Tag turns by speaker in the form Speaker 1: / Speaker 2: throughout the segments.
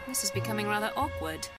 Speaker 1: This is becoming rather awkward.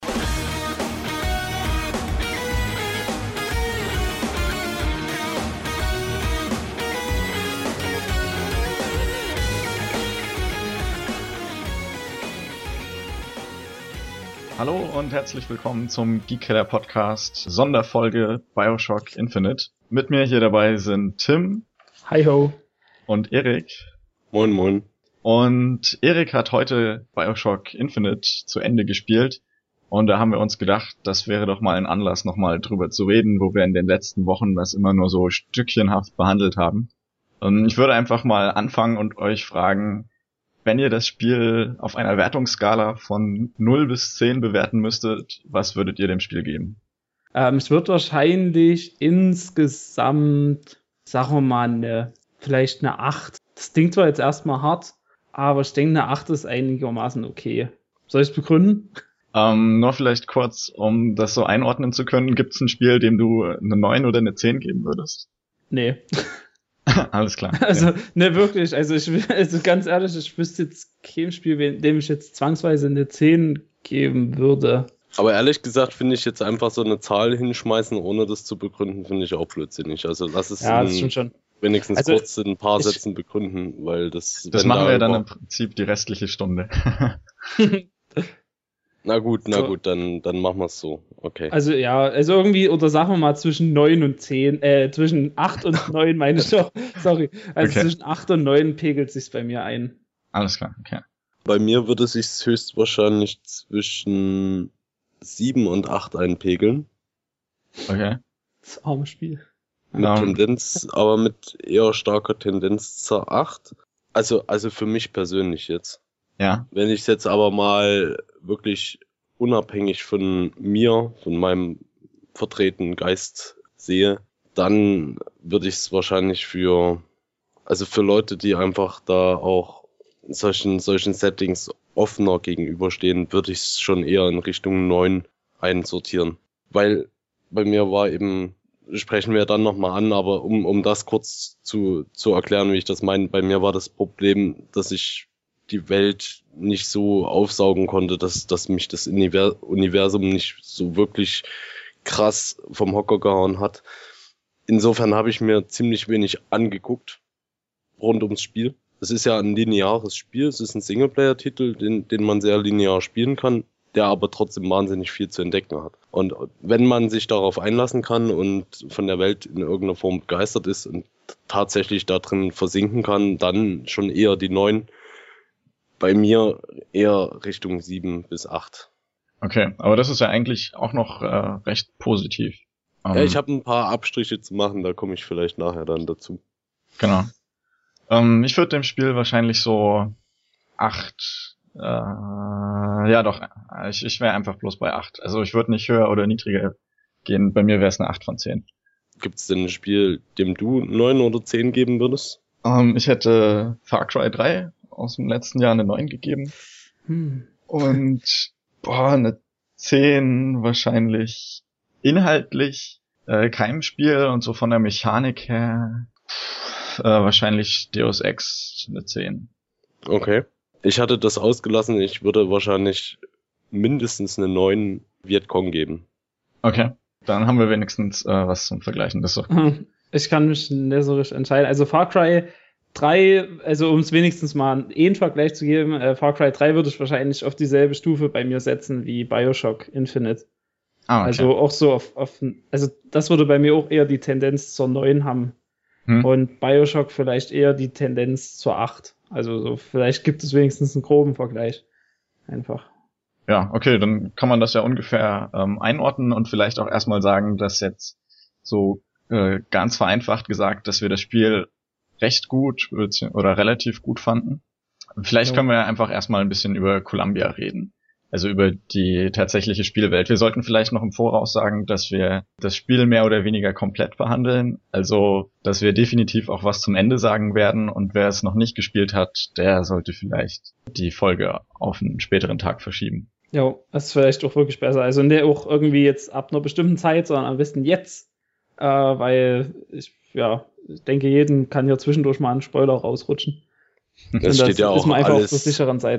Speaker 2: Hallo und herzlich willkommen zum Geek-Killer Podcast Sonderfolge BioShock Infinite. Mit mir hier dabei sind Tim.
Speaker 3: Hi ho.
Speaker 2: Und Erik.
Speaker 4: Moin moin.
Speaker 2: Und Erik hat heute BioShock Infinite zu Ende gespielt. Und da haben wir uns gedacht, das wäre doch mal ein Anlass, nochmal drüber zu reden, wo wir in den letzten Wochen das immer nur so stückchenhaft behandelt haben. Und ich würde einfach mal anfangen und euch fragen, wenn ihr das Spiel auf einer Wertungsskala von 0 bis 10 bewerten müsstet, was würdet ihr dem Spiel geben?
Speaker 3: Es wird wahrscheinlich insgesamt, sagen wir mal, vielleicht eine 8. Das klingt zwar jetzt erstmal hart, aber ich denke, eine 8 ist einigermaßen okay. Soll ich es begründen?
Speaker 2: Nur vielleicht kurz, um das so einordnen zu können, gibt es ein Spiel, dem du eine 9 oder eine 10 geben würdest?
Speaker 3: Nee.
Speaker 2: Alles klar.
Speaker 3: Also, ne, wirklich. Also ganz ehrlich, ich wüsste jetzt kein Spiel, dem ich jetzt zwangsweise eine 10 geben würde.
Speaker 4: Aber ehrlich gesagt finde ich jetzt einfach so eine Zahl hinschmeißen, ohne das zu begründen, finde ich auch blödsinnig. Also lass es
Speaker 3: ja, das stimmt schon.
Speaker 4: Wenigstens
Speaker 3: also,
Speaker 4: kurz in ein paar Sätzen begründen, weil das
Speaker 2: machen wir dann im Prinzip die restliche Stunde.
Speaker 4: Na gut, dann machen wir es so. Okay.
Speaker 3: Also ja, also irgendwie, oder sagen wir mal zwischen 9 und 10, zwischen 8 und 9 meine ich doch, sorry. Also okay. Zwischen 8 und 9 pegelt sich's bei mir ein.
Speaker 2: Alles klar, okay.
Speaker 4: Bei mir würde sich's höchstwahrscheinlich zwischen 7 und 8 einpegeln.
Speaker 2: Okay.
Speaker 3: Das arme Spiel.
Speaker 4: Mit Tendenz, aber mit eher starker Tendenz zur 8. Also für mich persönlich jetzt.
Speaker 2: Ja.
Speaker 4: Wenn ich es jetzt aber mal wirklich unabhängig von mir, von meinem vertretenen Geist sehe, dann würde ich es wahrscheinlich für Leute, die einfach da auch solchen Settings offener gegenüberstehen, würde ich es schon eher in Richtung 9 einsortieren. Weil bei mir war eben, sprechen wir dann nochmal an, aber um das kurz zu erklären, wie ich das meine, bei mir war das Problem, dass ich die Welt nicht so aufsaugen konnte, dass mich das Universum nicht so wirklich krass vom Hocker gehauen hat. Insofern habe ich mir ziemlich wenig angeguckt rund ums Spiel. Es ist ja ein lineares Spiel, es ist ein Singleplayer-Titel, den man sehr linear spielen kann, der aber trotzdem wahnsinnig viel zu entdecken hat. Und wenn man sich darauf einlassen kann und von der Welt in irgendeiner Form begeistert ist und tatsächlich da drin versinken kann, dann schon eher die 9. Bei mir eher Richtung 7 bis 8.
Speaker 2: Okay, aber das ist ja eigentlich auch noch recht positiv.
Speaker 4: Ja, ich habe ein paar Abstriche zu machen, da komme ich vielleicht nachher dann dazu.
Speaker 2: Genau. Ich würde dem Spiel wahrscheinlich so 8, ja doch, ich wäre einfach bloß bei 8. Also ich würde nicht höher oder niedriger gehen, bei mir wäre es eine 8 von 10.
Speaker 4: Gibt's denn ein Spiel, dem du 9 oder 10 geben würdest?
Speaker 2: Ich hätte Far Cry 3 aus dem letzten Jahr eine 9 gegeben. Und eine 10 wahrscheinlich inhaltlich keinem Spiel und so von der Mechanik her wahrscheinlich Deus Ex eine 10.
Speaker 4: Okay. Ich hatte das ausgelassen, ich würde wahrscheinlich mindestens eine 9 Vietcong geben.
Speaker 2: Okay, dann haben wir wenigstens was zum Vergleichen. Das ist doch
Speaker 3: Ich kann mich nicht so richtig entscheiden. Also Far Cry 3, also um es wenigstens mal einen Vergleich zu geben, Far Cry 3 würde ich wahrscheinlich auf dieselbe Stufe bei mir setzen wie BioShock Infinite.
Speaker 2: Okay.
Speaker 3: Also auch so also das würde bei mir auch eher die Tendenz zur 9 haben. Und BioShock vielleicht eher die Tendenz zur 8. Also so, vielleicht gibt es wenigstens einen groben Vergleich. Einfach.
Speaker 2: Ja, okay, dann kann man das ja ungefähr einordnen und vielleicht auch erstmal sagen, dass jetzt so ganz vereinfacht gesagt, dass wir das Spiel recht gut oder relativ gut fanden. Vielleicht können wir ja einfach erstmal ein bisschen über Columbia reden. Also über die tatsächliche Spielwelt. Wir sollten vielleicht noch im Voraus sagen, dass wir das Spiel mehr oder weniger komplett behandeln. Also, dass wir definitiv auch was zum Ende sagen werden. Und wer es noch nicht gespielt hat, der sollte vielleicht die Folge auf einen späteren Tag verschieben.
Speaker 3: Ja, das ist vielleicht auch wirklich besser. Also der auch irgendwie jetzt ab einer bestimmten Zeit, sondern am besten jetzt. Weil ich denke, jeden kann hier zwischendurch mal ein Spoiler rausrutschen.
Speaker 4: Das steht ja auch
Speaker 3: ist man einfach
Speaker 4: alles
Speaker 3: auf der sicheren Seite.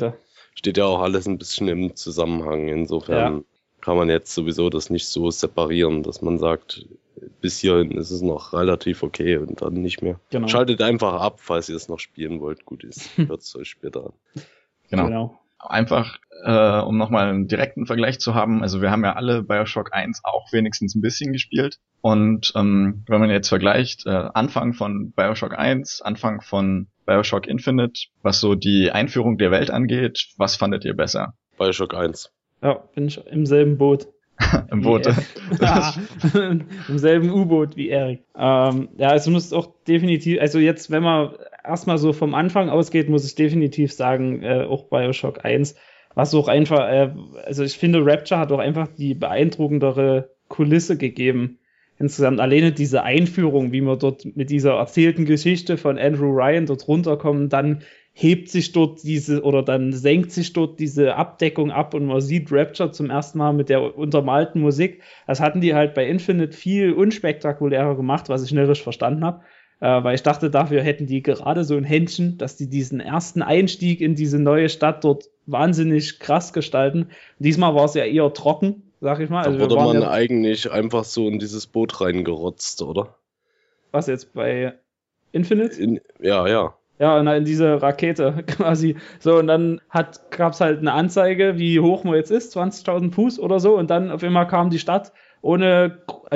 Speaker 4: steht ja auch alles ein bisschen im Zusammenhang. Insofern kann man jetzt sowieso das nicht so separieren, dass man sagt, bis hierhin ist es noch relativ okay und dann nicht mehr.
Speaker 3: Genau.
Speaker 4: Schaltet einfach ab, falls ihr es noch spielen wollt. Gut ist, hört es euch später an.
Speaker 2: Genau. Einfach, um nochmal einen direkten Vergleich zu haben, also wir haben ja alle BioShock 1 auch wenigstens ein bisschen gespielt. Und wenn man jetzt vergleicht, Anfang von BioShock 1, Anfang von BioShock Infinite, was so die Einführung der Welt angeht, was fandet ihr besser?
Speaker 4: BioShock 1.
Speaker 3: Ja, bin ich im selben Boot.
Speaker 2: Im Boot.
Speaker 3: Ja, im selben U-Boot wie Erik. Ja, es muss auch definitiv, also jetzt, wenn man erstmal so vom Anfang ausgeht, muss ich definitiv sagen, auch BioShock 1, was auch einfach, also ich finde, Rapture hat auch einfach die beeindruckendere Kulisse gegeben. Insgesamt alleine diese Einführung, wie wir dort mit dieser erzählten Geschichte von Andrew Ryan dort runterkommen, dann hebt sich dort dann senkt sich dort diese Abdeckung ab und man sieht Rapture zum ersten Mal mit der untermalten Musik. Das hatten die halt bei Infinite viel unspektakulärer gemacht, was ich närrisch verstanden habe, weil ich dachte, dafür hätten die gerade so ein Händchen, dass die diesen ersten Einstieg in diese neue Stadt dort wahnsinnig krass gestalten. Diesmal war es ja eher trocken, sag ich mal.
Speaker 4: Da wurde man eigentlich einfach so in dieses Boot reingerotzt, oder?
Speaker 3: Was jetzt bei Infinite?
Speaker 4: Ja.
Speaker 3: Ja, in diese Rakete quasi. So, und dann gab's halt eine Anzeige, wie hoch man jetzt ist, 20.000 Fuß oder so. Und dann auf einmal kam die Stadt ohne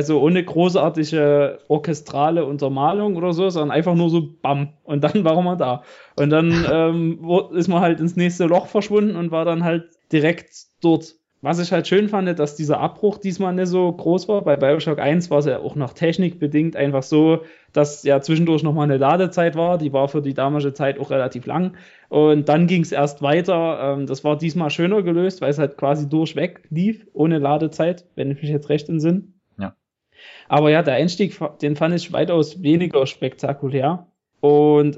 Speaker 3: großartige orchestrale Untermalung oder so, sondern einfach nur so bam. Und dann war man da. Und dann ist man halt ins nächste Loch verschwunden und war dann halt direkt dort. Was ich halt schön fand, dass dieser Abbruch diesmal nicht so groß war. Bei BioShock 1 war es ja auch noch technikbedingt einfach so, dass ja zwischendurch nochmal eine Ladezeit war. Die war für die damalige Zeit auch relativ lang. Und dann ging es erst weiter. Das war diesmal schöner gelöst, weil es halt quasi durchweg lief, ohne Ladezeit, wenn ich mich jetzt recht entsinne.
Speaker 2: Ja.
Speaker 3: Aber ja, der Einstieg, den fand ich weitaus weniger spektakulär. Und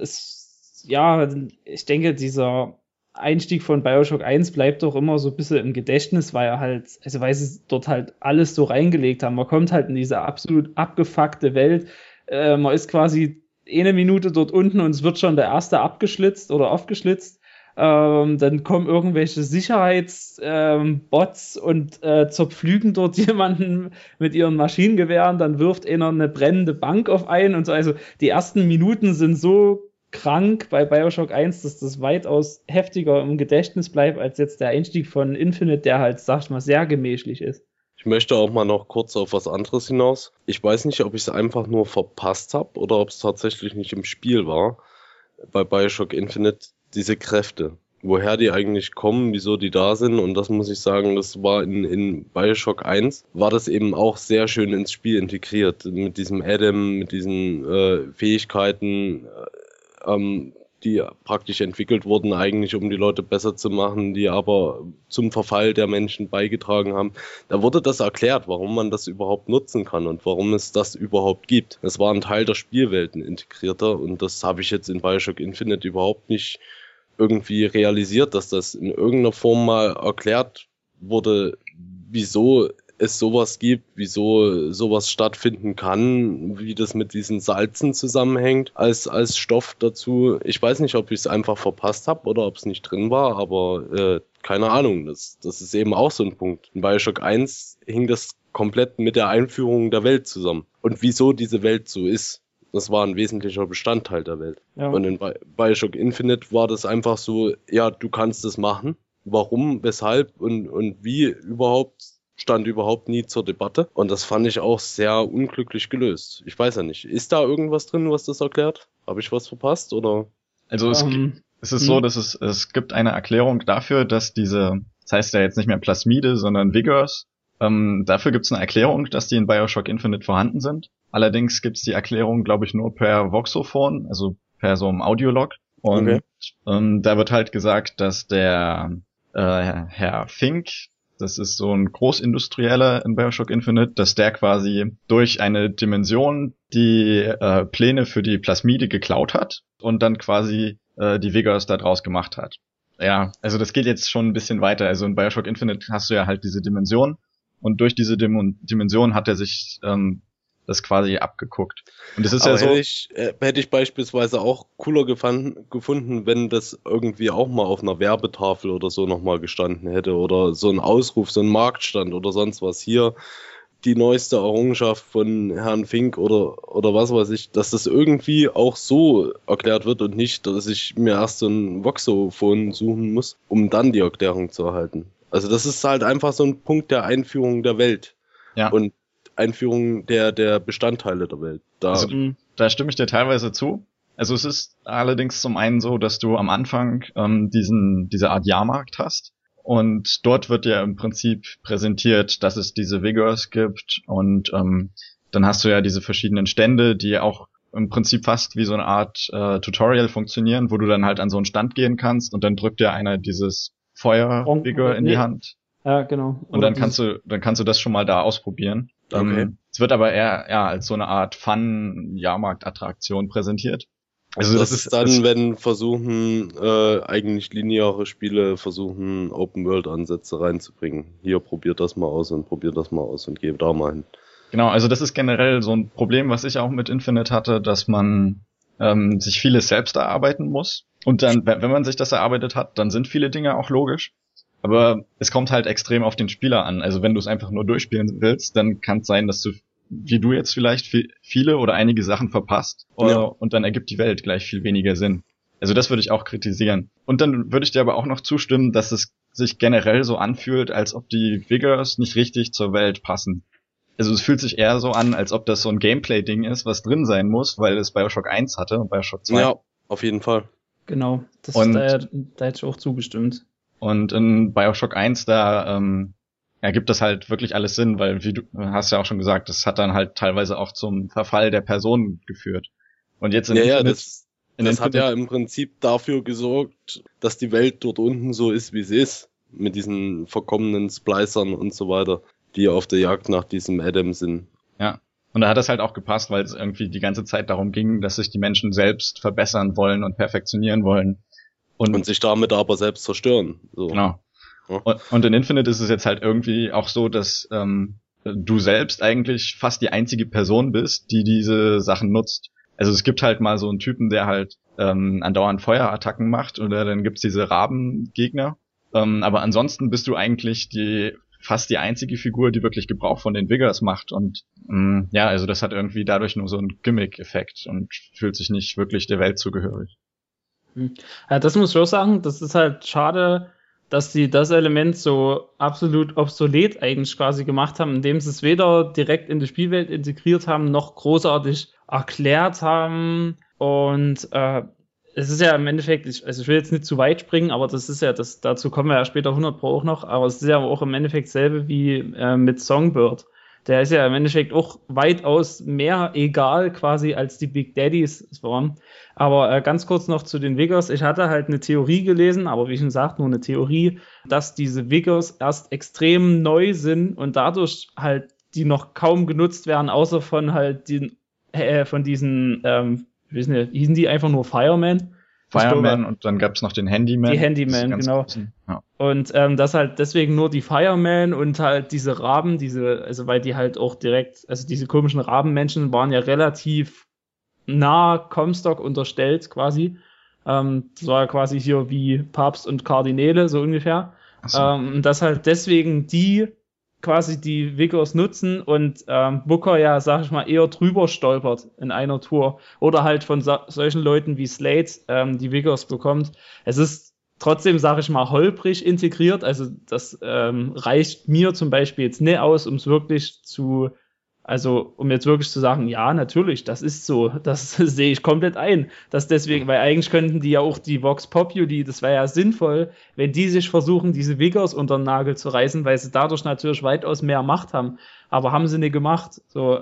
Speaker 3: ich denke, dieser Einstieg von BioShock 1 bleibt doch immer so ein bisschen im Gedächtnis, weil sie dort halt alles so reingelegt haben. Man kommt halt in diese absolut abgefuckte Welt. Man ist quasi eine Minute dort unten und es wird schon der erste abgeschlitzt oder aufgeschlitzt. Dann kommen irgendwelche Sicherheitsbots und zerpflügen dort jemanden mit ihren Maschinengewehren. Dann wirft einer eine brennende Bank auf einen und so. Also die ersten Minuten sind so krank bei BioShock 1, dass das weitaus heftiger im Gedächtnis bleibt, als jetzt der Einstieg von Infinite, der halt, sag ich mal, sehr gemächlich ist.
Speaker 4: Ich möchte auch mal noch kurz auf was anderes hinaus. Ich weiß nicht, ob ich es einfach nur verpasst habe oder ob es tatsächlich nicht im Spiel war. Bei BioShock Infinite diese Kräfte. Woher die eigentlich kommen, wieso die da sind, und das muss ich sagen, das war in BioShock 1, war das eben auch sehr schön ins Spiel integriert. Mit diesem Adam, mit diesen Fähigkeiten, die praktisch entwickelt wurden, eigentlich um die Leute besser zu machen, die aber zum Verfall der Menschen beigetragen haben. Da wurde das erklärt, warum man das überhaupt nutzen kann und warum es das überhaupt gibt. Es war ein Teil der Spielwelten integrierter und das habe ich jetzt in BioShock Infinite überhaupt nicht irgendwie realisiert, dass das in irgendeiner Form mal erklärt wurde, wieso es sowas gibt, wieso sowas stattfinden kann, wie das mit diesen Salzen zusammenhängt als Stoff dazu. Ich weiß nicht, ob ich es einfach verpasst habe oder ob es nicht drin war, aber keine Ahnung, das ist eben auch so ein Punkt. In BioShock 1 hing das komplett mit der Einführung der Welt zusammen. Und wieso diese Welt so ist, das war ein wesentlicher Bestandteil der Welt. Ja. Und in BioShock Infinite war das einfach so, ja, du kannst es machen. Warum, weshalb und wie überhaupt, stand überhaupt nie zur Debatte. Und das fand ich auch sehr unglücklich gelöst. Ich weiß ja nicht. Ist da irgendwas drin, was das erklärt? Habe ich was verpasst, oder?
Speaker 2: Also es ist so, dass es gibt eine Erklärung dafür, dass das heißt ja jetzt nicht mehr Plasmide, sondern Vigors. Dafür gibt es eine Erklärung, dass die in BioShock Infinite vorhanden sind. Allerdings gibt es die Erklärung, glaube ich, nur per Voxophon, also per so einem Audiolog. Und da wird halt gesagt, dass der Herr Fink, das ist so ein Großindustrieller in BioShock Infinite, dass der quasi durch eine Dimension die Pläne für die Plasmide geklaut hat und dann quasi die Vigors da draus gemacht hat. Ja, also das geht jetzt schon ein bisschen weiter. Also in BioShock Infinite hast du ja halt diese Dimension und durch diese Dimension hat er sich das quasi abgeguckt. Und das ist
Speaker 4: Aber
Speaker 2: ja so.
Speaker 4: hätte ich beispielsweise auch cooler gefunden, wenn das irgendwie auch mal auf einer Werbetafel oder so nochmal gestanden hätte oder so ein Ausruf, so ein Marktstand oder sonst was. Hier die neueste Errungenschaft von Herrn Fink oder was weiß ich, dass das irgendwie auch so erklärt wird und nicht, dass ich mir erst so ein Voxophon suchen muss, um dann die Erklärung zu erhalten. Also das ist halt einfach so ein Punkt der Einführung der Welt.
Speaker 2: Ja.
Speaker 4: Und Einführung der Bestandteile der Welt.
Speaker 2: Da stimme ich dir teilweise zu. Also es ist allerdings zum einen so, dass du am Anfang diese Art Jahrmarkt hast. Und dort wird ja im Prinzip präsentiert, dass es diese Vigors gibt. Und dann hast du ja diese verschiedenen Stände, die auch im Prinzip fast wie so eine Art Tutorial funktionieren, wo du dann halt an so einen Stand gehen kannst und dann drückt dir einer dieses Feuer-Vigor in die Hand.
Speaker 3: Ja, genau.
Speaker 2: Und dann kannst du das schon mal da ausprobieren.
Speaker 4: Okay.
Speaker 2: Es wird aber eher als so eine Art Fun-Jahrmarkt-Attraktion präsentiert. Also
Speaker 4: das ist dann, wenn eigentlich lineare Spiele versuchen, Open-World-Ansätze reinzubringen. Hier, probiert das mal aus und geh da mal hin.
Speaker 2: Genau, also das ist generell so ein Problem, was ich auch mit Infinite hatte, dass man sich vieles selbst erarbeiten muss. Und dann, wenn man sich das erarbeitet hat, dann sind viele Dinge auch logisch. Aber es kommt halt extrem auf den Spieler an. Also wenn du es einfach nur durchspielen willst, dann kann es sein, dass du, wie du jetzt vielleicht, viele oder einige Sachen verpasst. Und dann ergibt die Welt gleich viel weniger Sinn. Also das würde ich auch kritisieren. Und dann würde ich dir aber auch noch zustimmen, dass es sich generell so anfühlt, als ob die Vigors nicht richtig zur Welt passen. Also es fühlt sich eher so an, als ob das so ein Gameplay-Ding ist, was drin sein muss, weil es Bioshock 1 hatte und Bioshock 2.
Speaker 4: Ja, auf jeden Fall.
Speaker 3: Genau, da hätte ich auch zugestimmt.
Speaker 2: Und in Bioshock 1, da ergibt das halt wirklich alles Sinn, weil, wie du hast ja auch schon gesagt, das hat dann halt teilweise auch zum Verfall der Person geführt. Und jetzt in Infinite,
Speaker 4: das hat ja im Prinzip dafür gesorgt, dass die Welt dort unten so ist, wie sie ist. Mit diesen verkommenen Splicern und so weiter, die auf der Jagd nach diesem Adam sind.
Speaker 2: Ja. Und da hat das halt auch gepasst, weil es irgendwie die ganze Zeit darum ging, dass sich die Menschen selbst verbessern wollen und perfektionieren wollen.
Speaker 4: Und sich damit aber selbst zerstören. So.
Speaker 2: Genau. Ja. Und in Infinite ist es jetzt halt irgendwie auch so, dass du selbst eigentlich fast die einzige Person bist, die diese Sachen nutzt. Also es gibt halt mal so einen Typen, der halt andauernd Feuerattacken macht, oder dann gibt's diese Rabengegner. Aber ansonsten bist du eigentlich fast die einzige Figur, die wirklich Gebrauch von den Vigors macht. Und also das hat irgendwie dadurch nur so einen Gimmick-Effekt und fühlt sich nicht wirklich der Welt zugehörig.
Speaker 3: Ja, das muss ich auch sagen, das ist halt schade, dass die das Element so absolut obsolet eigentlich quasi gemacht haben, indem sie es weder direkt in die Spielwelt integriert haben, noch großartig erklärt haben. Und es ist ja im Endeffekt, ich will jetzt nicht zu weit springen, aber das ist ja, dazu kommen wir ja später 100 Pro auch noch, aber es ist ja auch im Endeffekt dasselbe wie mit Songbird. Der ist ja im Endeffekt auch weitaus mehr egal quasi, als die Big Daddies waren. Aber ganz kurz noch zu den Vigors. Ich hatte halt eine Theorie gelesen, aber wie schon gesagt, nur eine Theorie, dass diese Vigors erst extrem neu sind und dadurch halt die noch kaum genutzt werden, außer von halt von diesen, wissen nicht, hießen die einfach nur Fireman?
Speaker 2: Fireman und dann gab's noch den Handyman.
Speaker 3: Die Handyman, genau.
Speaker 2: Ja.
Speaker 3: Und das halt deswegen nur die Fireman und halt diese Raben, also weil die halt auch direkt, also diese komischen Rabenmenschen waren ja relativ nah Comstock unterstellt quasi. Das war ja quasi hier wie Papst und Kardinäle, so ungefähr. So. Dass halt deswegen die quasi die Vigors nutzen und Booker ja, sag ich mal, eher drüber stolpert in einer Tour oder halt von solchen Leuten wie Slade die Vigors bekommt. Es ist trotzdem, sag ich mal, holprig integriert, also das reicht mir zum Beispiel jetzt nicht aus, um jetzt wirklich zu sagen, ja, natürlich, das ist so, das sehe ich komplett ein, dass deswegen, weil eigentlich könnten die ja auch die Vox Populi, das wäre ja sinnvoll, wenn die sich versuchen, diese Vigors unter den Nagel zu reißen, weil sie dadurch natürlich weitaus mehr Macht haben, aber haben sie nicht gemacht,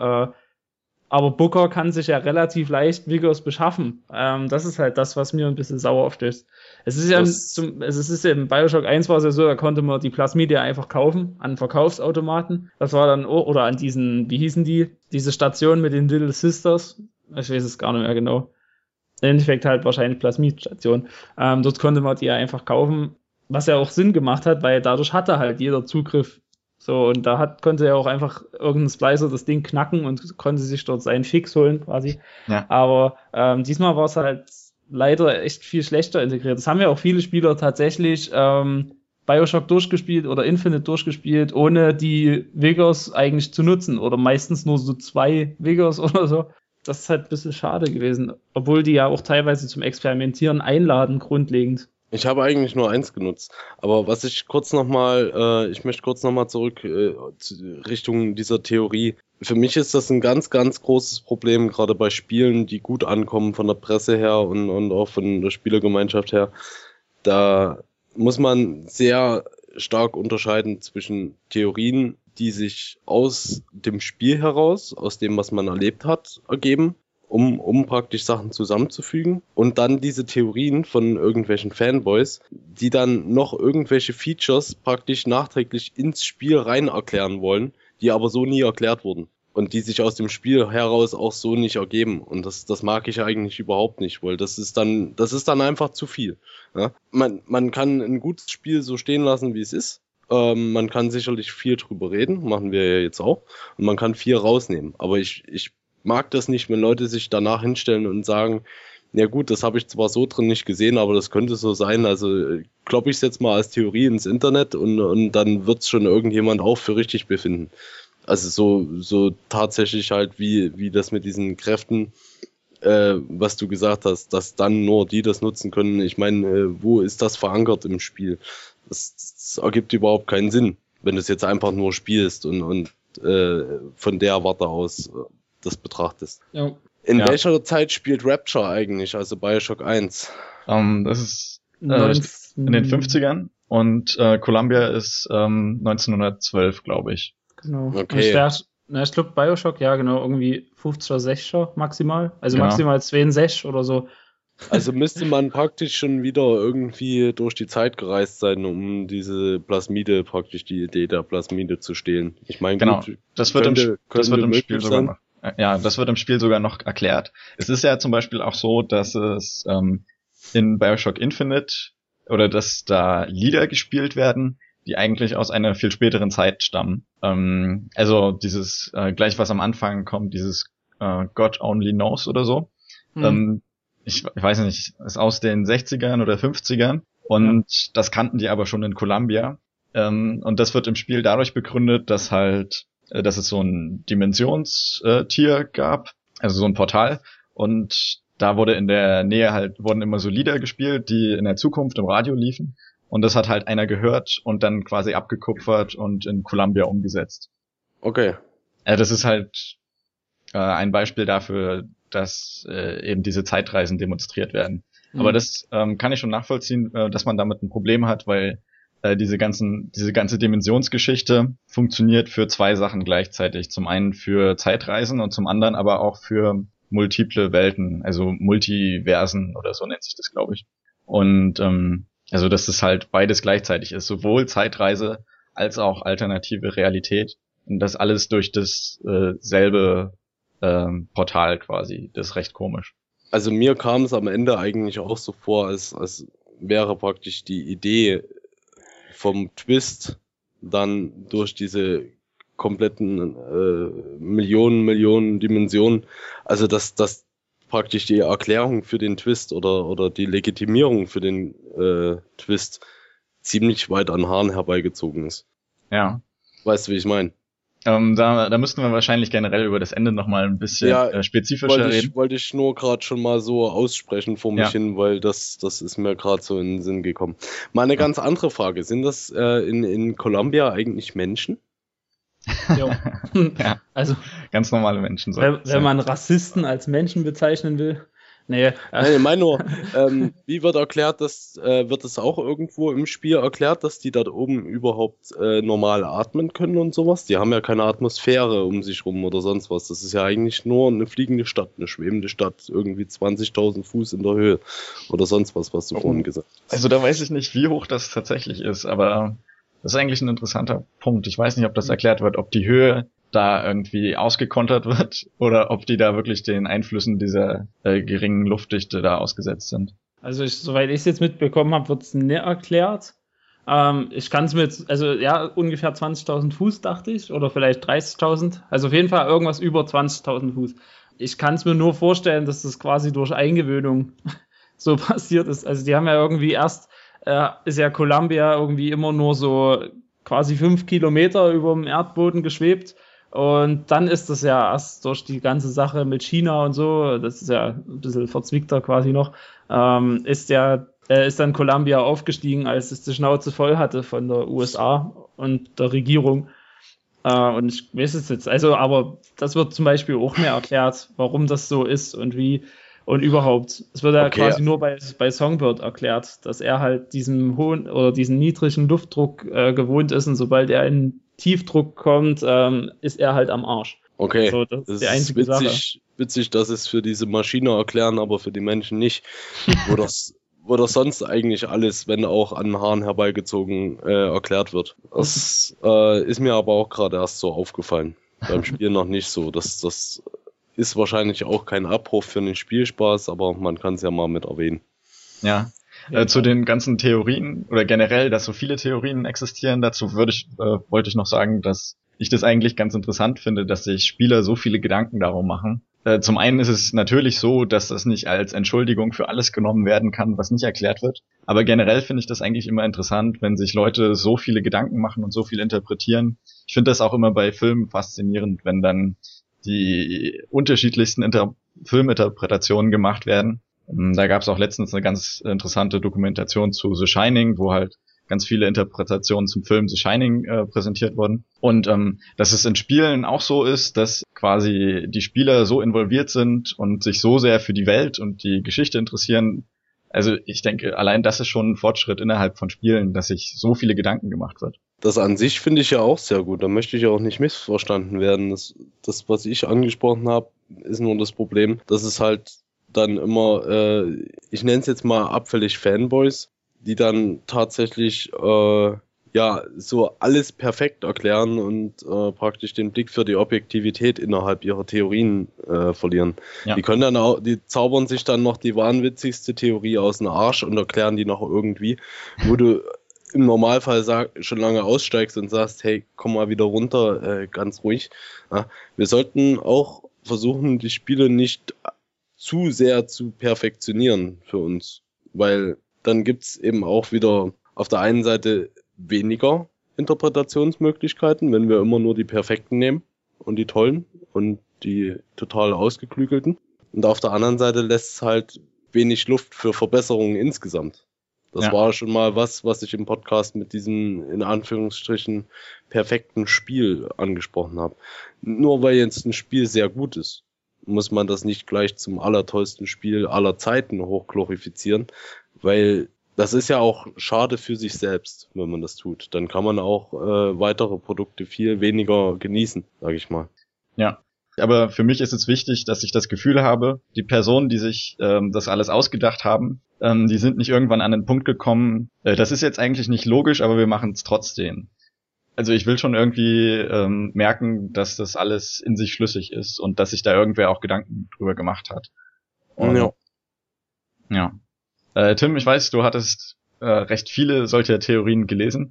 Speaker 3: aber Booker kann sich ja relativ leicht Vigors beschaffen. Das ist halt das, was mir ein bisschen sauer aufstößt. Es ist ja im Bioshock 1 war es ja so, da konnte man die Plasmidia einfach kaufen an Verkaufsautomaten. Das war dann oder an diesen, wie hießen die? Diese Station mit den Little Sisters. Ich weiß es gar nicht mehr genau. Im Endeffekt halt wahrscheinlich Plasmidstation. Dort konnte man die ja einfach kaufen, was ja auch Sinn gemacht hat, weil dadurch hatte halt jeder Zugriff So, und konnte er auch einfach irgendein Splicer das Ding knacken und konnte sich dort seinen Fix holen, quasi.
Speaker 2: Ja.
Speaker 3: Aber diesmal war es halt leider echt viel schlechter integriert. Das haben ja auch viele Spieler tatsächlich Bioshock durchgespielt oder Infinite durchgespielt, ohne die Vigors eigentlich zu nutzen. Oder meistens nur so 2 Vigors oder so. Das ist halt ein bisschen schade gewesen. Obwohl die ja auch teilweise zum Experimentieren einladen, grundlegend.
Speaker 4: Ich habe eigentlich nur 1 genutzt. Aber was ich kurz nochmal, ich möchte kurz nochmal zurück Richtung dieser Theorie. Für mich ist das ein ganz, ganz großes Problem, gerade bei Spielen, die gut ankommen von der Presse her und auch von der Spielergemeinschaft her. Da muss man sehr stark unterscheiden zwischen Theorien, die sich aus dem Spiel heraus, aus dem, was man erlebt hat, ergeben, um praktisch Sachen zusammenzufügen, und dann diese Theorien von irgendwelchen Fanboys, die dann noch irgendwelche Features praktisch nachträglich ins Spiel rein erklären wollen, die aber so nie erklärt wurden. Und die sich aus dem Spiel heraus auch so nicht ergeben. Und das mag ich eigentlich überhaupt nicht, weil das ist dann einfach zu viel. Ja? Man kann ein gutes Spiel so stehen lassen, wie es ist. Man kann sicherlich viel drüber reden, machen wir ja jetzt auch. Und man kann viel rausnehmen. Aber ich mag das nicht, wenn Leute sich danach hinstellen und sagen, ja gut, das habe ich zwar so drin nicht gesehen, aber das könnte so sein. Also kloppe ich es jetzt mal als Theorie ins Internet und dann wird es schon irgendjemand auch für richtig befinden. Also so tatsächlich halt wie das mit diesen Kräften, was du gesagt hast, dass dann nur die das nutzen können. Ich meine, wo ist das verankert im Spiel? Das ergibt überhaupt keinen Sinn, wenn du es jetzt einfach nur spielst und von der Warte aus das betrachtest.
Speaker 3: Ja.
Speaker 4: In welcher Zeit spielt Rapture eigentlich, also Bioshock 1?
Speaker 2: Das ist in den 50ern und Columbia ist 1912, glaube ich.
Speaker 3: Genau.
Speaker 4: Okay.
Speaker 3: Ich glaube Bioshock, ja genau, irgendwie 50er, 60er maximal. Also
Speaker 2: Genau.
Speaker 3: maximal 62 oder so.
Speaker 4: Also müsste man praktisch schon wieder irgendwie durch die Zeit gereist sein, um diese Plasmide, praktisch die Idee der Plasmide zu stehlen. Ich meine,
Speaker 2: Genau,
Speaker 4: gut,
Speaker 2: das wird im
Speaker 4: möglich
Speaker 2: Spiel sogar
Speaker 4: sein.
Speaker 2: noch. Ja, das wird im Spiel sogar noch erklärt. Es ist ja zum Beispiel auch so, dass es in Bioshock Infinite oder dass da Lieder gespielt werden, die eigentlich aus einer viel späteren Zeit stammen. Also dieses gleich was am Anfang kommt, dieses God Only Knows oder so. Ich weiß nicht, ist aus den 60ern oder 50ern und das kannten die aber schon in Columbia. Und das wird im Spiel dadurch begründet, dass es so ein Dimensionstier gab, also so ein Portal, und da wurde in der Nähe wurden immer so Lieder gespielt, die in der Zukunft im Radio liefen, und das hat halt einer gehört und dann quasi abgekupfert und in Columbia umgesetzt.
Speaker 4: Okay.
Speaker 2: Das ist halt ein Beispiel dafür, dass eben diese Zeitreisen demonstriert werden. Aber das kann ich schon nachvollziehen, dass man damit ein Problem hat, weil diese ganze Dimensionsgeschichte funktioniert für 2 Sachen gleichzeitig. Zum einen für Zeitreisen und zum anderen aber auch für multiple Welten, also Multiversen oder so nennt sich das, glaube ich. Und also dass es halt beides gleichzeitig ist, sowohl Zeitreise als auch alternative Realität. Und das alles durch das selbe Portal quasi. Das ist recht komisch.
Speaker 4: Also mir kam es am Ende eigentlich auch so vor, als wäre praktisch die Idee vom Twist dann durch diese kompletten Millionen Dimensionen, also dass praktisch die Erklärung für den Twist oder die Legitimierung für den Twist ziemlich weit an Haaren herbeigezogen ist.
Speaker 2: Ja.
Speaker 4: Weißt du, wie ich meine?
Speaker 2: Da müssten wir wahrscheinlich generell über das Ende nochmal ein bisschen spezifischer reden.
Speaker 4: Wollte ich nur gerade schon mal so aussprechen vor mich hin, weil das ist mir gerade so in den Sinn gekommen. Mal eine ganz andere Frage. Sind das in Columbia eigentlich Menschen?
Speaker 2: Ja, also ganz normale Menschen.
Speaker 3: Wenn man Rassisten als Menschen bezeichnen will. Nee.
Speaker 4: Nein, ich meine nur, wie wird erklärt, wird es auch irgendwo im Spiel erklärt, dass die dort oben überhaupt normal atmen können und sowas? Die haben ja keine Atmosphäre um sich rum oder sonst was. Das ist ja eigentlich nur eine fliegende Stadt, eine schwebende Stadt, irgendwie 20.000 Fuß in der Höhe oder sonst was du vorhin gesagt hast.
Speaker 2: Also da weiß ich nicht, wie hoch das tatsächlich ist, aber das ist eigentlich ein interessanter Punkt. Ich weiß nicht, ob das erklärt wird, ob die Höhe da irgendwie ausgekontert wird oder ob die da wirklich den Einflüssen dieser geringen Luftdichte da ausgesetzt sind.
Speaker 3: Also soweit ich es jetzt mitbekommen habe, wird es nicht erklärt. Ich kann es mir jetzt, also ja, ungefähr 20.000 Fuß, dachte ich, oder vielleicht 30.000. Also auf jeden Fall irgendwas über 20.000 Fuß. Ich kann es mir nur vorstellen, dass das quasi durch Eingewöhnung so passiert ist. Also die haben ja irgendwie erst, ist ja Columbia irgendwie immer nur so quasi 5 Kilometer über dem Erdboden geschwebt. Und dann ist das ja erst durch die ganze Sache mit China und so, das ist ja ein bisschen verzwickter quasi noch, ist dann Columbia aufgestiegen, als es die Schnauze voll hatte von der USA und der Regierung. Und ich weiß es jetzt, also, aber das wird zum Beispiel auch mehr erklärt, warum das so ist und wie und überhaupt. Es wird ja quasi nur bei Songbird erklärt, dass er halt diesen hohen oder diesen niedrigen Luftdruck gewohnt ist und sobald er in Tiefdruck kommt, ist er halt am Arsch.
Speaker 4: Okay,
Speaker 3: so, das ist die einzige
Speaker 4: witzig, dass es für diese Maschine erklären, aber für die Menschen nicht. Wo das sonst eigentlich alles, wenn auch an den Haaren herbeigezogen, erklärt wird. Das ist mir aber auch gerade erst so aufgefallen. Beim Spiel noch nicht so. Das ist wahrscheinlich auch kein Abbruch für den Spielspaß, aber man kann es ja mal mit erwähnen.
Speaker 2: Ja. Zu den ganzen Theorien oder generell, dass so viele Theorien existieren, dazu wollte ich noch sagen, dass ich das eigentlich ganz interessant finde, dass sich Spieler so viele Gedanken darum machen. Zum einen ist es natürlich so, dass das nicht als Entschuldigung für alles genommen werden kann, was nicht erklärt wird. Aber generell finde ich das eigentlich immer interessant, wenn sich Leute so viele Gedanken machen und so viel interpretieren. Ich finde das auch immer bei Filmen faszinierend, wenn dann die unterschiedlichsten Filminterpretationen gemacht werden. Da gab es auch letztens eine ganz interessante Dokumentation zu The Shining, wo halt ganz viele Interpretationen zum Film The Shining präsentiert wurden. Und dass es in Spielen auch so ist, dass quasi die Spieler so involviert sind und sich so sehr für die Welt und die Geschichte interessieren. Also ich denke, allein das ist schon ein Fortschritt innerhalb von Spielen, dass sich so viele Gedanken gemacht wird.
Speaker 4: Das an sich finde ich ja auch sehr gut. Da möchte ich auch nicht missverstanden werden. Das was ich angesprochen habe, ist nur das Problem, dass es halt dann immer, ich nenne es jetzt mal abfällig Fanboys, die dann tatsächlich so alles perfekt erklären und praktisch den Blick für die Objektivität innerhalb ihrer Theorien verlieren. Ja. Die zaubern sich dann noch die wahnwitzigste Theorie aus dem Arsch und erklären die noch irgendwie, wo du im Normalfall schon lange aussteigst und sagst, hey, komm mal wieder runter, ganz ruhig. Ja, wir sollten auch versuchen, die Spiele nicht zu sehr zu perfektionieren für uns, weil dann gibt's eben auch wieder auf der einen Seite weniger Interpretationsmöglichkeiten, wenn wir immer nur die perfekten nehmen und die tollen und die total ausgeklügelten. Und auf der anderen Seite lässt es halt wenig Luft für Verbesserungen insgesamt. Das war schon mal was ich im Podcast mit diesem, in Anführungsstrichen, perfekten Spiel angesprochen habe. Nur weil jetzt ein Spiel sehr gut ist, muss man das nicht gleich zum allertollsten Spiel aller Zeiten hochglorifizieren, weil das ist ja auch schade für sich selbst, wenn man das tut. Dann kann man auch weitere Produkte viel weniger genießen, sage ich mal.
Speaker 2: Ja, aber für mich ist es wichtig, dass ich das Gefühl habe, die Personen, die sich das alles ausgedacht haben, die sind nicht irgendwann an den Punkt gekommen, das ist jetzt eigentlich nicht logisch, aber wir machen es trotzdem. Also ich will schon irgendwie merken, dass das alles in sich schlüssig ist und dass sich da irgendwer auch Gedanken drüber gemacht hat. Und, ja. Tim, ich weiß, du hattest recht viele solcher Theorien gelesen.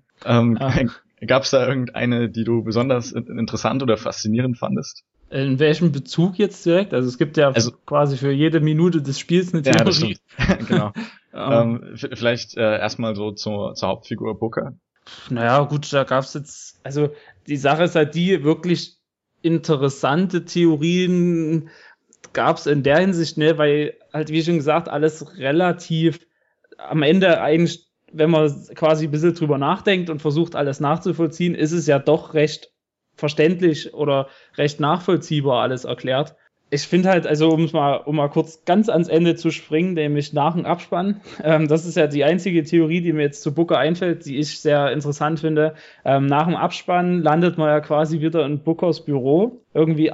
Speaker 2: Gab es da irgendeine, die du besonders interessant oder faszinierend fandest?
Speaker 3: In welchem Bezug jetzt direkt? Also es gibt ja quasi für jede Minute des Spiels eine Theorie.
Speaker 2: Ja, genau. Vielleicht erstmal so zur Hauptfigur Booker.
Speaker 3: Naja, gut, da gab's jetzt, also die Sache ist halt die, wirklich interessante Theorien gab's in der Hinsicht, ne, weil halt, wie schon gesagt, alles relativ am Ende eigentlich, wenn man quasi ein bisschen drüber nachdenkt und versucht, alles nachzuvollziehen, ist es ja doch recht verständlich oder recht nachvollziehbar alles erklärt. Ich finde halt, also um mal kurz ganz ans Ende zu springen, nämlich nach dem Abspann, das ist ja die einzige Theorie, die mir jetzt zu Booker einfällt, die ich sehr interessant finde. Nach dem Abspann landet man ja quasi wieder in Bookers Büro, irgendwie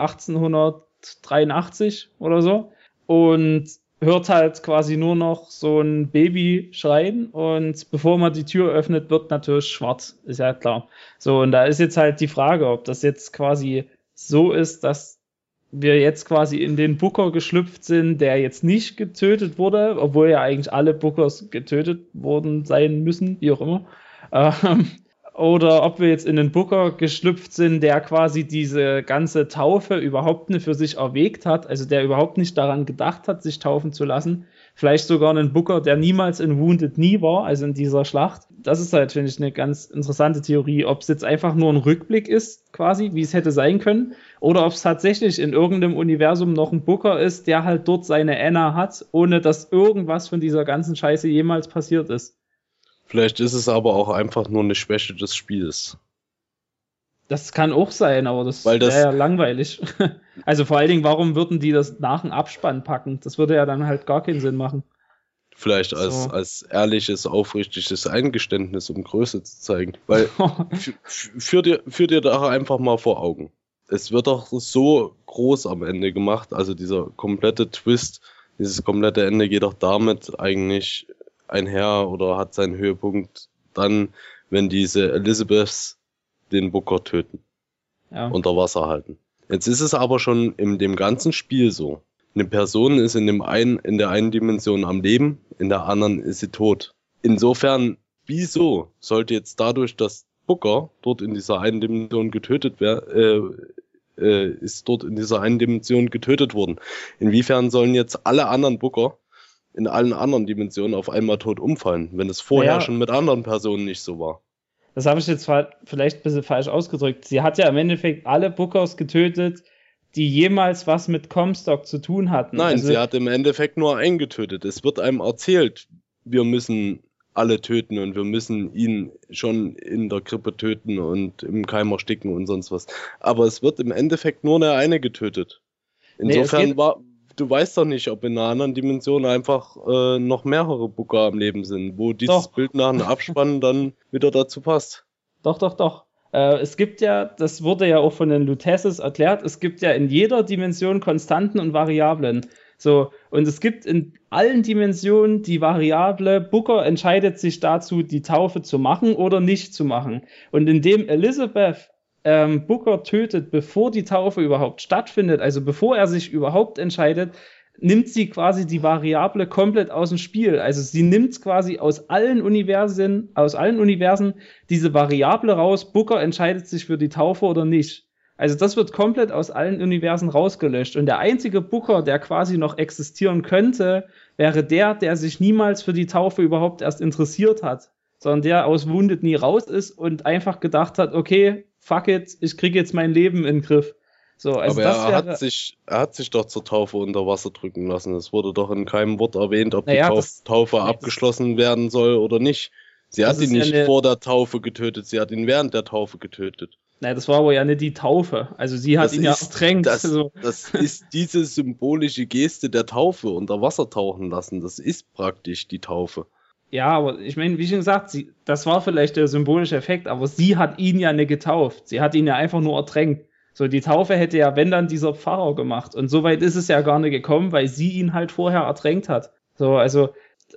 Speaker 3: 1883 oder so, und hört halt quasi nur noch so ein Baby schreien, und bevor man die Tür öffnet, wird natürlich schwarz, ist ja klar. So, und da ist jetzt halt die Frage, ob das jetzt quasi so ist, dass wir jetzt quasi in den Booker geschlüpft sind, der jetzt nicht getötet wurde, obwohl ja eigentlich alle Bookers getötet worden sein müssen, wie auch immer. Oder ob wir jetzt in einen Booker geschlüpft sind, der quasi diese ganze Taufe überhaupt nicht für sich erwägt hat, also der überhaupt nicht daran gedacht hat, sich taufen zu lassen. Vielleicht sogar einen Booker, der niemals in Wounded Knee war, also in dieser Schlacht. Das ist halt, finde ich, eine ganz interessante Theorie, ob es jetzt einfach nur ein Rückblick ist, quasi, wie es hätte sein können, oder ob es tatsächlich in irgendeinem Universum noch ein Booker ist, der halt dort seine Anna hat, ohne dass irgendwas von dieser ganzen Scheiße jemals passiert ist.
Speaker 4: Vielleicht ist es aber auch einfach nur eine Schwäche des Spiels.
Speaker 3: Das kann auch sein, aber das wäre ja langweilig. Also vor allen Dingen, warum würden die das nach dem Abspann packen? Das würde ja dann halt gar keinen Sinn machen.
Speaker 4: Vielleicht als ehrliches, aufrichtiges Eingeständnis, um Größe zu zeigen. Weil, führ dir da einfach mal vor Augen. Es wird doch so groß am Ende gemacht, also dieser komplette Twist, dieses komplette Ende geht doch damit eigentlich einher oder hat seinen Höhepunkt dann, wenn diese Elizabeths den Booker töten. Ja. Unter Wasser halten. Jetzt ist es aber schon in dem ganzen Spiel so. Eine Person ist in der einen Dimension am Leben, in der anderen ist sie tot. Insofern, wieso sollte jetzt dadurch, dass Booker dort in dieser einen Dimension getötet ist dort in dieser einen Dimension getötet worden? Inwiefern sollen jetzt alle anderen Booker in allen anderen Dimensionen auf einmal tot umfallen, wenn es vorher schon mit anderen Personen nicht so war?
Speaker 3: Das habe ich jetzt vielleicht ein bisschen falsch ausgedrückt. Sie hat ja im Endeffekt alle Bookers getötet, die jemals was mit Comstock zu tun hatten.
Speaker 4: Nein, sie hat im Endeffekt nur einen getötet. Es wird einem erzählt, wir müssen alle töten und wir müssen ihn schon in der Krippe töten und im Keim ersticken und sonst was. Aber es wird im Endeffekt nur der eine getötet. Insofern du weißt doch nicht, ob in einer anderen Dimension einfach noch mehrere Booker am Leben sind, wo dieses Bild nach einem Abspann dann wieder dazu passt.
Speaker 3: Doch. Es gibt ja, das wurde ja auch von den Luteces erklärt, es gibt ja in jeder Dimension Konstanten und Variablen. So, und es gibt in allen Dimensionen die Variable, Booker entscheidet sich dazu, die Taufe zu machen oder nicht zu machen. Und indem Elizabeth Booker tötet, bevor die Taufe überhaupt stattfindet, also bevor er sich überhaupt entscheidet, nimmt sie quasi die Variable komplett aus dem Spiel. Also sie nimmt quasi aus allen Universen diese Variable raus, Booker entscheidet sich für die Taufe oder nicht. Also das wird komplett aus allen Universen rausgelöscht. Und der einzige Booker, der quasi noch existieren könnte, wäre der sich niemals für die Taufe überhaupt erst interessiert hat, sondern der aus Wounded Knee raus ist und einfach gedacht hat, okay, fuck it, ich kriege jetzt mein Leben in den Griff. So, also
Speaker 4: aber er hat sich doch zur Taufe unter Wasser drücken lassen. Es wurde doch in keinem Wort erwähnt, ob die Taufe abgeschlossen werden soll oder nicht. Sie hat ihn nicht vor der Taufe getötet, sie hat ihn während der Taufe getötet.
Speaker 3: Naja, das war aber ja nicht die Taufe. Also sie hat ihn ja ertränkt.
Speaker 4: Das ist diese symbolische Geste der Taufe, unter Wasser tauchen lassen. Das ist praktisch die Taufe.
Speaker 3: Ja, aber ich meine, wie schon gesagt, das war vielleicht der symbolische Effekt, aber sie hat ihn ja nicht getauft. Sie hat ihn ja einfach nur ertränkt. So, die Taufe hätte ja, wenn dann, dieser Pfarrer gemacht. Und so weit ist es ja gar nicht gekommen, weil sie ihn halt vorher ertränkt hat. So, also,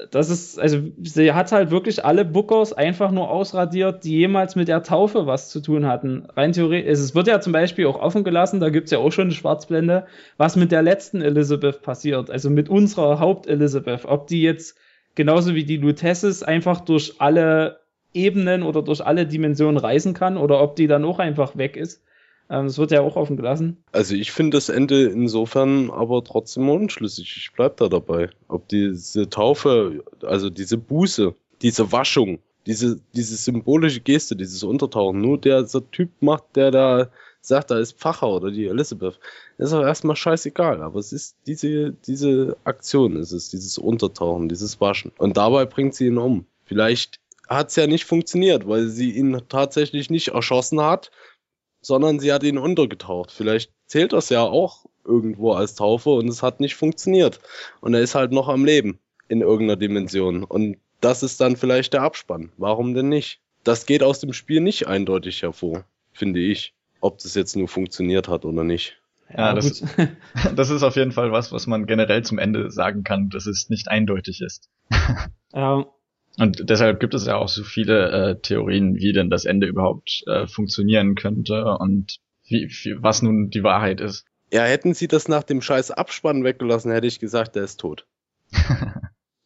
Speaker 3: sie hat halt wirklich alle Bookers einfach nur ausradiert, die jemals mit der Taufe was zu tun hatten. Rein theoretisch, es wird ja zum Beispiel auch offen gelassen, da gibt's ja auch schon eine Schwarzblende, was mit der letzten Elizabeth passiert, also mit unserer Haupt-Elizabeth. Ob die jetzt, genauso wie die Luteces, einfach durch alle Ebenen oder durch alle Dimensionen reisen kann, oder ob die dann auch einfach weg ist. Das wird ja auch offen gelassen.
Speaker 4: Also ich finde das Ende insofern aber trotzdem unschlüssig. Ich bleib da dabei. Ob diese Taufe, also diese Buße, diese Waschung, diese symbolische Geste, dieses Untertauchen, nur dieser Typ macht, der da sagt, da ist Pfarrer oder die Elizabeth, ist auch erstmal scheißegal. Aber es ist diese Aktion, es ist dieses Untertauchen, dieses Waschen. Und dabei bringt sie ihn um. Vielleicht hat es ja nicht funktioniert, weil sie ihn tatsächlich nicht erschossen hat, sondern sie hat ihn untergetaucht. Vielleicht zählt das ja auch irgendwo als Taufe und es hat nicht funktioniert. Und er ist halt noch am Leben in irgendeiner Dimension. Und das ist dann vielleicht der Abspann. Warum denn nicht? Das geht aus dem Spiel nicht eindeutig hervor, finde ich. Ob das jetzt nur funktioniert hat oder nicht.
Speaker 2: Ja, das ist auf jeden Fall was man generell zum Ende sagen kann, dass es nicht eindeutig ist.
Speaker 3: Ja.
Speaker 2: Und deshalb gibt es ja auch so viele Theorien, wie denn das Ende überhaupt funktionieren könnte und was nun die Wahrheit ist.
Speaker 4: Ja, hätten sie das nach dem scheiß Abspann weggelassen, hätte ich gesagt, der ist tot.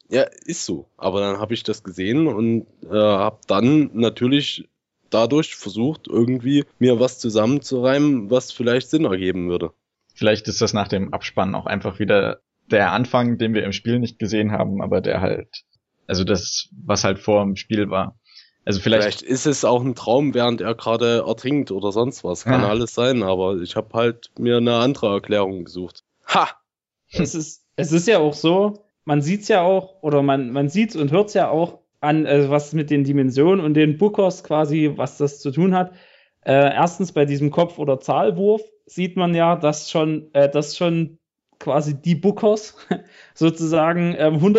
Speaker 4: Ja, ist so. Aber dann habe ich das gesehen und habe dann natürlich dadurch versucht, irgendwie mir was zusammenzureimen, was vielleicht Sinn ergeben würde.
Speaker 2: Vielleicht ist das nach dem Abspann auch einfach wieder der Anfang, den wir im Spiel nicht gesehen haben, aber der halt, also das, was halt vor dem Spiel war. Also
Speaker 4: Vielleicht ist es auch ein Traum, während er gerade ertrinkt oder sonst was. Kann alles sein, aber ich habe halt mir eine andere Erklärung gesucht. Ha!
Speaker 3: Es ist ja auch so, man sieht's ja auch, oder man sieht's und hört's ja auch an, was mit den Dimensionen und den Bookers quasi, was das zu tun hat. Erstens bei diesem Kopf- oder Zahlwurf sieht man ja, dass schon quasi die Bookers sozusagen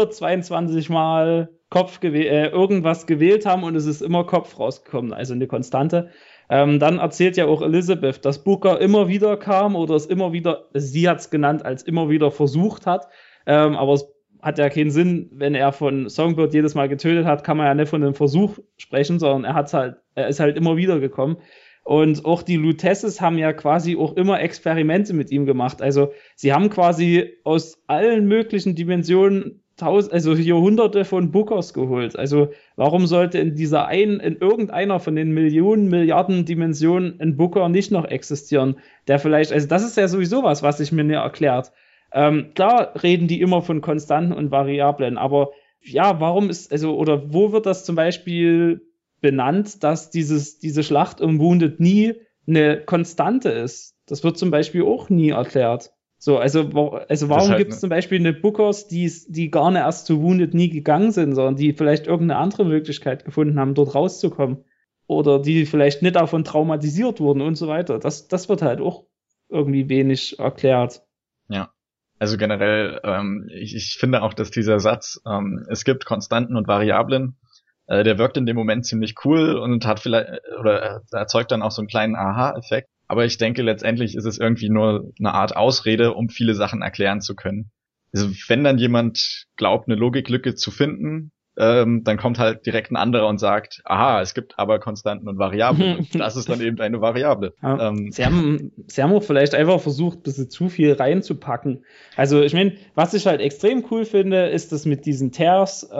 Speaker 3: 122 Mal irgendwas gewählt haben und es ist immer Kopf rausgekommen, also eine Konstante. Dann erzählt ja auch Elizabeth, dass Booker immer wieder kam oder es immer wieder, sie hat es genannt, als immer wieder versucht hat. Aber es hat ja keinen Sinn, wenn er von Songbird jedes Mal getötet hat, kann man ja nicht von einem Versuch sprechen, sondern er ist halt immer wieder gekommen. Und auch die Lutesses haben ja quasi auch immer Experimente mit ihm gemacht. Also sie haben quasi aus allen möglichen Dimensionen also hier Hunderte von Bookers geholt. Also warum sollte in irgendeiner von den Millionen, Milliarden Dimensionen ein Booker nicht noch existieren, der vielleicht, also das ist ja sowieso was sich mir nicht erklärt. Klar reden die immer von Konstanten und Variablen, aber ja, oder wo wird das zum Beispiel benannt, dass diese Schlacht um Wounded Knee eine Konstante ist? Das wird zum Beispiel auch nie erklärt. So, also warum gibt es zum Beispiel eine Bookers, die gar nicht erst zu Wounded Knee gegangen sind, sondern die vielleicht irgendeine andere Möglichkeit gefunden haben, dort rauszukommen? Oder die vielleicht nicht davon traumatisiert wurden und so weiter. Das wird halt auch irgendwie wenig erklärt.
Speaker 2: Ja. Also generell, ich finde auch, dass dieser Satz, es gibt Konstanten und Variablen, der wirkt in dem Moment ziemlich cool und hat vielleicht, oder erzeugt dann auch so einen kleinen Aha-Effekt. Aber ich denke, letztendlich ist es irgendwie nur eine Art Ausrede, um viele Sachen erklären zu können. Also wenn dann jemand glaubt, eine Logiklücke zu finden, dann kommt halt direkt ein anderer und sagt, aha, es gibt aber Konstanten und Variablen. Und das ist dann eben eine Variable.
Speaker 3: Ja, sie haben auch vielleicht einfach versucht, ein bisschen zu viel reinzupacken. Also ich meine, was ich halt extrem cool finde, ist das mit diesen Tears,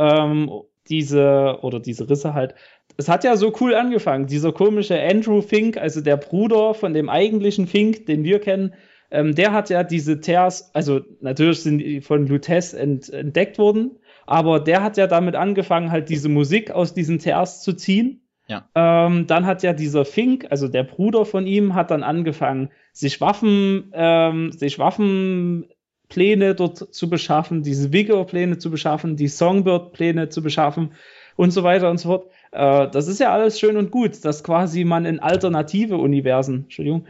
Speaker 3: diese Risse halt. Es hat ja so cool angefangen. Dieser komische Andrew Fink, also der Bruder von dem eigentlichen Fink, den wir kennen, der hat ja diese Tears, also natürlich sind die von Lutece entdeckt worden, aber der hat ja damit angefangen, halt diese Musik aus diesen Tears zu ziehen.
Speaker 2: Ja.
Speaker 3: Dann hat ja dieser Fink, also der Bruder von ihm, hat dann angefangen, sich Waffenpläne dort zu beschaffen, diese Vigor-Pläne zu beschaffen, die Songbird-Pläne zu beschaffen und so weiter und so fort. Das ist ja alles schön und gut, dass quasi man in alternative Universen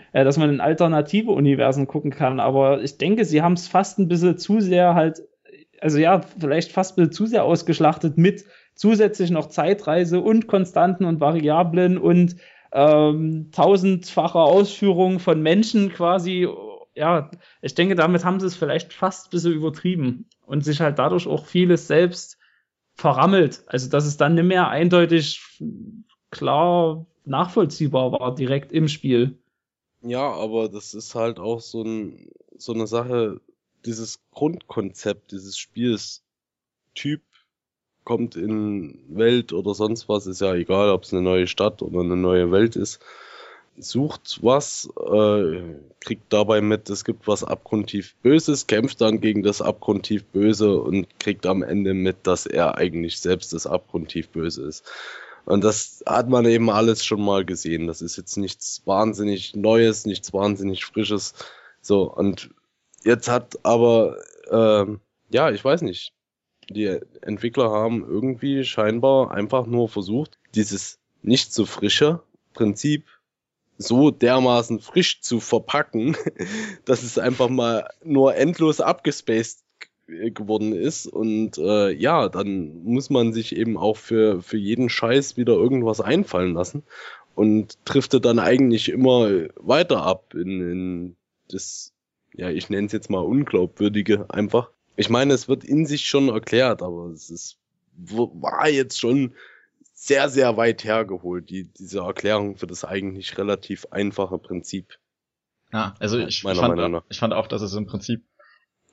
Speaker 3: gucken kann, aber ich denke, sie haben es fast ein bisschen zu sehr halt, also ja, vielleicht fast ein bisschen zu sehr ausgeschlachtet mit zusätzlich noch Zeitreise und Konstanten und Variablen und tausendfacher Ausführung von Menschen quasi. Ja, ich denke, damit haben sie es vielleicht fast ein bisschen übertrieben und sich halt dadurch auch vieles selbst verrammelt. Also, dass es dann nicht mehr eindeutig klar nachvollziehbar war, direkt im Spiel.
Speaker 4: Ja, aber das ist halt auch so eine Sache, dieses Grundkonzept dieses Spiels, Typ kommt in Welt oder sonst was, ist ja egal, ob es eine neue Stadt oder eine neue Welt ist, sucht was, kriegt dabei mit, es gibt was abgrundtief Böses, kämpft dann gegen das abgrundtief Böse und kriegt am Ende mit, dass er eigentlich selbst das abgrundtief Böse ist. Und das hat man eben alles schon mal gesehen. Das ist jetzt nichts wahnsinnig Neues, nichts wahnsinnig Frisches. So, und jetzt hat aber, ja, ich weiß nicht, die Entwickler haben irgendwie scheinbar einfach nur versucht, dieses nicht so frische Prinzip so dermaßen frisch zu verpacken, dass es einfach mal nur endlos abgespaced geworden ist. Und ja, dann muss man sich eben auch für jeden Scheiß wieder irgendwas einfallen lassen und driftet dann eigentlich immer weiter ab in das, ja, ich nenne es jetzt mal Unglaubwürdige einfach. Ich meine, es wird in sich schon erklärt, aber war jetzt schon sehr, sehr weit hergeholt, diese Erklärung für das eigentlich relativ einfache Prinzip.
Speaker 2: Ja, also ich fand auch, dass es im Prinzip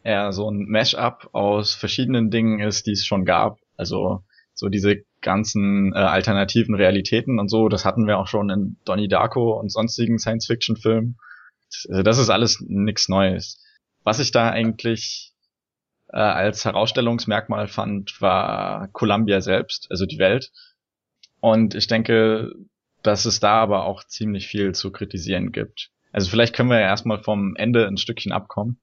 Speaker 2: eher so ein Mash-up aus verschiedenen Dingen ist, die es schon gab. Also so diese ganzen alternativen Realitäten und so, das hatten wir auch schon in Donnie Darko und sonstigen Science-Fiction-Filmen. Das ist alles nichts Neues. Was ich da eigentlich als Herausstellungsmerkmal fand, war Columbia selbst, also die Welt. Und ich denke, dass es da aber auch ziemlich viel zu kritisieren gibt. Also vielleicht können wir ja erstmal vom Ende ein Stückchen abkommen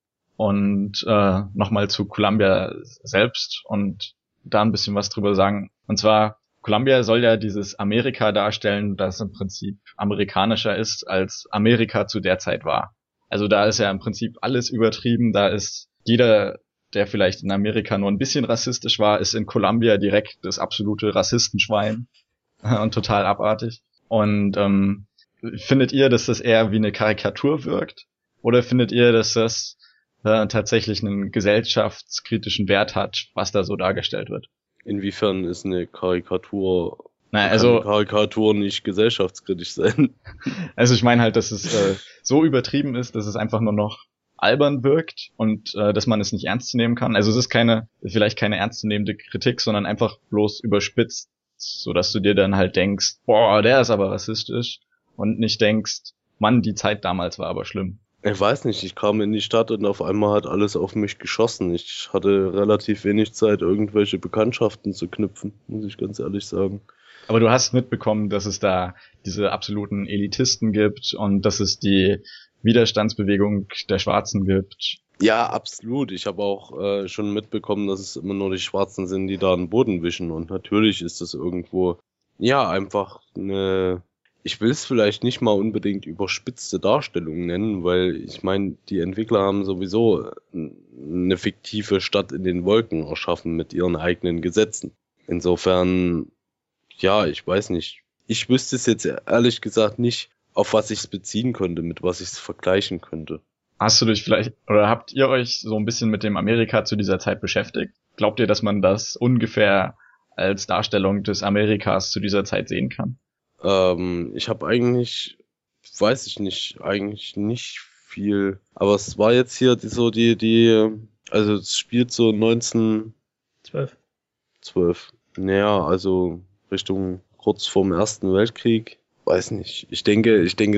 Speaker 2: und nochmal zu Columbia selbst und da ein bisschen was drüber sagen. Und zwar, Columbia soll ja dieses Amerika darstellen, das im Prinzip amerikanischer ist, als Amerika zu der Zeit war. Also da ist ja im Prinzip alles übertrieben, da ist jeder, der vielleicht in Amerika nur ein bisschen rassistisch war, ist in Columbia direkt das absolute Rassistenschwein und total abartig. Und findet ihr, dass das eher wie eine Karikatur wirkt? Oder findet ihr, dass das tatsächlich einen gesellschaftskritischen Wert hat, was da so dargestellt wird?
Speaker 4: Inwiefern ist eine Karikatur,
Speaker 2: Naja,
Speaker 4: kann
Speaker 2: also,
Speaker 4: Karikatur nicht gesellschaftskritisch sein?
Speaker 2: also ich meine halt, dass es so übertrieben ist, dass es einfach nur noch albern wirkt und dass man es nicht ernst nehmen kann. Also es ist vielleicht keine ernstzunehmende Kritik, sondern einfach bloß überspitzt, so dass du dir dann halt denkst, boah, der ist aber rassistisch und nicht denkst, Mann, die Zeit damals war aber schlimm.
Speaker 4: Ich weiß nicht, ich kam in die Stadt und auf einmal hat alles auf mich geschossen. Ich hatte relativ wenig Zeit, irgendwelche Bekanntschaften zu knüpfen, muss ich ganz ehrlich sagen.
Speaker 2: Aber du hast mitbekommen, dass es da diese absoluten Elitisten gibt und dass es die Widerstandsbewegung der Schwarzen gibt.
Speaker 4: Ja, absolut. Ich habe auch schon mitbekommen, dass es immer nur die Schwarzen sind, die da den Boden wischen. Und natürlich ist das irgendwo, ja, einfach eine, ich will es vielleicht nicht mal unbedingt überspitzte Darstellung nennen, weil ich meine, die Entwickler haben sowieso eine fiktive Stadt in den Wolken erschaffen mit ihren eigenen Gesetzen. Insofern, ja, ich weiß nicht. Ich wüsste es jetzt ehrlich gesagt nicht, auf was ich es beziehen könnte, mit was ich es vergleichen könnte.
Speaker 2: Hast du dich vielleicht, oder habt ihr euch so ein bisschen mit dem Amerika zu dieser Zeit beschäftigt? Glaubt ihr, dass man das ungefähr als Darstellung des Amerikas zu dieser Zeit sehen kann?
Speaker 4: Ich habe eigentlich, weiß ich nicht, eigentlich nicht viel. Aber es war jetzt hier also es spielt so 1912. Naja, also Richtung kurz vorm Ersten Weltkrieg. Weiß nicht. Ich denke,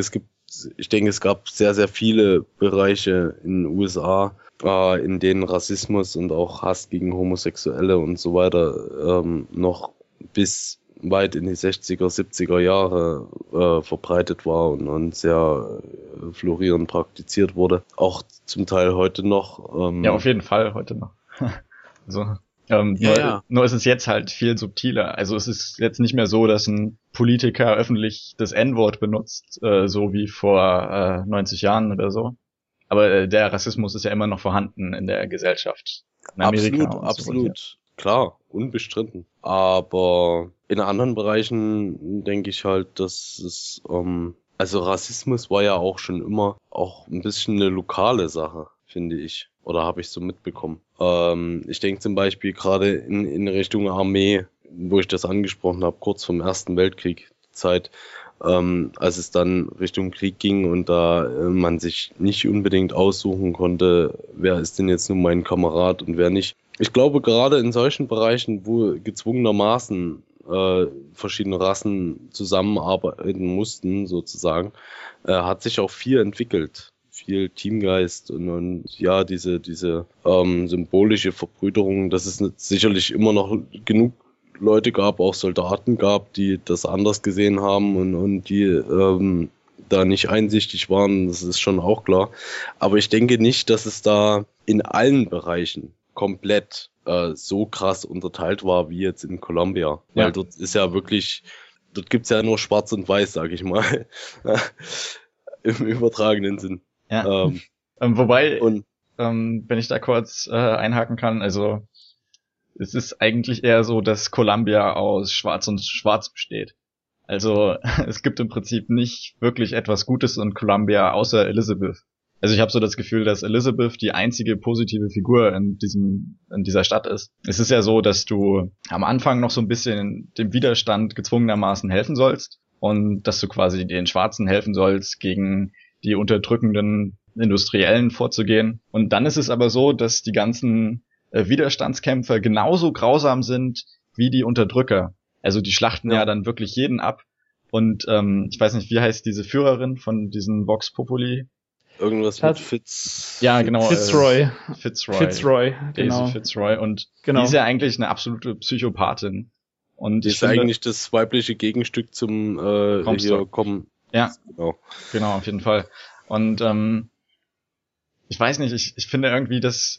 Speaker 4: es gab sehr, sehr viele Bereiche in den USA, in denen Rassismus und auch Hass gegen Homosexuelle und so weiter noch bis weit in die 60er, 70er Jahre verbreitet war und sehr florierend praktiziert wurde. Auch zum Teil heute noch.
Speaker 2: Ja, auf jeden Fall heute noch. Also, nur ist es jetzt halt viel subtiler. Also es ist jetzt nicht mehr so, dass ein Politiker öffentlich das N-Wort benutzt, so wie vor 90 Jahren oder so. Aber der Rassismus ist ja immer noch vorhanden in der Gesellschaft. In Amerika
Speaker 4: absolut. Klar, unbestritten. Aber in anderen Bereichen denke ich halt, dass es, also Rassismus war ja auch schon immer auch ein bisschen eine lokale Sache, finde ich. Oder habe ich so mitbekommen. Ich denke zum Beispiel gerade in Richtung Armee, wo ich das angesprochen habe, kurz vom Ersten Weltkrieg Zeit, als es dann Richtung Krieg ging und da man sich nicht unbedingt aussuchen konnte, wer ist denn jetzt nun mein Kamerad und wer nicht. Ich glaube, gerade in solchen Bereichen, wo gezwungenermaßen verschiedene Rassen zusammenarbeiten mussten, sozusagen, hat sich auch viel entwickelt. Viel Teamgeist und ja, diese symbolische Verbrüderung, dass es sicherlich immer noch genug Leute gab, auch Soldaten gab, die das anders gesehen haben und die da nicht einsichtig waren, das ist schon auch klar. Aber ich denke nicht, dass es da in allen Bereichen komplett so krass unterteilt war wie jetzt in Columbia. Weil dort ist ja wirklich, dort gibt's ja nur Schwarz und Weiß, sag ich mal. Im übertragenen Sinn.
Speaker 2: Ja. Wobei, wenn ich da kurz einhaken kann, also es ist eigentlich eher so, dass Columbia aus Schwarz und Schwarz besteht. Also es gibt im Prinzip nicht wirklich etwas Gutes in Columbia außer Elizabeth. Also ich habe so das Gefühl, dass Elizabeth die einzige positive Figur in dieser Stadt ist. Es ist ja so, dass du am Anfang noch so ein bisschen dem Widerstand gezwungenermaßen helfen sollst und dass du quasi den Schwarzen helfen sollst gegen die unterdrückenden Industriellen vorzugehen. Und dann ist es aber so, dass die ganzen Widerstandskämpfer genauso grausam sind wie die Unterdrücker. Also die schlachten ja dann wirklich jeden ab. Und ich weiß nicht, wie heißt diese Führerin von diesen Vox Populi?
Speaker 4: Irgendwas mit Fitz.
Speaker 2: Ja, genau.
Speaker 3: Fitzroy.
Speaker 2: Fitzroy,
Speaker 3: genau.
Speaker 2: Daisy Fitzroy. Und
Speaker 3: Genau.
Speaker 2: die ist ja eigentlich eine absolute Psychopathin. Und
Speaker 4: Die
Speaker 2: ich
Speaker 4: ist
Speaker 2: finde,
Speaker 4: eigentlich das weibliche Gegenstück zum
Speaker 2: Comstock. Ja,
Speaker 4: Genau.
Speaker 2: genau, auf jeden Fall. Und ich weiß nicht, ich finde irgendwie, das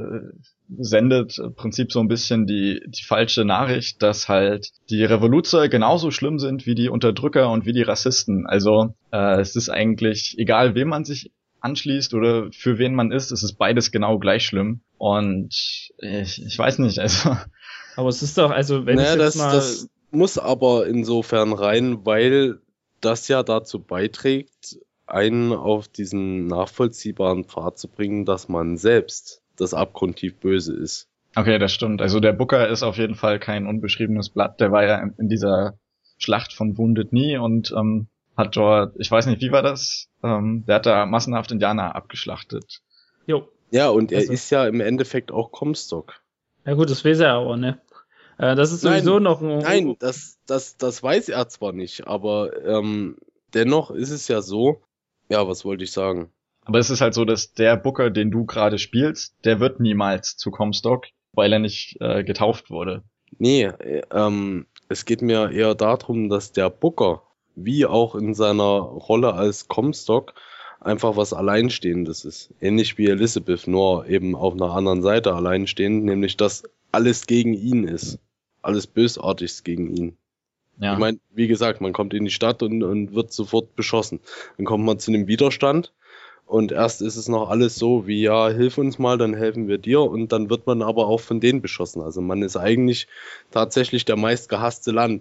Speaker 2: sendet im Prinzip so ein bisschen die falsche Nachricht, dass halt die Revoluzer genauso schlimm sind wie die Unterdrücker und wie die Rassisten. Also es ist eigentlich egal, wem man sich anschließt oder für wen man ist, es ist beides genau gleich schlimm. Und ich weiß nicht, also.
Speaker 3: Aber es ist doch, also wenn
Speaker 4: Naja,
Speaker 3: ich jetzt mal...
Speaker 4: das muss aber insofern rein, weil das ja dazu beiträgt, einen auf diesen nachvollziehbaren Pfad zu bringen, dass man selbst das abgrundtief Böse ist.
Speaker 2: Okay, das stimmt. Also der Booker ist auf jeden Fall kein unbeschriebenes Blatt. Der war ja in dieser Schlacht von Wounded Knee und hat dort, ich weiß nicht, wie war das? Der hat da massenhaft Indianer abgeschlachtet.
Speaker 3: Jo.
Speaker 4: Ja, und er
Speaker 3: Also-
Speaker 4: ist ja im Endeffekt auch Comstock.
Speaker 3: Ja gut, das weiß er aber, ne? Das ist sowieso noch ein...
Speaker 4: Nein, das weiß er zwar nicht, aber dennoch ist es ja so, ja, was wollte ich sagen?
Speaker 2: Aber es ist halt so, dass der Booker, den du gerade spielst, der wird niemals zu Comstock, weil er nicht getauft wurde.
Speaker 4: Nee, es geht mir eher darum, dass der Booker, wie auch in seiner Rolle als Comstock, einfach was Alleinstehendes ist. Ähnlich wie Elizabeth, nur eben auf einer anderen Seite alleinstehend, nämlich dass alles gegen ihn ist. Alles Bösartigst gegen ihn.
Speaker 2: Ja.
Speaker 4: Ich meine, wie gesagt, man kommt in die Stadt und wird sofort beschossen. Dann kommt man zu einem Widerstand und erst ist es noch alles so wie, ja, hilf uns mal, dann helfen wir dir und dann wird man aber auch von denen beschossen. Also man ist eigentlich tatsächlich der meistgehasste Mann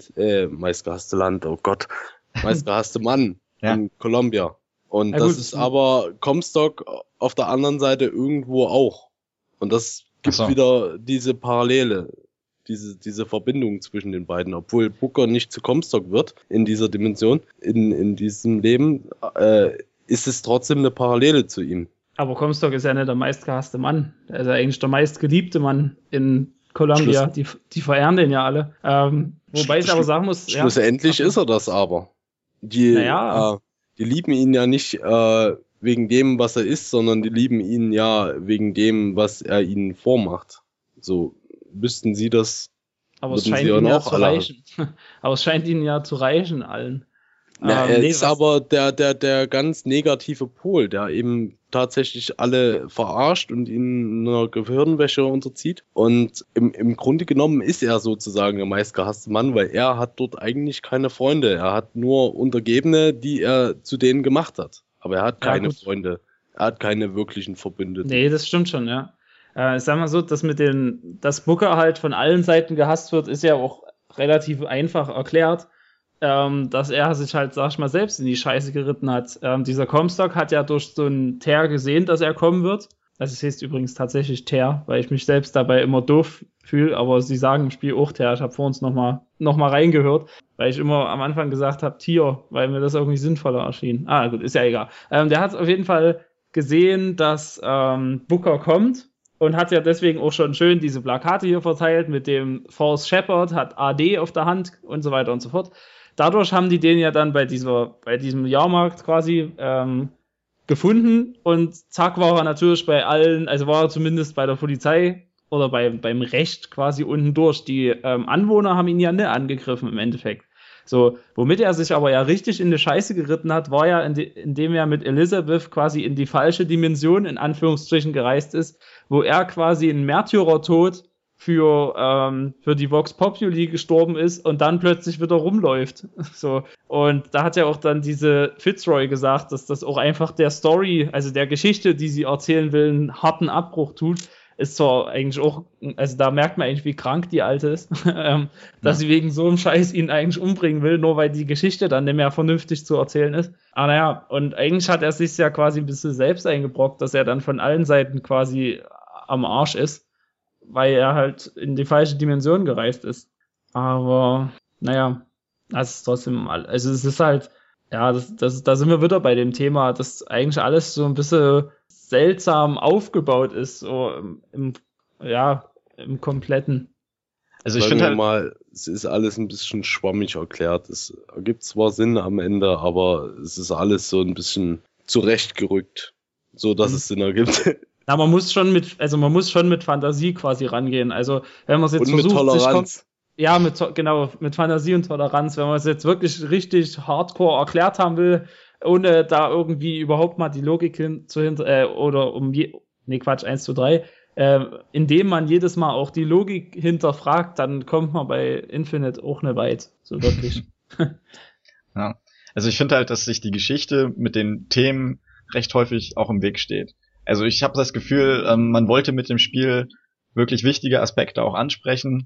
Speaker 2: Ja.
Speaker 4: in Colombia. Und
Speaker 3: Ja,
Speaker 4: das
Speaker 3: gut.
Speaker 4: ist aber Comstock auf der anderen Seite irgendwo auch. Und das gibt
Speaker 2: Ach so.
Speaker 4: wieder diese Parallele, diese Verbindung zwischen den beiden. Obwohl Booker nicht zu Comstock wird in dieser Dimension, in diesem Leben, ist es trotzdem eine Parallele zu ihm.
Speaker 3: Aber Comstock ist ja nicht der meistgehasste Mann. Er ist ja eigentlich der meistgeliebte Mann in Columbia. Die verehren den ja alle. Wobei ich aber sagen muss...
Speaker 4: Schlussendlich ist er das aber. Die lieben ihn ja nicht wegen dem, was er ist, sondern die lieben ihn ja wegen dem, was er ihnen vormacht. So wüssten sie das.
Speaker 3: Aber es
Speaker 4: würden
Speaker 3: scheint
Speaker 4: sie
Speaker 3: ihnen ja
Speaker 4: auch
Speaker 3: zu
Speaker 4: alle
Speaker 3: reichen. Aber es scheint ihnen ja zu reichen allen.
Speaker 4: Na, er
Speaker 3: Nee,
Speaker 4: ist
Speaker 3: was-
Speaker 4: aber der ganz negative Pol, der eben tatsächlich alle verarscht und ihnen einer Gehirnwäsche unterzieht. Und im Grunde genommen ist er sozusagen der meistgehasste Mann, weil er hat dort eigentlich keine Freunde. Er hat nur Untergebene, die er zu denen gemacht hat. Aber er hat
Speaker 3: Ja,
Speaker 4: keine
Speaker 3: gut.
Speaker 4: Freunde. Er hat keine wirklichen Verbündeten.
Speaker 3: Nee, das stimmt schon, ja. Ich sag mal so, dass Booker halt von allen Seiten gehasst wird, ist ja auch relativ einfach erklärt, dass er sich halt, sag ich mal, selbst in die Scheiße geritten hat. Dieser Comstock hat ja durch so einen Tear gesehen, dass er kommen wird. Also es heißt übrigens tatsächlich Tear, weil ich mich selbst dabei immer doof fühle, aber sie sagen im Spiel auch Tear. Ich habe vor uns noch mal reingehört, weil ich immer am Anfang gesagt habe Tier, weil mir das irgendwie sinnvoller erschien. Ah, gut, ist ja egal. Der hat auf jeden Fall gesehen, dass Booker kommt und hat ja deswegen auch schon schön diese Plakate hier verteilt mit dem Force Shepard, hat AD auf der Hand und so weiter und so fort. Dadurch haben die den ja dann bei diesem Jahrmarkt quasi gefunden und zack war er natürlich bei allen, also war er zumindest bei der Polizei oder beim Recht quasi unten durch. Die Anwohner haben ihn ja nicht angegriffen im Endeffekt. So, womit er sich aber ja richtig in die Scheiße geritten hat, war ja, indem er mit Elizabeth quasi in die falsche Dimension, in Anführungsstrichen, gereist ist, wo er quasi einen Märtyrertod für die Vox Populi gestorben ist und dann plötzlich wieder rumläuft. So. Und da hat ja auch dann diese Fitzroy gesagt, dass das auch einfach der Story, also der Geschichte, die sie erzählen will, einen harten Abbruch tut. Ist zwar eigentlich auch, also da merkt man eigentlich, wie krank die Alte ist, dass sie wegen so einem Scheiß ihn eigentlich umbringen will, nur weil die Geschichte dann nicht mehr vernünftig zu erzählen ist. Aber naja, und eigentlich hat er sich ja quasi ein bisschen selbst eingebrockt, dass er dann von allen Seiten quasi am Arsch ist, weil er halt in die falsche Dimension gereist ist. Aber naja, das ist trotzdem, also es ist halt Ja, da sind wir wieder bei dem Thema, dass eigentlich alles so ein bisschen seltsam aufgebaut ist, so im Kompletten.
Speaker 2: Also ich
Speaker 4: Sagen
Speaker 2: finde
Speaker 4: wir
Speaker 2: halt,
Speaker 4: mal, es ist alles ein bisschen schwammig erklärt. Es ergibt zwar Sinn am Ende, aber es ist alles so ein bisschen zurechtgerückt, so dass es Sinn ergibt.
Speaker 3: Na, man muss schon mit Fantasie quasi rangehen. Also, wenn man es jetzt
Speaker 4: Und mit
Speaker 3: versucht,
Speaker 4: Toleranz.
Speaker 3: mit Fantasie und Toleranz, wenn man es jetzt wirklich richtig hardcore erklärt haben will, ohne da irgendwie überhaupt mal die Logik Quatsch, 1, 2, 3, indem man jedes Mal auch die Logik hinterfragt, dann kommt man bei Infinite auch nicht weit, so wirklich.
Speaker 2: ja. Also ich finde halt, dass sich die Geschichte mit den Themen recht häufig auch im Weg steht. Also ich habe das Gefühl, man wollte mit dem Spiel wirklich wichtige Aspekte auch ansprechen,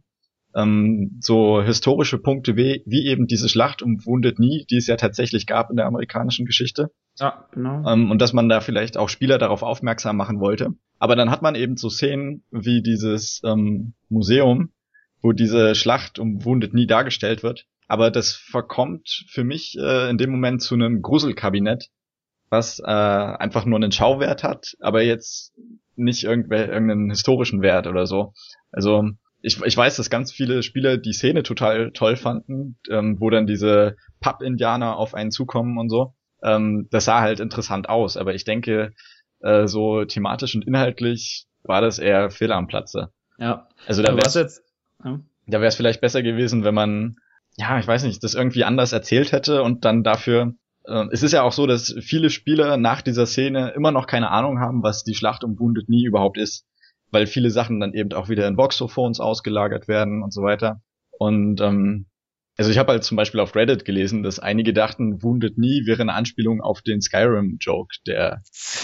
Speaker 2: so historische Punkte wie eben diese Schlacht um Wounded Knee, die es ja tatsächlich gab in der amerikanischen Geschichte.
Speaker 3: Ja, genau.
Speaker 2: Und dass man da vielleicht auch Spieler darauf aufmerksam machen wollte. Aber dann hat man eben so Szenen wie dieses Museum, wo diese Schlacht um Wounded Knee dargestellt wird. Aber das verkommt für mich in dem Moment zu einem Gruselkabinett, was einfach nur einen Schauwert hat, aber jetzt nicht irgendeinen historischen Wert oder so. Also ich weiß, dass ganz viele Spieler die Szene total toll fanden, wo dann diese Pub-Indianer auf einen zukommen und so. Das sah halt interessant aus, aber ich denke, so thematisch und inhaltlich war das eher Fehl am Platze.
Speaker 3: Ja.
Speaker 2: Also da wäre es vielleicht besser gewesen, wenn man, ja, ich weiß nicht, das irgendwie anders erzählt hätte und dann dafür. Es ist ja auch so, dass viele Spieler nach dieser Szene immer noch keine Ahnung haben, was die Schlacht um Wounded Knee überhaupt ist, weil viele Sachen dann eben auch wieder in Voxophones ausgelagert werden und so weiter. Und also ich habe halt zum Beispiel auf Reddit gelesen, dass einige dachten, Wounded Knee wäre eine Anspielung auf den Skyrim-Joke, der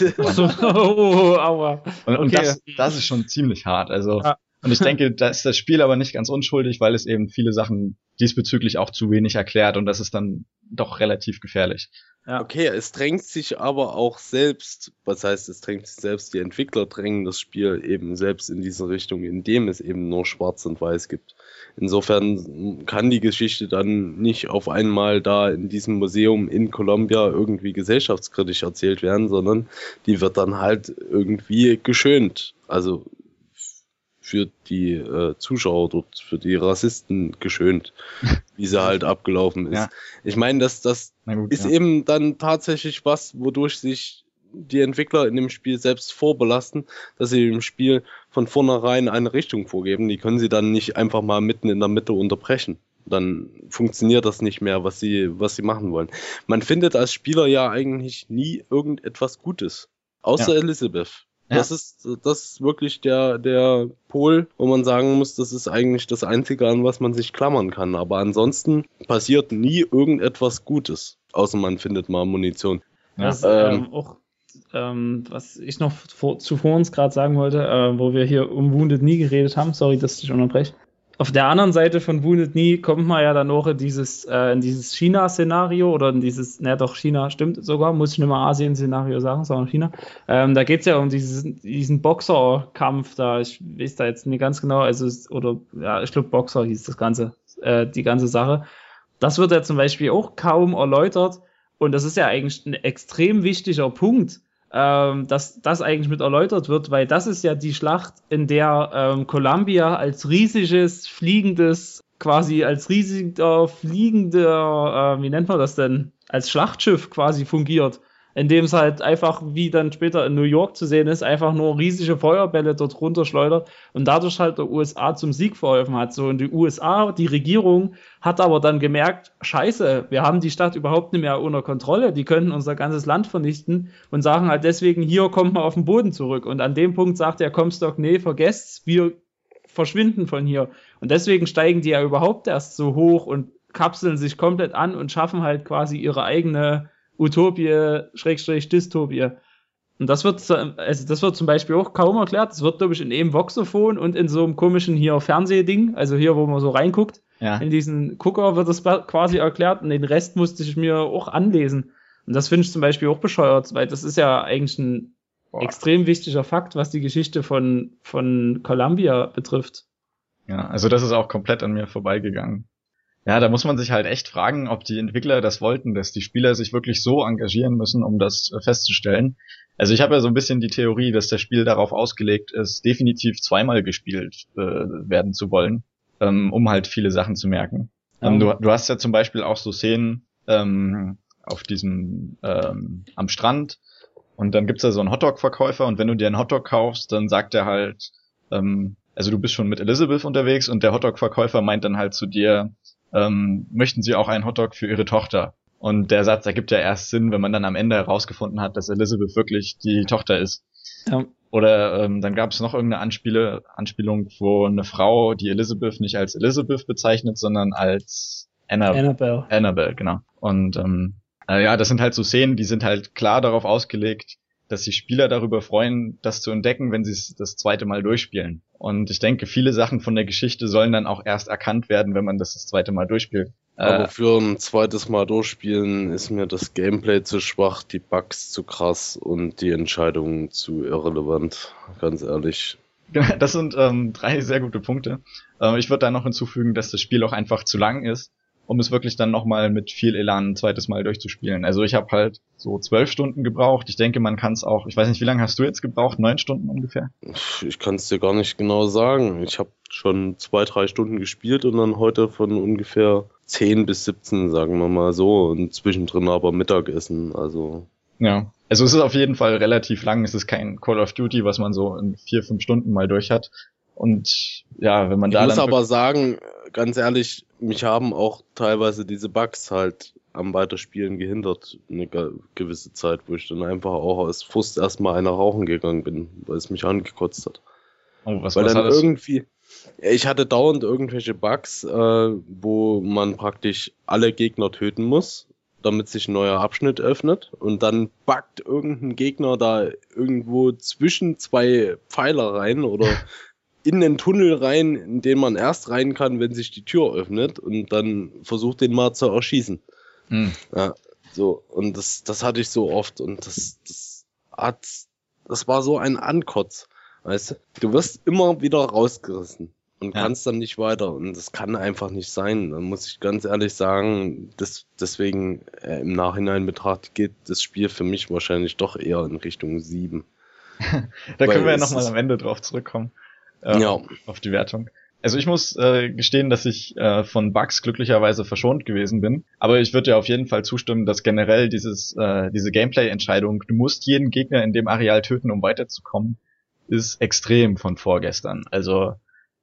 Speaker 3: aua.
Speaker 2: und
Speaker 3: Okay.
Speaker 2: das ist schon ziemlich hart. Also
Speaker 3: Ja.
Speaker 2: und ich denke, da ist das Spiel aber nicht ganz unschuldig, weil es eben viele Sachen diesbezüglich auch zu wenig erklärt und das ist dann doch relativ gefährlich.
Speaker 3: Ja.
Speaker 4: Okay, es drängt sich aber auch selbst, was heißt, es drängt sich selbst, die Entwickler drängen das Spiel eben selbst in diese Richtung, indem es eben nur Schwarz und Weiß gibt. Insofern kann die Geschichte dann nicht auf einmal da in diesem Museum in Columbia irgendwie gesellschaftskritisch erzählt werden, sondern die wird dann halt irgendwie geschönt. Also für die Zuschauer dort, für die Rassisten geschönt, wie sie halt abgelaufen ist.
Speaker 2: Ja.
Speaker 4: Ich meine, das
Speaker 2: Na gut,
Speaker 4: ist
Speaker 2: ja.
Speaker 4: eben dann tatsächlich was, wodurch sich die Entwickler in dem Spiel selbst vorbelasten, dass sie dem Spiel von vornherein eine Richtung vorgeben. Die können sie dann nicht einfach mal mitten in der Mitte unterbrechen. Dann funktioniert das nicht mehr, was sie machen wollen. Man findet als Spieler ja eigentlich nie irgendetwas Gutes. Außer Elizabeth.
Speaker 2: Ja.
Speaker 4: Das ist wirklich der Pol, wo man sagen muss, das ist eigentlich das Einzige, an was man sich klammern kann. Aber ansonsten passiert nie irgendetwas Gutes. Außer man findet mal Munition.
Speaker 3: Das auch, was ich noch zuvor uns gerade sagen wollte, wo wir hier um Wounded Knee geredet haben, sorry, dass ich dich unterbreche. Auf der anderen Seite von Wounded Knee kommt man ja dann noch in dieses China-Szenario oder in dieses, China stimmt sogar, muss ich nicht mal Asien-Szenario sagen, sondern China. Da geht's ja um diesen Boxerkampf da, ich weiß da jetzt nicht ganz genau, also ich glaube Boxer hieß das Ganze, die ganze Sache. Das wird ja zum Beispiel auch kaum erläutert und das ist ja eigentlich ein extrem wichtiger Punkt, dass das eigentlich mit erläutert wird, weil das ist ja die Schlacht, in der Columbia als riesiges, fliegendes, quasi als riesiger, fliegender, wie nennt man das denn, als Schlachtschiff quasi fungiert, in dem es halt einfach, wie dann später in New York zu sehen ist, einfach nur riesige Feuerbälle dort runterschleudert und dadurch halt der USA zum Sieg verholfen hat. So, und die USA, die Regierung, hat aber dann gemerkt, scheiße, wir haben die Stadt überhaupt nicht mehr unter Kontrolle, die könnten unser ganzes Land vernichten und sagen halt deswegen, hier kommt mal auf den Boden zurück. Und an dem Punkt sagt der Comstock, nee, vergesst's, wir verschwinden von hier. Und deswegen steigen die ja überhaupt erst so hoch und kapseln sich komplett an und schaffen halt quasi ihre eigene Utopie, Dystopie. Und das wird zum Beispiel auch kaum erklärt. Das wird, glaube ich, in einem Voxophon und in so einem komischen hier Fernsehding, also hier, wo man so reinguckt, in diesen Gucker wird das quasi erklärt und den Rest musste ich mir auch anlesen. Und das finde ich zum Beispiel auch bescheuert, weil das ist ja eigentlich ein extrem wichtiger Fakt, was die Geschichte von Columbia betrifft.
Speaker 2: Ja, also das ist auch komplett an mir vorbeigegangen. Ja, da muss man sich halt echt fragen, ob die Entwickler das wollten, dass die Spieler sich wirklich so engagieren müssen, um das festzustellen. Also ich habe ja so ein bisschen die Theorie, dass das Spiel darauf ausgelegt ist, definitiv zweimal gespielt werden zu wollen, um halt viele Sachen zu merken. Du hast ja zum Beispiel auch so Szenen auf diesem am Strand, und dann gibt's da so einen Hotdog-Verkäufer, und wenn du dir einen Hotdog kaufst, dann sagt er halt, also du bist schon mit Elizabeth unterwegs, und der Hotdog-Verkäufer meint dann halt zu dir, möchten Sie auch einen Hotdog für Ihre Tochter? Und der Satz ergibt ja erst Sinn, wenn man dann am Ende herausgefunden hat, dass Elizabeth wirklich die Tochter ist.
Speaker 3: Ja.
Speaker 2: Oder dann gab es noch irgendeine Anspielung, wo eine Frau die Elizabeth nicht als Elizabeth bezeichnet, sondern als
Speaker 3: Annabelle.
Speaker 2: Annabelle, genau. Und ja, das sind halt so Szenen, die sind halt klar darauf ausgelegt, dass sich Spieler darüber freuen, das zu entdecken, wenn sie es das zweite Mal durchspielen. Und ich denke, viele Sachen von der Geschichte sollen dann auch erst erkannt werden, wenn man das zweite Mal durchspielt.
Speaker 4: Aber für ein zweites Mal durchspielen ist mir das Gameplay zu schwach, die Bugs zu krass und die Entscheidungen zu irrelevant, ganz ehrlich.
Speaker 2: Das sind 3 sehr gute Punkte. Ich würde da noch hinzufügen, dass das Spiel auch einfach zu lang ist, um es wirklich dann nochmal mit viel Elan ein zweites Mal durchzuspielen. Also ich habe halt so 12 Stunden gebraucht. Ich denke, man kann es auch, ich weiß nicht, wie lange hast du jetzt gebraucht? 9 Stunden ungefähr?
Speaker 4: Ich kann es dir gar nicht genau sagen. Ich habe schon 2-3 Stunden gespielt und dann heute von ungefähr 10 bis 17, sagen wir mal so, und zwischendrin aber Mittagessen, also.
Speaker 2: Ja, also es ist auf jeden Fall relativ lang. Es ist kein Call of Duty, was man so in 4-5 Stunden mal durch hat. Und ja, wenn man da
Speaker 4: Ich muss
Speaker 2: dann...
Speaker 4: aber sagen, ganz ehrlich, mich haben auch teilweise diese Bugs halt am Weiterspielen gehindert, eine gewisse Zeit, wo ich dann einfach auch aus Frust erstmal einer rauchen gegangen bin, weil es mich angekotzt hat.
Speaker 2: Oh, was
Speaker 4: Weil dann
Speaker 2: alles?
Speaker 4: irgendwie, ich hatte dauernd irgendwelche Bugs, wo man praktisch alle Gegner töten muss, damit sich ein neuer Abschnitt öffnet, und dann buggt irgendein Gegner da irgendwo zwischen 2 Pfeiler rein oder in den Tunnel rein, in den man erst rein kann, wenn sich die Tür öffnet, und dann versucht den mal zu erschießen. Ja, so, und das hatte ich so oft, und das war so ein Ankotz, weißt du? Du wirst immer wieder rausgerissen und kannst dann nicht weiter, und das kann einfach nicht sein. Da muss ich ganz ehrlich sagen, deswegen im Nachhinein betrachtet geht das Spiel für mich wahrscheinlich doch eher in Richtung 7.
Speaker 2: Da können wir ja nochmal am Ende drauf zurückkommen. Auf die Wertung. Also ich muss gestehen, dass ich von Bugs glücklicherweise verschont gewesen bin. Aber ich würde ja auf jeden Fall zustimmen, dass generell diese Gameplay-Entscheidung, du musst jeden Gegner in dem Areal töten, um weiterzukommen, ist extrem von vorgestern. Also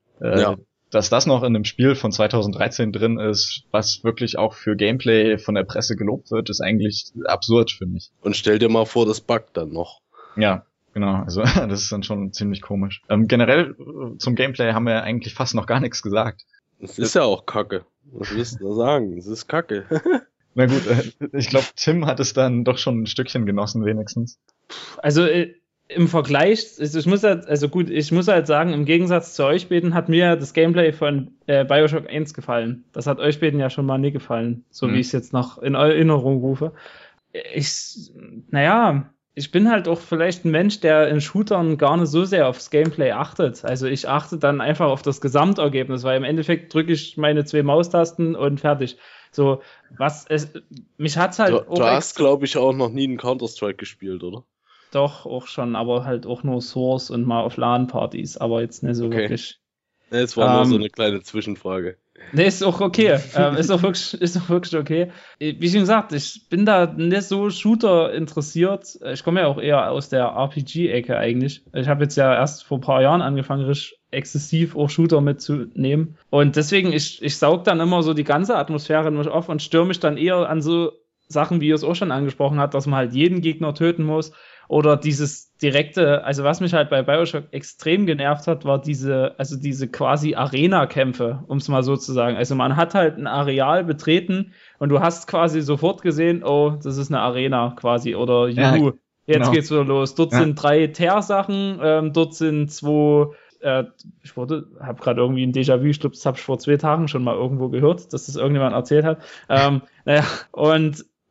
Speaker 2: dass das noch in einem Spiel von 2013 drin ist, was wirklich auch für Gameplay von der Presse gelobt wird, ist eigentlich absurd für mich.
Speaker 4: Und stell dir mal vor, das buggt dann noch.
Speaker 2: Ja. Genau, also das ist dann schon ziemlich komisch. Generell zum Gameplay haben wir eigentlich fast noch gar nichts gesagt.
Speaker 4: Es ist ja auch Kacke. Was willst du da sagen? Es ist Kacke.
Speaker 2: Na gut, ich glaube, Tim hat es dann doch schon ein Stückchen genossen, wenigstens.
Speaker 3: Also im Vergleich, ich muss halt sagen, im Gegensatz zu euch beiden hat mir das Gameplay von Bioshock 1 gefallen. Das hat euch beiden ja schon mal nie gefallen, so wie ich es jetzt noch in Erinnerung rufe. Ich bin halt auch vielleicht ein Mensch, der in Shootern gar nicht so sehr aufs Gameplay achtet. Also ich achte dann einfach auf das Gesamtergebnis, weil im Endeffekt drücke ich meine 2 Maustasten und fertig. So, mich hat's halt auch...
Speaker 4: Du hast, glaube ich, auch noch nie einen Counter-Strike gespielt, oder?
Speaker 3: Doch, auch schon, aber halt auch nur Source und mal auf LAN-Partys, aber jetzt nicht so wirklich.
Speaker 4: Es war nur so eine kleine Zwischenfrage.
Speaker 3: Nee, ist auch okay. Ist auch wirklich okay. Wie schon gesagt, ich bin da nicht so Shooter interessiert. Ich komme ja auch eher aus der RPG-Ecke eigentlich. Ich habe jetzt ja erst vor ein paar Jahren angefangen, exzessiv auch Shooter mitzunehmen. Und deswegen, ich saug dann immer so die ganze Atmosphäre in mich auf und störe mich dann eher an so Sachen, wie ihr es auch schon angesprochen habt, dass man halt jeden Gegner töten muss. Oder dieses direkte, also was mich halt bei Bioshock extrem genervt hat, war diese quasi Arena-Kämpfe, um es mal so zu sagen. Also man hat halt ein Areal betreten und du hast quasi sofort gesehen, oh, das ist eine Arena quasi, oder juhu, jetzt geht's wieder los. Dort sind 3 Teer-Sachen, dort sind 2, habe gerade irgendwie ein Déjà-vu, ich glaube, das habe ich vor 2 Tagen schon mal irgendwo gehört, dass das irgendjemand erzählt hat. Und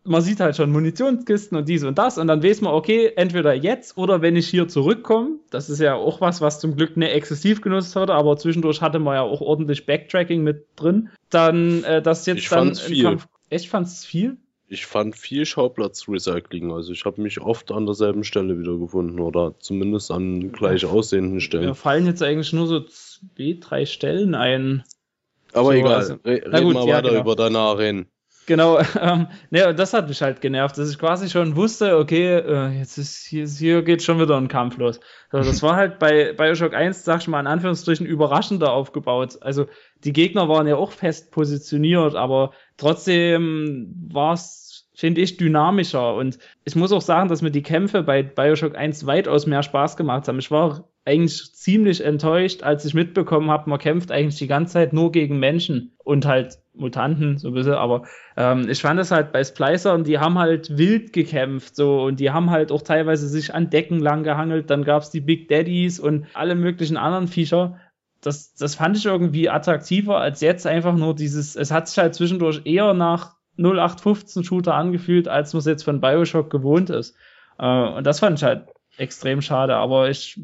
Speaker 3: man sieht halt schon Munitionskisten und dies und das und dann weiß man, okay, entweder jetzt oder wenn ich hier zurückkomme, das ist ja auch was zum Glück nicht exzessiv genutzt wurde, aber zwischendurch hatte man ja auch ordentlich Backtracking mit drin, dann das jetzt
Speaker 4: ich
Speaker 3: dann
Speaker 4: fand's viel.
Speaker 3: Echt, fand's viel?
Speaker 4: Ich fand viel Schauplatzrecycling, also ich habe mich oft an derselben Stelle wiedergefunden oder zumindest an gleich aussehenden Stellen.
Speaker 3: Mir fallen jetzt eigentlich nur so 2, 3 Stellen ein.
Speaker 4: Aber
Speaker 3: so,
Speaker 4: egal,
Speaker 3: also,
Speaker 4: reden wir weiter über deine Arenen.
Speaker 3: Genau, ne, das hat mich halt genervt, dass ich quasi schon wusste, okay, jetzt ist hier geht schon wieder ein Kampf los. So, das war halt bei Bioshock 1, sag ich mal in Anführungsstrichen, überraschender aufgebaut. Also die Gegner waren ja auch fest positioniert, aber trotzdem war es, finde ich, dynamischer. Und ich muss auch sagen, dass mir die Kämpfe bei Bioshock 1 weitaus mehr Spaß gemacht haben. Ich war eigentlich ziemlich enttäuscht, als ich mitbekommen habe, man kämpft eigentlich die ganze Zeit nur gegen Menschen und halt Mutanten, so ein bisschen, aber ich fand es halt bei Splicer und die haben halt wild gekämpft, so, und die haben halt auch teilweise sich an Decken lang gehangelt, dann gab's die Big Daddies und alle möglichen anderen Viecher. Das fand ich irgendwie attraktiver als jetzt einfach nur dieses, es hat sich halt zwischendurch eher nach 0815 Shooter angefühlt, als man es jetzt von Bioshock gewohnt ist. Und das fand ich halt extrem schade, aber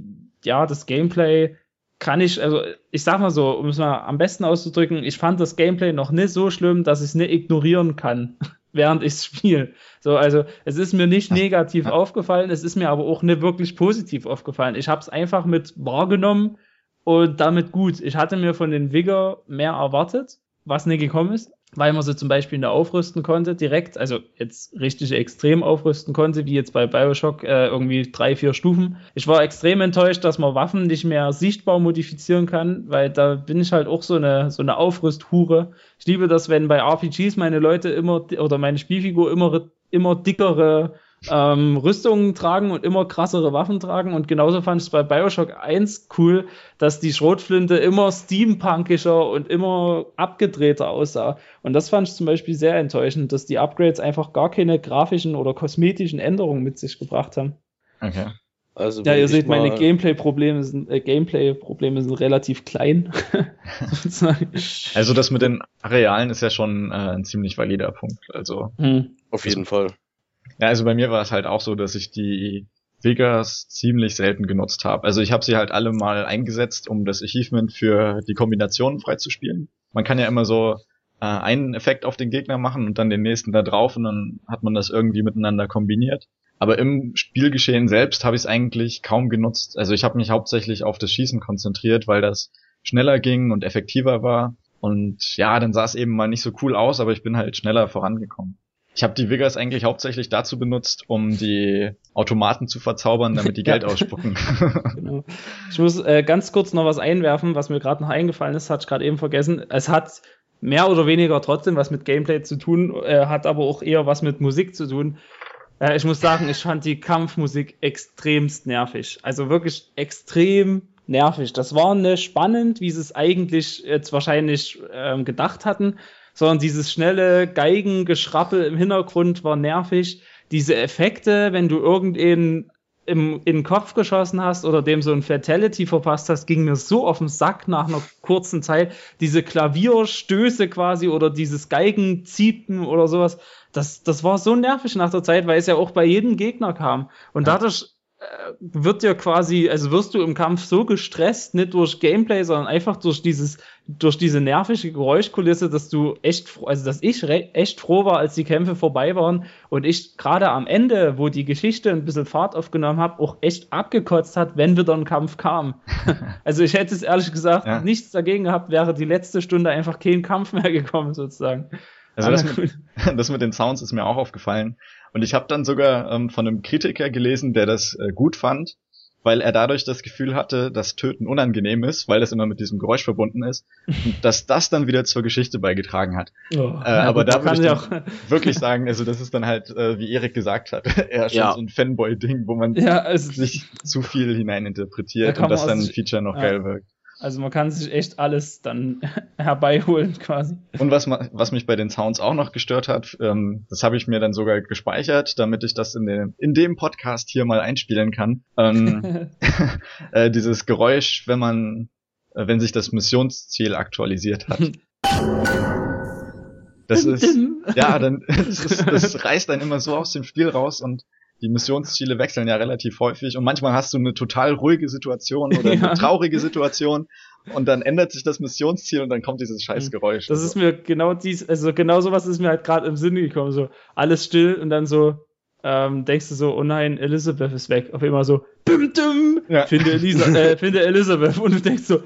Speaker 3: das Gameplay also ich sag mal so, um es mal am besten auszudrücken, ich fand das Gameplay noch nicht so schlimm, dass ich es nicht ignorieren kann, während ich spiele. So, also es ist mir nicht negativ aufgefallen, es ist mir aber auch nicht wirklich positiv aufgefallen. Ich habe es einfach mit wahrgenommen und damit gut. Ich hatte mir von den Vigor mehr erwartet, was nicht gekommen ist, weil man sie zum Beispiel nicht aufrüsten konnte direkt, also jetzt richtig extrem aufrüsten konnte, wie jetzt bei Bioshock irgendwie 3-4 Stufen. Ich war extrem enttäuscht, dass man Waffen nicht mehr sichtbar modifizieren kann, weil da bin ich halt auch so eine Aufrüsthure. Ich liebe das, wenn bei RPGs meine Leute oder meine Spielfigur immer dickere Rüstungen tragen und immer krassere Waffen tragen, und genauso fand ich es bei Bioshock 1 cool, dass die Schrotflinte immer steampunkischer und immer abgedrehter aussah, und das fand ich zum Beispiel sehr enttäuschend, dass die Upgrades einfach gar keine grafischen oder kosmetischen Änderungen mit sich gebracht haben.
Speaker 2: Okay.
Speaker 3: Also ja, ihr seht, meine Gameplay-Probleme sind relativ klein.
Speaker 2: Also das mit den Arealen ist ja schon ein ziemlich valider Punkt. Also
Speaker 4: auf jeden Fall.
Speaker 2: Ja, also bei mir war es halt auch so, dass ich die Vigors ziemlich selten genutzt habe. Also ich habe sie halt alle mal eingesetzt, um das Achievement für die Kombinationen freizuspielen. Man kann ja immer so einen Effekt auf den Gegner machen und dann den nächsten da drauf, und dann hat man das irgendwie miteinander kombiniert. Aber im Spielgeschehen selbst habe ich es eigentlich kaum genutzt. Also ich habe mich hauptsächlich auf das Schießen konzentriert, weil das schneller ging und effektiver war. Und ja, dann sah es eben mal nicht so cool aus, aber ich bin halt schneller vorangekommen. Ich habe die Vigors eigentlich hauptsächlich dazu benutzt, um die Automaten zu verzaubern, damit die Geld ausspucken. Genau.
Speaker 3: Ich muss ganz kurz noch was einwerfen, was mir gerade noch eingefallen ist, hatte ich gerade eben vergessen. Es hat mehr oder weniger trotzdem was mit Gameplay zu tun, hat aber auch eher was mit Musik zu tun. Ich muss sagen, ich fand die Kampfmusik extremst nervig. Also wirklich extrem nervig. Das war nicht spannend, wie sie es eigentlich jetzt wahrscheinlich gedacht hatten, sondern dieses schnelle Geigengeschrappel im Hintergrund war nervig. Diese Effekte, wenn du irgendeinen in den Kopf geschossen hast oder dem so ein Fatality verpasst hast, ging mir so auf den Sack nach einer kurzen Zeit. Diese Klavierstöße quasi oder dieses Geigenziepen oder sowas, das war so nervig nach der Zeit, weil es ja auch bei jedem Gegner kam. Und dadurch wird dir quasi, also wirst du im Kampf so gestresst, nicht durch Gameplay, sondern einfach durch diese nervige Geräuschkulisse, dass ich echt froh war, als die Kämpfe vorbei waren und ich gerade am Ende, wo die Geschichte ein bisschen Fahrt aufgenommen hat, auch echt abgekotzt hat, wenn wieder ein Kampf kam. Also ich hätte es ehrlich gesagt nichts dagegen gehabt, wäre die letzte Stunde einfach kein Kampf mehr gekommen, sozusagen.
Speaker 2: Also das mit den Sounds ist mir auch aufgefallen. Und ich habe dann sogar von einem Kritiker gelesen, der das gut fand, weil er dadurch das Gefühl hatte, dass Töten unangenehm ist, weil das immer mit diesem Geräusch verbunden ist, und dass das dann wieder zur Geschichte beigetragen hat. Aber da würde ich auch wirklich sagen, also das ist dann halt, wie Erik gesagt hat, eher schon so ein Fanboy-Ding, wo man sich zu viel hineininterpretiert und das dann ein Feature noch geil wirkt.
Speaker 3: Also man kann sich echt alles dann herbeiholen quasi.
Speaker 2: Und was mich bei den Sounds auch noch gestört hat, das habe ich mir dann sogar gespeichert, damit ich das in dem Podcast hier mal einspielen kann. Dieses Geräusch, wenn sich das Missionsziel aktualisiert hat. das ist, ja, das reißt dann immer so aus dem Spiel raus und die Missionsziele wechseln ja relativ häufig und manchmal hast du eine total ruhige Situation oder eine traurige Situation und dann ändert sich das Missionsziel und dann kommt dieses scheiß Geräusch.
Speaker 3: Das ist mir genau genau sowas ist mir halt gerade im Sinne gekommen, so alles still und dann so denkst du so, oh nein, Elizabeth ist weg. Auf einmal so, finde Elizabeth und du denkst so,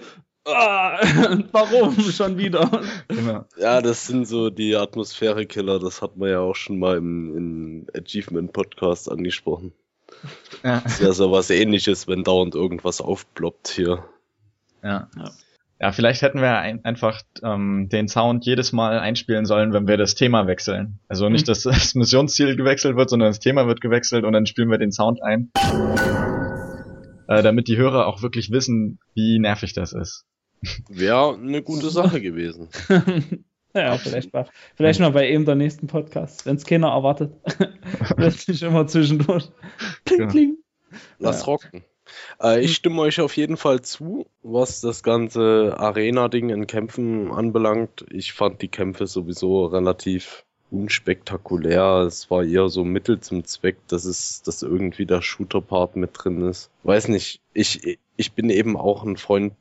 Speaker 3: warum schon wieder?
Speaker 2: Genau.
Speaker 4: Ja, das sind so die Atmosphäre-Killer, das hat man ja auch schon mal im Achievement-Podcast angesprochen. Ja. Das wäre so was Ähnliches, wenn dauernd irgendwas aufploppt hier.
Speaker 2: Ja. Ja, vielleicht hätten wir einfach den Sound jedes Mal einspielen sollen, wenn wir das Thema wechseln. Also nicht, dass das Missionsziel gewechselt wird, sondern das Thema wird gewechselt und dann spielen wir den Sound ein. Damit die Hörer auch wirklich wissen, wie nervig das ist.
Speaker 4: Wäre eine gute Sache gewesen.
Speaker 3: Ja, vielleicht mal bei eben der nächsten Podcast, wenn es keiner erwartet. Plötzlich immer zwischendurch. Kling, kling.
Speaker 4: Lass rocken. Ich stimme euch auf jeden Fall zu, was das ganze Arena-Ding in Kämpfen anbelangt. Ich fand die Kämpfe sowieso relativ unspektakulär. Es war eher so Mittel zum Zweck, dass irgendwie der Shooter-Part mit drin ist. Weiß nicht, ich bin eben auch ein Freund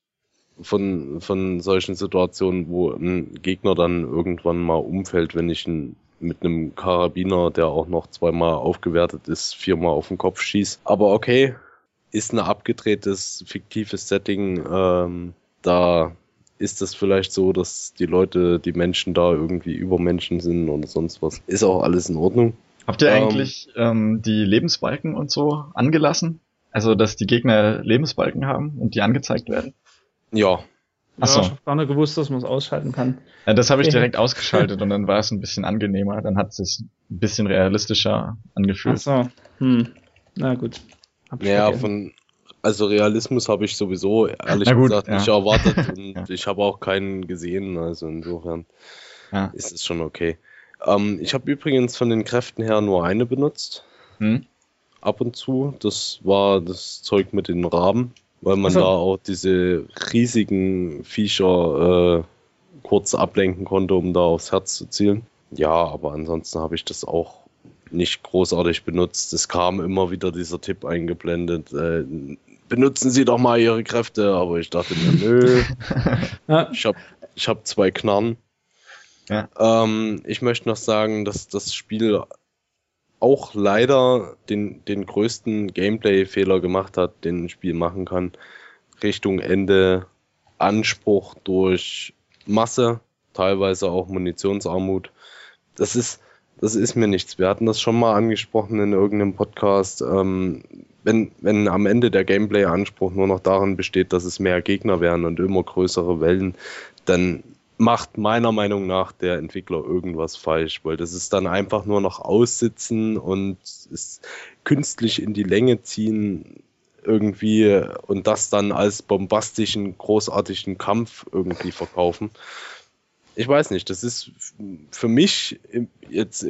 Speaker 4: von solchen Situationen, wo ein Gegner dann irgendwann mal umfällt, wenn ich mit einem Karabiner, der auch noch 2-mal aufgewertet ist, 4-mal auf den Kopf schieß. Aber okay, ist ein abgedrehtes, fiktives Setting. Da ist es vielleicht so, dass die Menschen da irgendwie Übermenschen sind oder sonst was. Ist auch alles in Ordnung.
Speaker 2: Habt ihr eigentlich die Lebensbalken und so angelassen? Also, dass die Gegner Lebensbalken haben und die angezeigt werden?
Speaker 4: Ja.
Speaker 3: Achso. Ja, ich habe gar nicht gewusst, dass man es ausschalten kann.
Speaker 2: Ja, das habe ich direkt ausgeschaltet und dann war es ein bisschen angenehmer. Dann hat es sich ein bisschen realistischer angefühlt.
Speaker 3: Achso. Na gut.
Speaker 4: Ja, also Realismus habe ich sowieso ehrlich gesagt nicht erwartet und ich habe auch keinen gesehen, also insofern ist es schon okay. Ich habe übrigens von den Kräften her nur eine benutzt. Ab und zu. Das war das Zeug mit den Raben, weil man da auch diese riesigen Viecher kurz ablenken konnte, um da aufs Herz zu zielen. Ja, aber ansonsten habe ich das auch nicht großartig benutzt. Es kam immer wieder dieser Tipp eingeblendet, benutzen Sie doch mal Ihre Kräfte, aber ich dachte mir, nö, ich hab 2 Knarren. Ja. Ich möchte noch sagen, dass das Spiel auch leider den größten Gameplay-Fehler gemacht hat, den ein Spiel machen kann, Richtung Ende Anspruch durch Masse, teilweise auch Munitionsarmut. Das ist mir nichts. Wir hatten das schon mal angesprochen in irgendeinem Podcast. Wenn am Ende der Gameplay-Anspruch nur noch darin besteht, dass es mehr Gegner werden und immer größere Wellen, dann macht meiner Meinung nach der Entwickler irgendwas falsch, weil das ist dann einfach nur noch aussitzen und es künstlich in die Länge ziehen irgendwie und das dann als bombastischen, großartigen Kampf irgendwie verkaufen. Ich weiß nicht, das ist für mich jetzt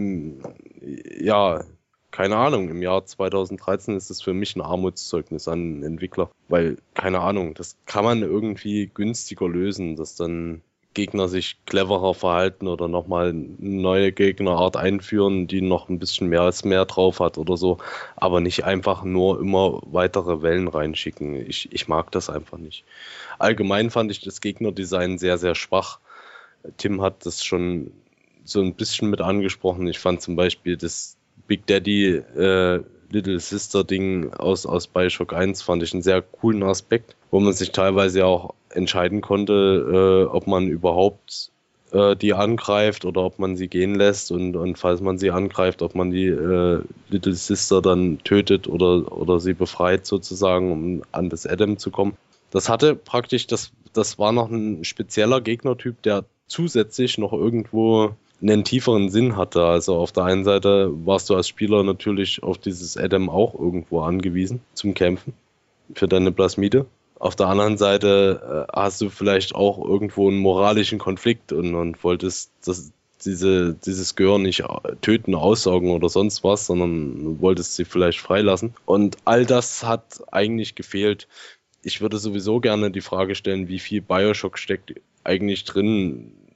Speaker 4: keine Ahnung, im Jahr 2013 ist das für mich ein Armutszeugnis an einen Entwickler, weil, keine Ahnung, das kann man irgendwie günstiger lösen, dass dann Gegner sich cleverer verhalten oder nochmal eine neue Gegnerart einführen, die noch ein bisschen mehr als mehr drauf hat oder so, aber nicht einfach nur immer weitere Wellen reinschicken. Ich mag das einfach nicht. Allgemein fand ich das Gegnerdesign sehr, sehr schwach. Tim hat das schon so ein bisschen mit angesprochen. Ich fand zum Beispiel das Big Daddy Little Sister Ding aus Bioshock 1 fand ich einen sehr coolen Aspekt, wo man sich teilweise auch entscheiden konnte, ob man überhaupt die angreift oder ob man sie gehen lässt und falls man sie angreift, ob man die Little Sister dann tötet oder sie befreit sozusagen, um an das Adam zu kommen. Das hatte praktisch, das war noch ein spezieller Gegnertyp, der zusätzlich noch irgendwo einen tieferen Sinn hatte. Also auf der einen Seite warst du als Spieler natürlich auf dieses Adam auch irgendwo angewiesen zum Kämpfen für deine Plasmide. Auf der anderen Seite hast du vielleicht auch irgendwo einen moralischen Konflikt und wolltest dieses Gehör nicht töten, aussaugen oder sonst was, sondern wolltest sie vielleicht freilassen. Und all das hat eigentlich gefehlt. Ich würde sowieso gerne die Frage stellen, wie viel Bioshock steckt eigentlich drin,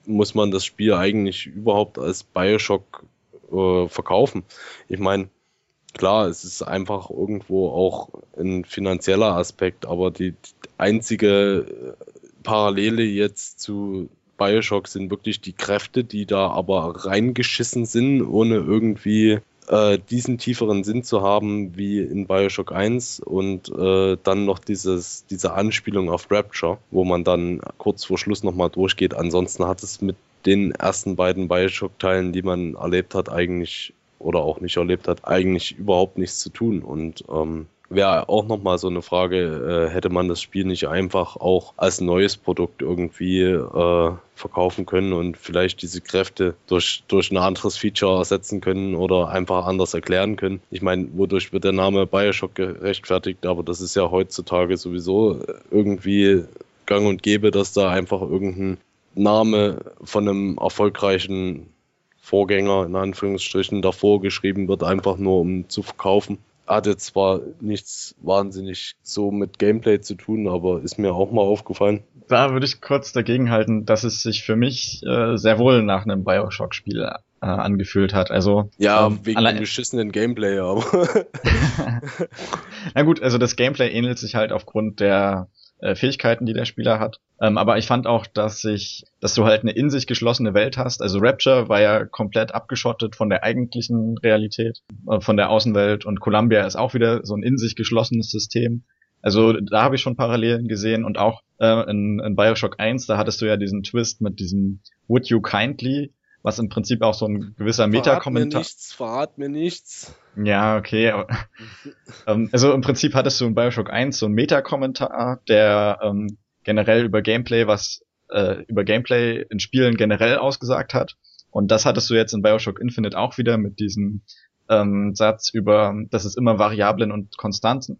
Speaker 4: muss man das Spiel eigentlich überhaupt als Bioshock verkaufen? Ich meine, klar, es ist einfach irgendwo auch ein finanzieller Aspekt, aber die einzige Parallele jetzt zu Bioshock sind wirklich die Kräfte, die da aber reingeschissen sind, ohne irgendwie diesen tieferen Sinn zu haben wie in Bioshock 1 und dann noch diese Anspielung auf Rapture, wo man dann kurz vor Schluss nochmal durchgeht. Ansonsten hat es mit den ersten beiden Bioshock-Teilen, die man erlebt hat, eigentlich oder auch nicht erlebt hat, eigentlich überhaupt nichts zu tun. Und wäre auch nochmal so eine Frage, hätte man das Spiel nicht einfach auch als neues Produkt irgendwie verkaufen können und vielleicht diese Kräfte durch ein anderes Feature ersetzen können oder einfach anders erklären können. Ich meine, wodurch wird der Name Bioshock gerechtfertigt, aber das ist ja heutzutage sowieso irgendwie gang und gäbe, dass da einfach irgendein Name von einem erfolgreichen Vorgänger in Anführungsstrichen davor geschrieben wird, einfach nur um zu verkaufen. Hat jetzt zwar nichts wahnsinnig so mit Gameplay zu tun, aber ist mir auch mal aufgefallen.
Speaker 2: Da würde ich kurz dagegen halten, dass es sich für mich sehr wohl nach einem Bioshock-Spiel angefühlt hat. Also
Speaker 4: ja, wegen dem beschissenen Gameplay, aber
Speaker 2: na gut, also das Gameplay ähnelt sich halt aufgrund der Fähigkeiten, die der Spieler hat. Aber ich fand auch, dass du halt eine in sich geschlossene Welt hast. Also Rapture war ja komplett abgeschottet von der eigentlichen Realität, von der Außenwelt, und Columbia ist auch wieder so ein in sich geschlossenes System. Also da habe ich schon Parallelen gesehen, und auch in Bioshock 1, da hattest du ja diesen Twist mit diesem Would You Kindly, was im Prinzip auch so ein gewisser Meta-Kommentar...
Speaker 4: Verrat mir nichts.
Speaker 2: Ja, okay. Also im Prinzip hattest du in Bioshock 1 so einen Meta-Kommentar, der generell über Gameplay in Spielen generell ausgesagt hat. Und das hattest du jetzt in Bioshock Infinite auch wieder mit diesem Satz über, dass es immer Variablen und Konstanten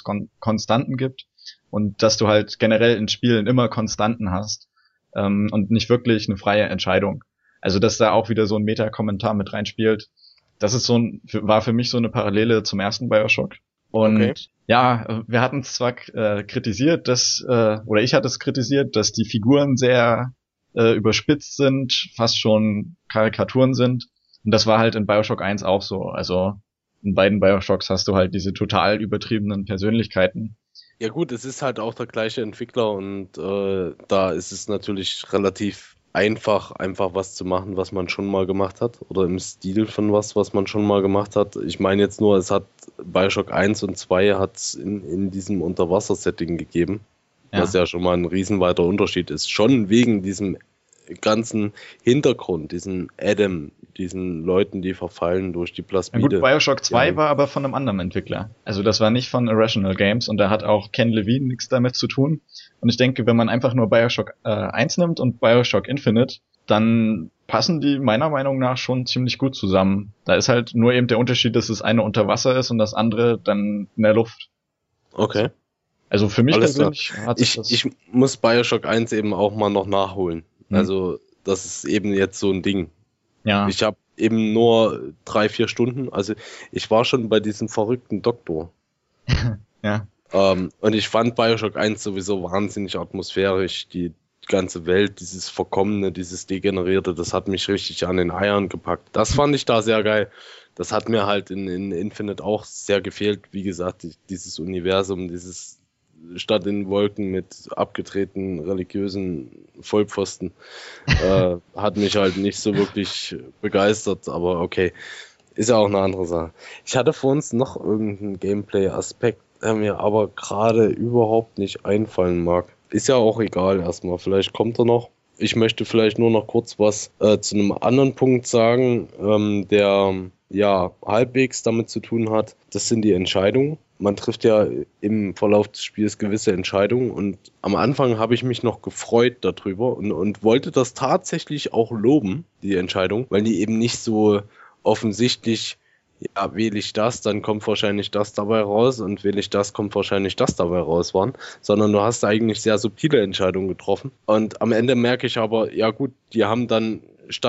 Speaker 2: gibt und dass du halt generell in Spielen immer Konstanten hast und nicht wirklich eine freie Entscheidung. Also dass da auch wieder so ein Meta-Kommentar mit reinspielt. Das ist war für mich so eine Parallele zum ersten Bioshock. Und okay. Ja, wir hatten es zwar kritisiert, oder ich hatte es kritisiert, dass die Figuren sehr überspitzt sind, fast schon Karikaturen sind. Und das war halt in Bioshock 1 auch so. Also in beiden Bioshocks hast du halt diese total übertriebenen Persönlichkeiten.
Speaker 4: Ja gut, es ist halt auch der gleiche Entwickler und da ist es natürlich relativ einfach was zu machen, was man schon mal gemacht hat, oder im Stil von was man schon mal gemacht hat. Ich meine jetzt nur, es hat Bioshock 1 und 2 hat in diesem Unterwasser-Setting gegeben, was ja schon mal ein riesenweiter Unterschied ist. Schon wegen diesem ganzen Hintergrund, diesen Adam, diesen Leuten, die verfallen durch die Plasmide.
Speaker 2: Ja gut, Bioshock 2 war aber von einem anderen Entwickler. Also das war nicht von Irrational Games, und da hat auch Ken Levine nichts damit zu tun. Und ich denke, wenn man einfach nur Bioshock 1 nimmt und Bioshock Infinite, dann passen die meiner Meinung nach schon ziemlich gut zusammen. Da ist halt nur eben der Unterschied, dass das eine unter Wasser ist und das andere dann in der Luft.
Speaker 4: Okay.
Speaker 2: Also für mich persönlich hat sich das...
Speaker 4: Ich muss Bioshock 1 eben auch mal noch nachholen. Also das ist eben jetzt so ein Ding.
Speaker 2: Ja.
Speaker 4: Ich habe eben nur 3-4 Stunden, also ich war schon bei diesem verrückten Doktor.
Speaker 2: Ja.
Speaker 4: Und ich fand Bioshock 1 sowieso wahnsinnig atmosphärisch. Die ganze Welt, dieses Verkommene, dieses Degenerierte, das hat mich richtig an den Eiern gepackt. Das fand ich da sehr geil. Das hat mir halt in Infinite auch sehr gefehlt. Wie gesagt, dieses Universum, dieses Stadt in Wolken mit abgedrehten religiösen Vollpfosten hat mich halt nicht so wirklich begeistert, aber okay, ist ja auch eine andere Sache. Ich hatte vor uns noch irgendeinen Gameplay-Aspekt, der mir aber gerade überhaupt nicht einfallen mag. Ist ja auch egal erstmal, vielleicht kommt er noch. Ich möchte vielleicht nur noch kurz was zu einem anderen Punkt sagen, der ja halbwegs damit zu tun hat. Das sind die Entscheidungen. Man trifft ja im Verlauf des Spiels gewisse Entscheidungen, und am Anfang habe ich mich noch gefreut darüber und wollte das tatsächlich auch loben, die Entscheidung, weil die eben nicht so offensichtlich, ja, wähle ich das, dann kommt wahrscheinlich das dabei raus, und wähle ich das, kommt wahrscheinlich das dabei raus waren, sondern du hast eigentlich sehr subtile Entscheidungen getroffen. Und am Ende merke ich aber, ja gut, die haben dann statt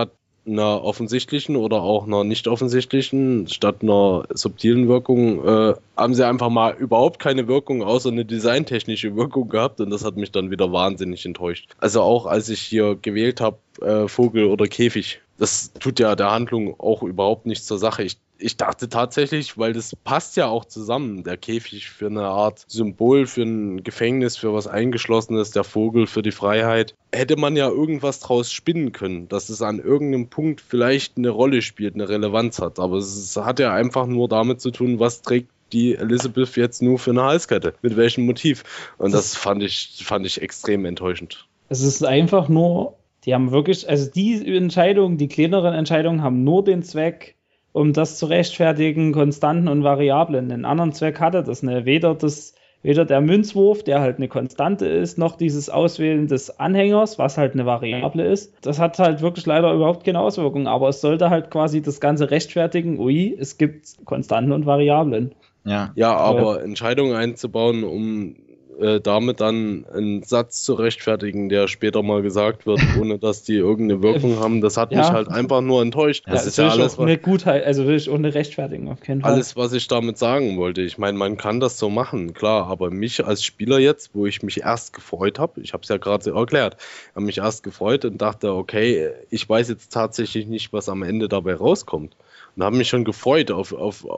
Speaker 4: einer offensichtlichen oder auch einer nicht offensichtlichen, statt einer subtilen Wirkung, haben sie einfach mal überhaupt keine Wirkung, außer eine designtechnische Wirkung gehabt, und das hat mich dann wieder wahnsinnig enttäuscht. Also auch als ich hier gewählt habe, Vogel oder Käfig, das tut ja der Handlung auch überhaupt nichts zur Sache. Ich dachte tatsächlich, weil das passt ja auch zusammen, der Käfig für eine Art Symbol, für ein Gefängnis, für was Eingeschlossenes, der Vogel für die Freiheit, hätte man ja irgendwas draus spinnen können, dass es an irgendeinem Punkt vielleicht eine Rolle spielt, eine Relevanz hat. Aber es hat ja einfach nur damit zu tun, was trägt die Elizabeth jetzt nur für eine Halskette, mit welchem Motiv. Und das fand ich extrem enttäuschend.
Speaker 3: Es ist einfach nur, die haben wirklich, also die Entscheidungen, die kleineren Entscheidungen haben nur den Zweck, um das zu rechtfertigen, Konstanten und Variablen. Einen anderen Zweck hatte das nicht. Weder der Münzwurf, der halt eine Konstante ist, noch dieses Auswählen des Anhängers, was halt eine Variable ist. Das hat halt wirklich leider überhaupt keine Auswirkungen. Aber es sollte halt quasi das Ganze rechtfertigen, es gibt Konstanten und Variablen.
Speaker 4: Ja, aber Entscheidungen einzubauen, um damit dann einen Satz zu rechtfertigen, der später mal gesagt wird, ohne dass die irgendeine Wirkung haben, das hat mich halt einfach nur enttäuscht.
Speaker 3: Das ist ja alles, will ich auch eine rechtfertigen, auf keinen Fall.
Speaker 4: Alles, was ich damit sagen wollte. Ich meine, man kann das so machen, klar, aber mich als Spieler jetzt, wo ich mich erst gefreut habe, ich habe es ja gerade erklärt, habe mich erst gefreut und dachte, okay, ich weiß jetzt tatsächlich nicht, was am Ende dabei rauskommt. Und habe mich schon gefreut auf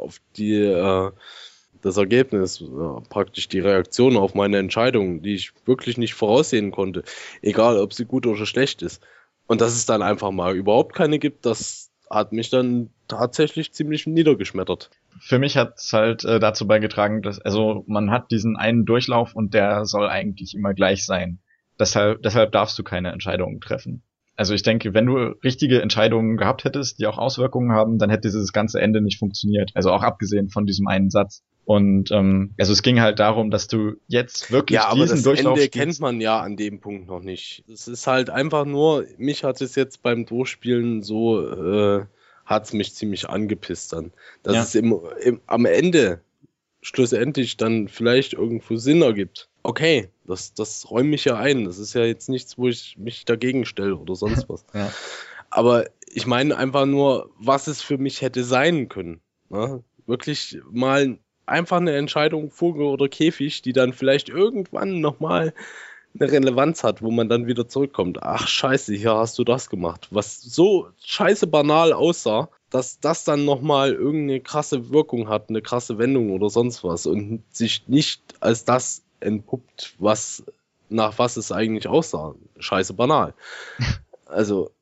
Speaker 4: das Ergebnis, praktisch die Reaktion auf meine Entscheidung, die ich wirklich nicht voraussehen konnte, egal ob sie gut oder schlecht ist. Und dass es dann einfach mal überhaupt keine gibt, das hat mich dann tatsächlich ziemlich niedergeschmettert.
Speaker 2: Für mich hat es halt dazu beigetragen, dass, also man hat diesen einen Durchlauf und der soll eigentlich immer gleich sein. Deshalb darfst du keine Entscheidungen treffen. Also ich denke, wenn du richtige Entscheidungen gehabt hättest, die auch Auswirkungen haben, dann hätte dieses ganze Ende nicht funktioniert. Also auch abgesehen von diesem einen Satz. Und also es ging halt darum, dass du jetzt wirklich diesen Durchlauf
Speaker 4: Ende kennt man ja an dem Punkt noch nicht. Es ist halt einfach nur, mich hat es jetzt beim Durchspielen so, hat es mich ziemlich angepisst dann. Dass es am Ende schlussendlich dann vielleicht irgendwo Sinn ergibt. Okay, das räume ich ja ein. Das ist ja jetzt nichts, wo ich mich dagegen stelle oder sonst was.
Speaker 2: Ja.
Speaker 4: Aber ich meine einfach nur, was es für mich hätte sein können. Ne? Wirklich mal einfach eine Entscheidung, Vogel oder Käfig, die dann vielleicht irgendwann nochmal eine Relevanz hat, wo man dann wieder zurückkommt. Ach scheiße, hier hast du das gemacht. Was so scheiße banal aussah, dass das dann nochmal irgendeine krasse Wirkung hat, eine krasse Wendung oder sonst was und sich nicht als das entpuppt, nach was es eigentlich aussah. Scheiße banal. Also,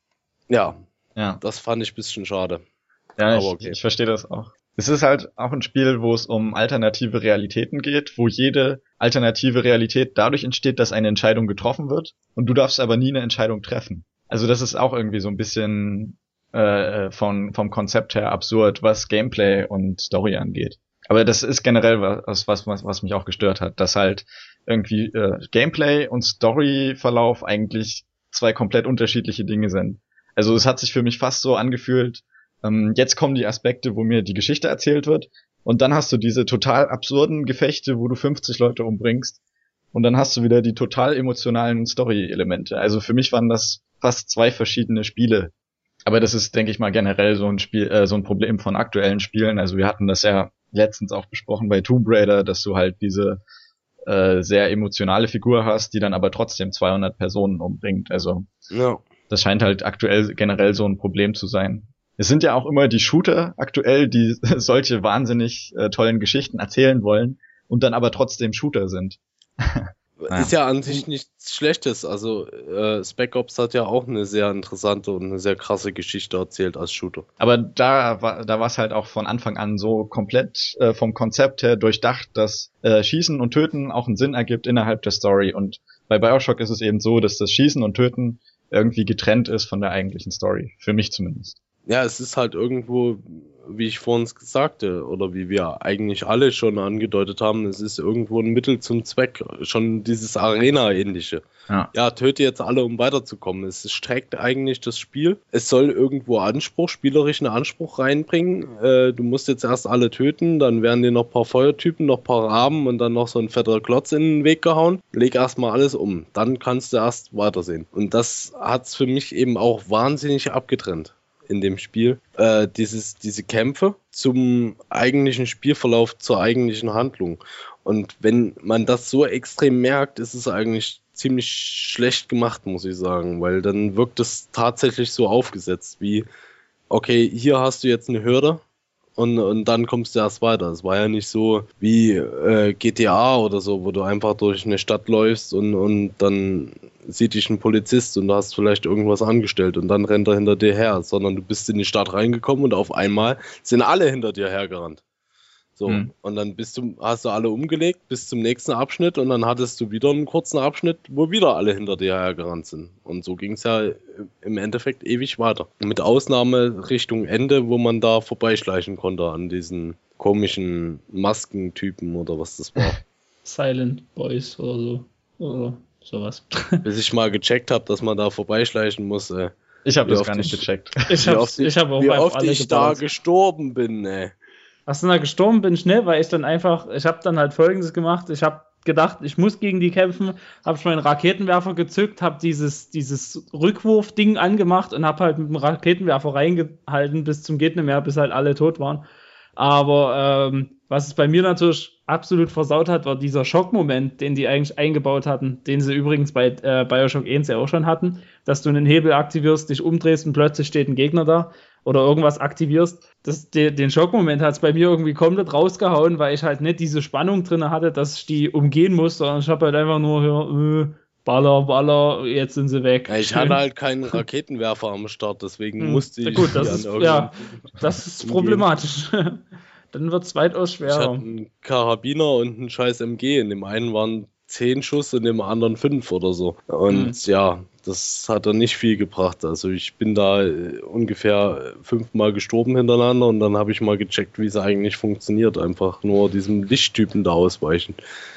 Speaker 4: das fand ich ein bisschen schade.
Speaker 2: Ja, aber okay. Ich verstehe das auch. Es ist halt auch ein Spiel, wo es um alternative Realitäten geht, wo jede alternative Realität dadurch entsteht, dass eine Entscheidung getroffen wird und du darfst aber nie eine Entscheidung treffen. Also das ist auch irgendwie so ein bisschen vom Konzept her absurd, was Gameplay und Story angeht. Aber das ist generell was mich auch gestört hat, dass halt irgendwie Gameplay und Storyverlauf eigentlich zwei komplett unterschiedliche Dinge sind. Also es hat sich für mich fast so angefühlt, jetzt kommen die Aspekte, wo mir die Geschichte erzählt wird und dann hast du diese total absurden Gefechte, wo du 50 Leute umbringst und dann hast du wieder die total emotionalen Story-Elemente. Also für mich waren das fast zwei verschiedene Spiele. Aber das ist, denke ich mal, generell so ein Problem von aktuellen Spielen. Also wir hatten das ja letztens auch besprochen bei Tomb Raider, dass du halt diese sehr emotionale Figur hast, die dann aber trotzdem 200 Personen umbringt. Also das scheint halt aktuell generell so ein Problem zu sein. Es sind ja auch immer die Shooter aktuell, die solche wahnsinnig tollen Geschichten erzählen wollen und dann aber trotzdem Shooter sind.
Speaker 4: Ist ja an sich nichts Schlechtes. Also Spec Ops hat ja auch eine sehr interessante und eine sehr krasse Geschichte erzählt als Shooter.
Speaker 2: Aber da war es halt auch von Anfang an so komplett vom Konzept her durchdacht, dass Schießen und Töten auch einen Sinn ergibt innerhalb der Story. Und bei BioShock ist es eben so, dass das Schießen und Töten irgendwie getrennt ist von der eigentlichen Story. Für mich zumindest.
Speaker 4: Ja, es ist halt irgendwo, wie ich vorhin sagte, oder wie wir eigentlich alle schon angedeutet haben, es ist irgendwo ein Mittel zum Zweck. Schon dieses Arena-ähnliche. Ja, töte jetzt alle, um weiterzukommen. Es streckt eigentlich das Spiel. Es soll irgendwo spielerischen Anspruch reinbringen. Du musst jetzt erst alle töten, dann werden dir noch ein paar Feuertypen, noch ein paar Raben und dann noch so ein fetter Klotz in den Weg gehauen. Leg erstmal alles um. Dann kannst du erst weitersehen. Und das hat's für mich eben auch wahnsinnig abgetrennt in dem Spiel. Diese Kämpfe zum eigentlichen Spielverlauf, zur eigentlichen Handlung. Und wenn man das so extrem merkt, ist es eigentlich ziemlich schlecht gemacht, muss ich sagen, weil dann wirkt es tatsächlich so aufgesetzt wie, okay, hier hast du jetzt eine Hürde und dann kommst du erst weiter. Es war ja nicht so wie GTA oder so, wo du einfach durch eine Stadt läufst und dann sieht dich ein Polizist und du hast vielleicht irgendwas angestellt und dann rennt er hinter dir her, sondern du bist in die Stadt reingekommen und auf einmal sind alle hinter dir hergerannt. So, und dann hast du alle umgelegt bis zum nächsten Abschnitt und dann hattest du wieder einen kurzen Abschnitt, wo wieder alle hinter dir hergerannt sind. Und so ging es ja im Endeffekt ewig weiter. Mit Ausnahme Richtung Ende, wo man da vorbeischleichen konnte an diesen komischen Maskentypen oder was das war.
Speaker 3: Silent Boys oder so. Oder sowas.
Speaker 4: Bis ich mal gecheckt habe, dass man da vorbeischleichen muss.
Speaker 2: Ich habe das gar nicht gecheckt.
Speaker 3: Ich hab auch
Speaker 4: wie
Speaker 3: einfach
Speaker 4: oft
Speaker 3: alle
Speaker 4: ich da
Speaker 3: gebaut.
Speaker 4: gestorben bin, ey.
Speaker 3: Was denn da gestorben bin, schnell, weil ich habe dann halt Folgendes gemacht, ich habe gedacht, ich muss gegen die kämpfen, habe schon meinen Raketenwerfer gezückt, habe dieses Rückwurfding angemacht und habe halt mit dem Raketenwerfer reingehalten bis zum geht nicht mehr, bis halt alle tot waren. Aber was es bei mir natürlich absolut versaut hat, war dieser Schockmoment, den die eigentlich eingebaut hatten, den sie übrigens bei Bioshock 1 ja auch schon hatten, dass du einen Hebel aktivierst, dich umdrehst und plötzlich steht ein Gegner da oder irgendwas aktivierst. Den Schockmoment hat es bei mir irgendwie komplett rausgehauen, weil ich halt nicht diese Spannung drin hatte, dass ich die umgehen muss, sondern ich habe halt einfach nur hier, Baller, jetzt sind sie weg.
Speaker 4: Ja, ich hatte halt keinen Raketenwerfer am Start, deswegen musste ich
Speaker 3: gut, das ist problematisch. Dann wird es weitaus
Speaker 4: Ich hatte
Speaker 3: schwerer.
Speaker 4: einen Karabiner und einen scheiß MG. In dem einen waren 10 Schuss, in dem anderen 5 oder so. Und ja, das hat dann nicht viel gebracht. Also ich bin da ungefähr 5-mal gestorben hintereinander und dann habe ich mal gecheckt, wie es eigentlich funktioniert. Einfach nur diesem Lichttypen da ausweichen.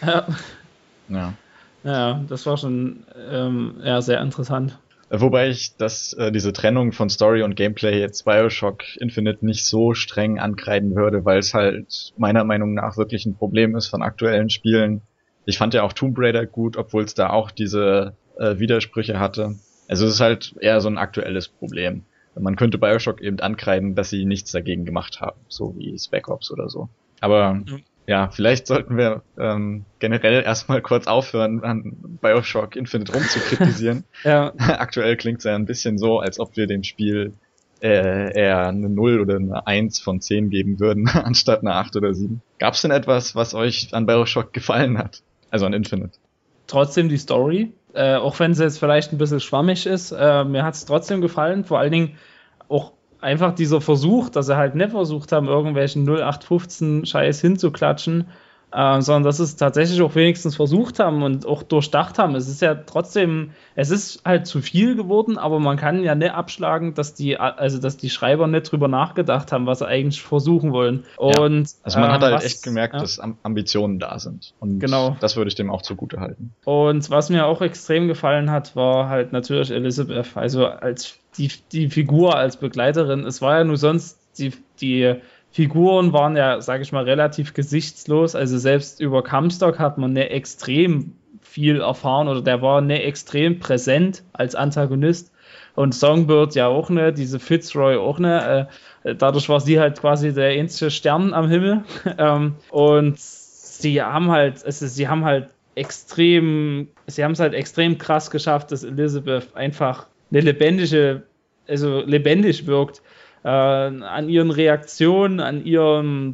Speaker 2: Ja.
Speaker 3: Ja, das war schon sehr interessant.
Speaker 2: Wobei ich diese Trennung von Story und Gameplay jetzt Bioshock Infinite nicht so streng ankreiden würde, weil es halt meiner Meinung nach wirklich ein Problem ist von aktuellen Spielen. Ich fand ja auch Tomb Raider gut, obwohl es da auch diese Widersprüche hatte. Also es ist halt eher so ein aktuelles Problem. Man könnte Bioshock eben ankreiden, dass sie nichts dagegen gemacht haben, so wie Spec Ops oder so. Aber ja, vielleicht sollten wir generell erstmal kurz aufhören, an Bioshock Infinite rumzukritisieren.
Speaker 3: Ja.
Speaker 2: Aktuell klingt es ja ein bisschen so, als ob wir dem Spiel eher eine 0 oder eine 1 von 10 geben würden, anstatt eine 8 oder 7. Gab es denn etwas, was euch an Bioshock gefallen hat? Also an Infinite?
Speaker 3: Trotzdem die Story, auch wenn sie jetzt vielleicht ein bisschen schwammig ist, mir hat es trotzdem gefallen, vor allen Dingen auch einfach dieser Versuch, dass sie halt nicht versucht haben, irgendwelchen 0815 Scheiß hinzuklatschen, sondern dass sie es tatsächlich auch wenigstens versucht haben und auch durchdacht haben. Es ist ja trotzdem, es ist halt zu viel geworden, aber man kann ja nicht abschlagen, dass die Schreiber nicht drüber nachgedacht haben, was sie eigentlich versuchen wollen. Und,
Speaker 2: ja. Also man hat halt echt gemerkt, dass Ambitionen da sind. Und
Speaker 3: genau.
Speaker 2: Das würde ich dem auch zugute halten.
Speaker 3: Und was mir auch extrem gefallen hat, war halt natürlich Elizabeth, also als die Figur als Begleiterin. Es war ja nur sonst, die Figuren waren ja, sage ich mal, relativ gesichtslos. Also selbst über Comstock hat man nicht extrem viel erfahren oder der war nicht extrem präsent als Antagonist. Und Songbird ja auch nicht, diese Fitzroy auch nicht. Dadurch war sie halt quasi der einzige Stern am Himmel. Und sie haben es extrem krass geschafft, dass Elizabeth einfach eine lebendig wirkt. An ihren Reaktionen, an ihrem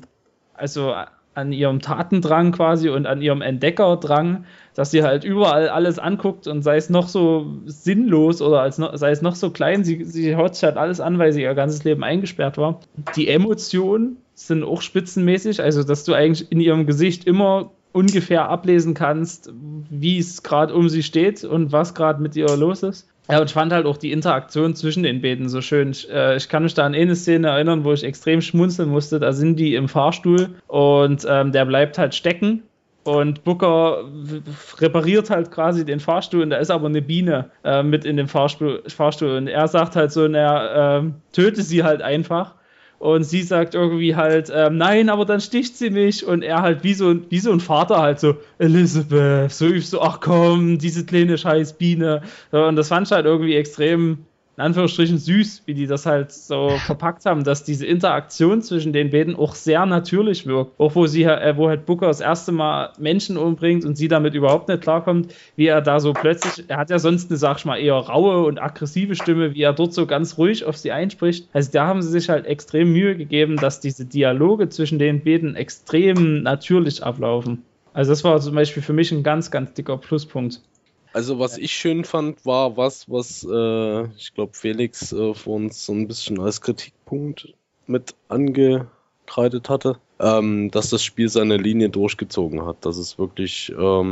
Speaker 3: Tatendrang quasi und an ihrem Entdeckerdrang, dass sie halt überall alles anguckt und sei es noch so sinnlos oder sei es noch so klein, sie haut sich halt alles an, weil sie ihr ganzes Leben eingesperrt war. Die Emotionen sind auch spitzenmäßig, also dass du eigentlich in ihrem Gesicht immer ungefähr ablesen kannst, wie es gerade um sie steht und was gerade mit ihr los ist. Ja, und ich fand halt auch die Interaktion zwischen den beiden so schön. Ich kann mich da an eine Szene erinnern, wo ich extrem schmunzeln musste. Da sind die im Fahrstuhl und der bleibt halt stecken. Und Booker repariert halt quasi den Fahrstuhl und da ist aber eine Biene mit in dem Fahrstuhl. Und er sagt halt so, töte sie halt einfach. Und sie sagt irgendwie halt, nein, aber dann sticht sie mich. Und er halt wie so ein Vater halt so, Elizabeth, so, ach komm, diese kleine scheiß Biene. So, und das fand ich halt irgendwie extrem, in Anführungsstrichen, süß, wie die das halt so verpackt haben, dass diese Interaktion zwischen den beiden auch sehr natürlich wirkt. Auch wo halt Booker das erste Mal Menschen umbringt und sie damit überhaupt nicht klarkommt, wie er da so plötzlich, er hat ja sonst eine, sag ich mal, eher raue und aggressive Stimme, wie er dort so ganz ruhig auf sie einspricht. Also da haben sie sich halt extrem Mühe gegeben, dass diese Dialoge zwischen den beiden extrem natürlich ablaufen. Also das war zum Beispiel für mich ein ganz, ganz dicker Pluspunkt.
Speaker 4: Also was ich schön fand, war was ich glaube Felix für uns so ein bisschen als Kritikpunkt mit angekreidet hatte, dass das Spiel seine Linie durchgezogen hat, dass es wirklich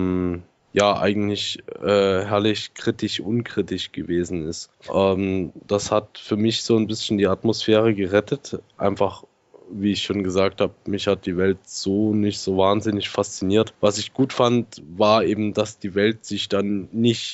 Speaker 4: eigentlich herrlich kritisch unkritisch gewesen ist. Das hat für mich so ein bisschen die Atmosphäre gerettet, einfach wie ich schon gesagt habe, mich hat die Welt so nicht so wahnsinnig fasziniert. Was ich gut fand, war eben, dass die Welt sich dann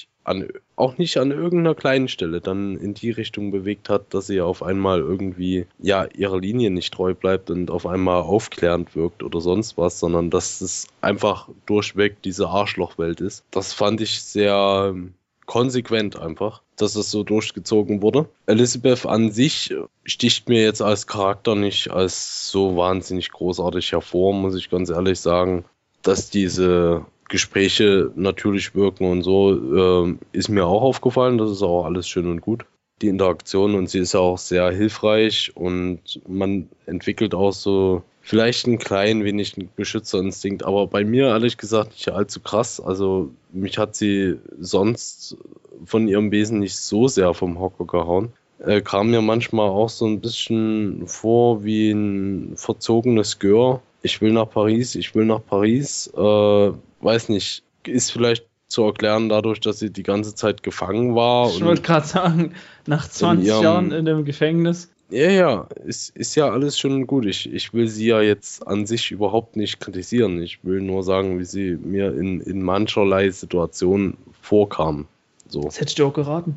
Speaker 4: auch nicht an irgendeiner kleinen Stelle dann in die Richtung bewegt hat, dass sie auf einmal irgendwie ihrer Linie nicht treu bleibt und auf einmal aufklärend wirkt oder sonst was, sondern dass es einfach durchweg diese Arschlochwelt ist. Das fand ich sehr konsequent einfach, dass es so durchgezogen wurde. Elizabeth an sich sticht mir jetzt als Charakter nicht als so wahnsinnig großartig hervor, muss ich ganz ehrlich sagen. Dass diese Gespräche natürlich wirken und so, ist mir auch aufgefallen. Das ist auch alles schön und gut. Die Interaktion, und sie ist ja auch sehr hilfreich und man entwickelt auch so vielleicht ein klein wenig einen Beschützerinstinkt, aber bei mir ehrlich gesagt nicht allzu krass. Also mich hat sie sonst von ihrem Wesen nicht so sehr vom Hocker gehauen. Kam mir manchmal auch so ein bisschen vor wie ein verzogenes Gör. Ich will nach Paris. Weiß nicht, ist vielleicht zu erklären dadurch, dass sie die ganze Zeit gefangen war.
Speaker 3: Ich wollte gerade sagen, nach 20 Jahren in dem Gefängnis.
Speaker 4: Ja, ist ja alles schon gut. Ich will sie ja jetzt an sich überhaupt nicht kritisieren. Ich will nur sagen, wie sie mir in mancherlei Situationen vorkam. So.
Speaker 3: Das hätte ich dir auch geraten.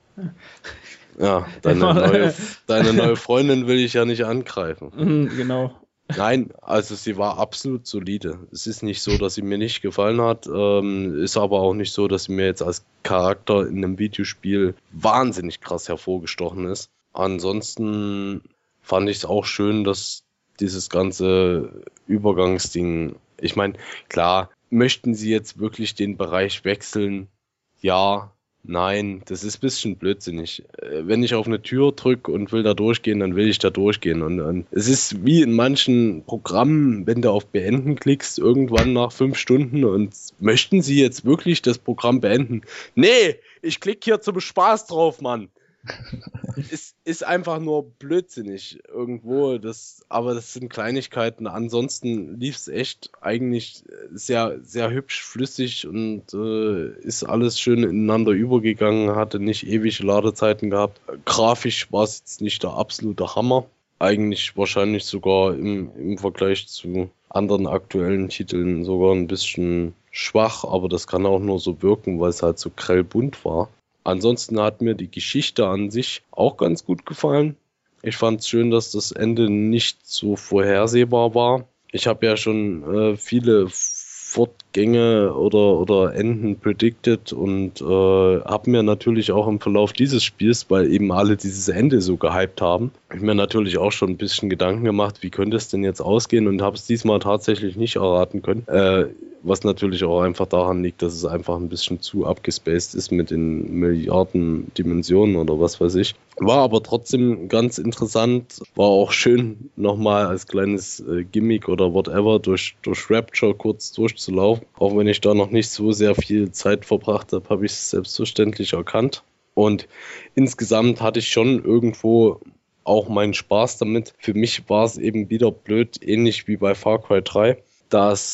Speaker 4: Ja, deine neue Freundin will ich ja nicht angreifen.
Speaker 3: Genau.
Speaker 4: Nein, also sie war absolut solide. Es ist nicht so, dass sie mir nicht gefallen hat. Ist aber auch nicht so, dass sie mir jetzt als Charakter in einem Videospiel wahnsinnig krass hervorgestochen ist. Ansonsten fand ich es auch schön, dass dieses ganze Übergangsding, ich meine, klar, möchten sie jetzt wirklich den Bereich wechseln? Ja, nein, das ist ein bisschen blödsinnig. Wenn ich auf eine Tür drücke und will da durchgehen, dann will ich da durchgehen. Und es ist wie in manchen Programmen, wenn du auf Beenden klickst, irgendwann nach 5 Stunden und möchten sie jetzt wirklich das Programm beenden? Nee, ich klicke hier zum Spaß drauf, Mann. Ist einfach nur blödsinnig irgendwo, aber das sind Kleinigkeiten. Ansonsten lief es echt eigentlich sehr, sehr hübsch, flüssig und ist alles schön ineinander übergegangen, hatte nicht ewige Ladezeiten gehabt. Grafisch war es jetzt nicht der absolute Hammer. Eigentlich wahrscheinlich sogar im Vergleich zu anderen aktuellen Titeln sogar ein bisschen schwach, aber das kann auch nur so wirken, weil es halt so grell bunt war. Ansonsten hat mir die Geschichte an sich auch ganz gut gefallen. Ich fand es schön, dass das Ende nicht so vorhersehbar war. Ich habe ja schon viele Fortgänge oder Enden predicted und habe mir natürlich auch im Verlauf dieses Spiels, weil eben alle dieses Ende so gehypt haben, mir natürlich auch schon ein bisschen Gedanken gemacht, wie könnte es denn jetzt ausgehen, und habe es diesmal tatsächlich nicht erraten können. Was natürlich auch einfach daran liegt, dass es einfach ein bisschen zu abgespaced ist mit den Milliarden Dimensionen oder was weiß ich. War aber trotzdem ganz interessant, war auch schön nochmal als kleines Gimmick oder whatever durch Rapture kurz durchzulaufen. Auch wenn ich da noch nicht so sehr viel Zeit verbracht habe, habe ich es selbstverständlich erkannt. Und insgesamt hatte ich schon irgendwo auch meinen Spaß damit. Für mich war es eben wieder blöd, ähnlich wie bei Far Cry 3, dass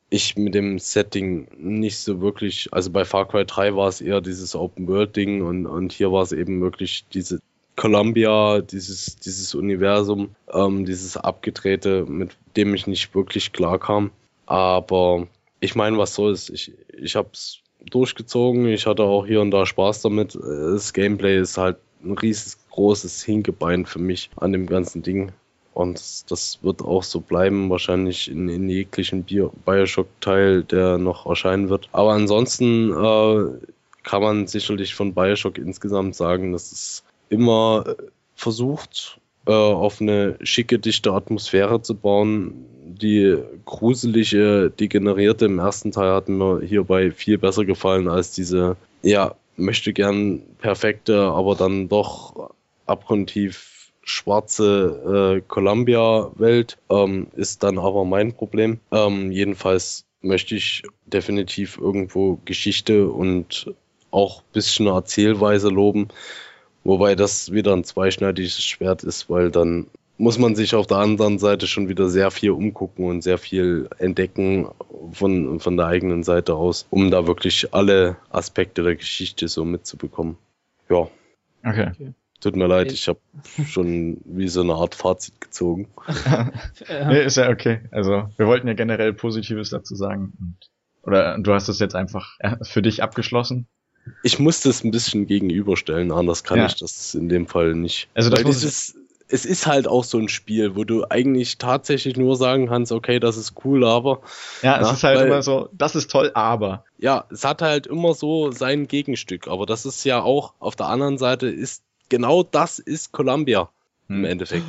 Speaker 4: ich mit dem Setting nicht so wirklich, also bei Far Cry 3 war es eher dieses Open-World-Ding und hier war es eben wirklich diese Columbia, dieses Universum, dieses Abgedrehte, mit dem ich nicht wirklich klar kam. Aber ich meine, was soll's? Ich hab's durchgezogen, ich hatte auch hier und da Spaß damit. Das Gameplay ist halt ein riesengroßes Hinkebein für mich an dem ganzen Ding. Und das wird auch so bleiben, wahrscheinlich in jeglichen Bioshock-Teil, der noch erscheinen wird. Aber ansonsten kann man sicherlich von Bioshock insgesamt sagen, dass es immer versucht, auf eine schicke, dichte Atmosphäre zu bauen. Die gruselige, degenerierte im ersten Teil hat mir hierbei viel besser gefallen als diese, ja, möchte gern perfekte, aber dann doch abgrundtief schwarze Columbia-Welt, ist dann aber mein Problem. Jedenfalls möchte ich definitiv irgendwo Geschichte und auch ein bisschen Erzählweise loben, wobei das wieder ein zweischneidiges Schwert ist, weil dann muss man sich auf der anderen Seite schon wieder sehr viel umgucken und sehr viel entdecken von der eigenen Seite aus, um da wirklich alle Aspekte der Geschichte so mitzubekommen. Ja.
Speaker 2: Okay.
Speaker 4: Tut mir leid, ich habe schon wie so eine Art Fazit gezogen.
Speaker 2: Nee, ist ja okay. Also, wir wollten ja generell Positives dazu sagen. Oder du hast es jetzt einfach für dich abgeschlossen.
Speaker 4: Ich muss das ein bisschen gegenüberstellen, anders kann ich das in dem Fall nicht.
Speaker 2: Also das
Speaker 4: es ist halt auch so ein Spiel, wo du eigentlich tatsächlich nur sagen kannst, okay, das ist cool, aber...
Speaker 2: Ja, es ist halt immer so, das ist toll, aber...
Speaker 4: Ja, es hat halt immer so sein Gegenstück, aber das ist ja auch, auf der anderen Seite ist, genau das ist Columbia im Endeffekt.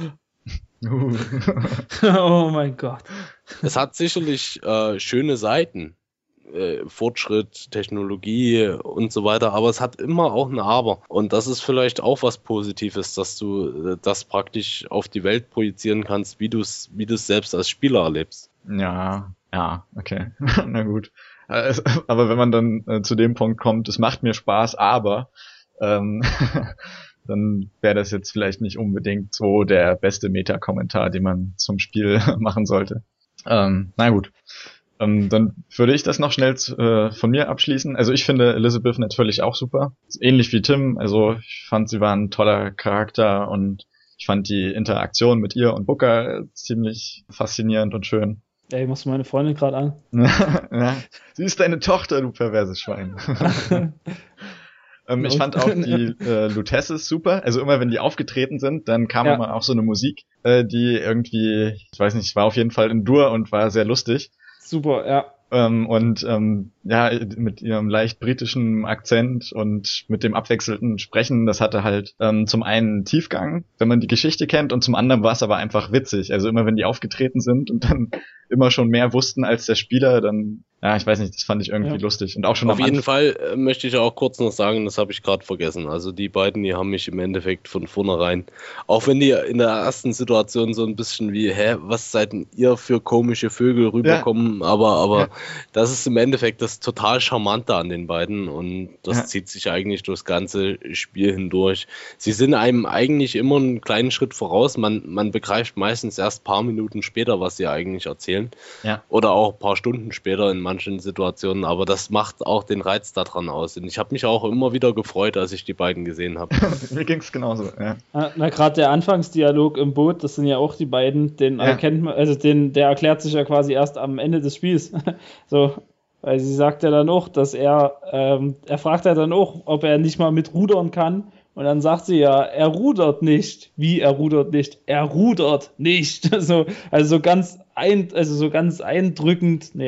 Speaker 3: Oh mein Gott.
Speaker 4: Es hat sicherlich schöne Seiten, Fortschritt, Technologie und so weiter, aber es hat immer auch ein Aber. Und das ist vielleicht auch was Positives, dass du das praktisch auf die Welt projizieren kannst, wie du es selbst als Spieler erlebst.
Speaker 2: Ja, okay. Na gut. Aber wenn man dann zu dem Punkt kommt, es macht mir Spaß, aber dann wäre das jetzt vielleicht nicht unbedingt so der beste Meta-Kommentar, den man zum Spiel machen sollte. Na gut. Dann würde ich das noch schnell von mir abschließen. Also ich finde Elizabeth natürlich auch super. Ähnlich wie Tim. Also ich fand, sie war ein toller Charakter und ich fand die Interaktion mit ihr und Booker ziemlich faszinierend und schön.
Speaker 3: Ey, machst du meine Freundin gerade an?
Speaker 2: Ja, sie ist deine Tochter, du perverses Schwein. Ich fand auch die Lutesses super. Also immer wenn die aufgetreten sind, dann kam immer auch so eine Musik, die irgendwie, ich weiß nicht, war auf jeden Fall in Dur und war sehr lustig.
Speaker 3: Super, ja.
Speaker 2: Mit ihrem leicht britischen Akzent und mit dem abwechselnden Sprechen, das hatte halt zum einen Tiefgang, wenn man die Geschichte kennt, und zum anderen war es aber einfach witzig. Also immer wenn die aufgetreten sind und dann immer schon mehr wussten als der Spieler, dann, ja, ich weiß nicht, das fand ich irgendwie lustig. Und auch schon
Speaker 4: auf jeden Fall möchte ich auch kurz noch sagen, das habe ich gerade vergessen. Also die beiden, die haben mich im Endeffekt von vornherein, auch wenn die in der ersten Situation so ein bisschen wie, was seid denn ihr für komische Vögel rüberkommen, aber das ist im Endeffekt das total Charmante an den beiden und das zieht sich eigentlich durchs ganze Spiel hindurch. Sie sind einem eigentlich immer einen kleinen Schritt voraus. Man begreift meistens erst ein paar Minuten später, was sie eigentlich erzählen.
Speaker 2: Ja.
Speaker 4: Oder auch ein paar Stunden später in manchen Situationen, aber das macht auch den Reiz daran aus. Und ich habe mich auch immer wieder gefreut, als ich die beiden gesehen habe.
Speaker 2: Mir ging's genauso, ja.
Speaker 3: Na, gerade der Anfangsdialog im Boot, das sind ja auch die beiden, den erkennt man, also der erklärt sich ja quasi erst am Ende des Spiels. So, weil sie sagt ja dann auch, dass er fragt ja dann auch, ob er nicht mal mit rudern kann. Und dann sagt sie ja, er rudert nicht. Wie, er rudert nicht? Er rudert nicht. So, also ganz eindringlich,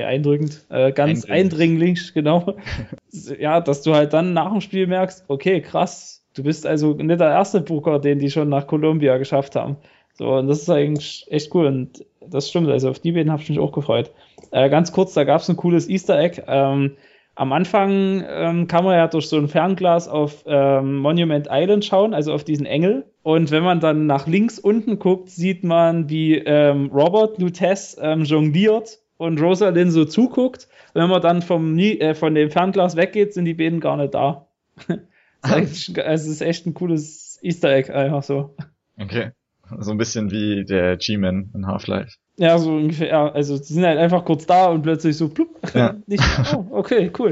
Speaker 3: genau. Ja, dass du halt dann nach dem Spiel merkst, okay, krass, du bist also nicht der erste Booker, den die schon nach Columbia geschafft haben. So, und das ist eigentlich echt cool. Und das stimmt, also auf die beiden habe ich mich auch gefreut. Ganz kurz, da gab es ein cooles Easter Egg. Am Anfang kann man ja durch so ein Fernglas auf Monument Island schauen, also auf diesen Engel. Und wenn man dann nach links unten guckt, sieht man, wie Robert Lutece jongliert und Rosalind so zuguckt. Und wenn man dann von dem Fernglas weggeht, sind die beiden gar nicht da. Es ist echt ein cooles Easter Egg, einfach so.
Speaker 2: Okay. So ein bisschen wie der G-Man in Half-Life.
Speaker 3: Ja, so ungefähr. Ja, also die sind halt einfach kurz da und plötzlich so plupp.
Speaker 2: Ja.
Speaker 3: Nicht, oh, okay, cool.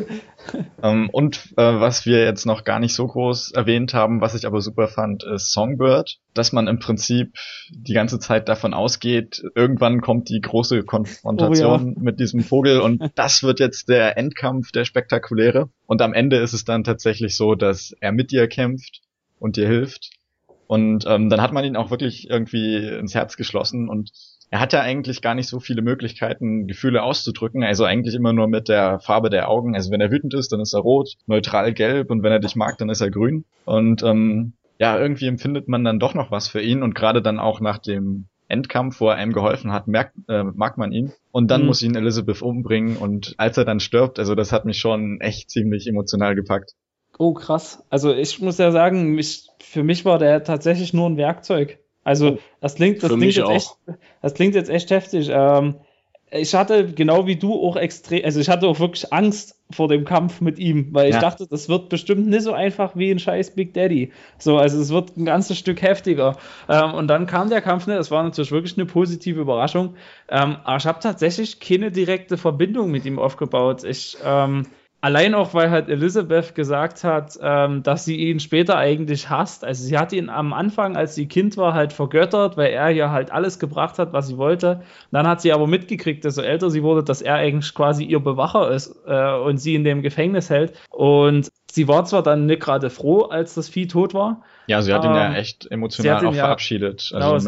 Speaker 2: Was wir jetzt noch gar nicht so groß erwähnt haben, was ich aber super fand, ist Songbird, dass man im Prinzip die ganze Zeit davon ausgeht, irgendwann kommt die große Konfrontation mit diesem Vogel und das wird jetzt der Endkampf, der spektakuläre. Und am Ende ist es dann tatsächlich so, dass er mit dir kämpft und dir hilft. Und dann hat man ihn auch wirklich irgendwie ins Herz geschlossen und er hat ja eigentlich gar nicht so viele Möglichkeiten, Gefühle auszudrücken, also eigentlich immer nur mit der Farbe der Augen. Also wenn er wütend ist, dann ist er rot, neutral gelb und wenn er dich mag, dann ist er grün. Und irgendwie empfindet man dann doch noch was für ihn und gerade dann auch nach dem Endkampf, wo er einem geholfen hat, mag man ihn. Und dann muss ihn Elizabeth umbringen und als er dann stirbt, also das hat mich schon echt ziemlich emotional gepackt.
Speaker 3: Oh, krass. Also ich muss ja sagen, für mich war der tatsächlich nur ein Werkzeug. Also das klingt jetzt echt heftig. Ich hatte genau wie du auch ich hatte auch wirklich Angst vor dem Kampf mit ihm, weil ich dachte, das wird bestimmt nicht so einfach wie ein scheiß Big Daddy. So, also es wird ein ganzes Stück heftiger. Und dann kam der Kampf nicht, das war natürlich wirklich eine positive Überraschung. Aber ich habe tatsächlich keine direkte Verbindung mit ihm aufgebaut. Allein auch, weil halt Elizabeth gesagt hat, dass sie ihn später eigentlich hasst. Also sie hat ihn am Anfang, als sie Kind war, halt vergöttert, weil er ihr halt alles gebracht hat, was sie wollte. Dann hat sie aber mitgekriegt, desto älter sie wurde, dass er eigentlich quasi ihr Bewacher ist und sie in dem Gefängnis hält. Und sie war zwar dann nicht gerade froh, als das Vieh tot war.
Speaker 2: Ja, sie hat ihn ja echt emotional auch verabschiedet.
Speaker 3: Genau,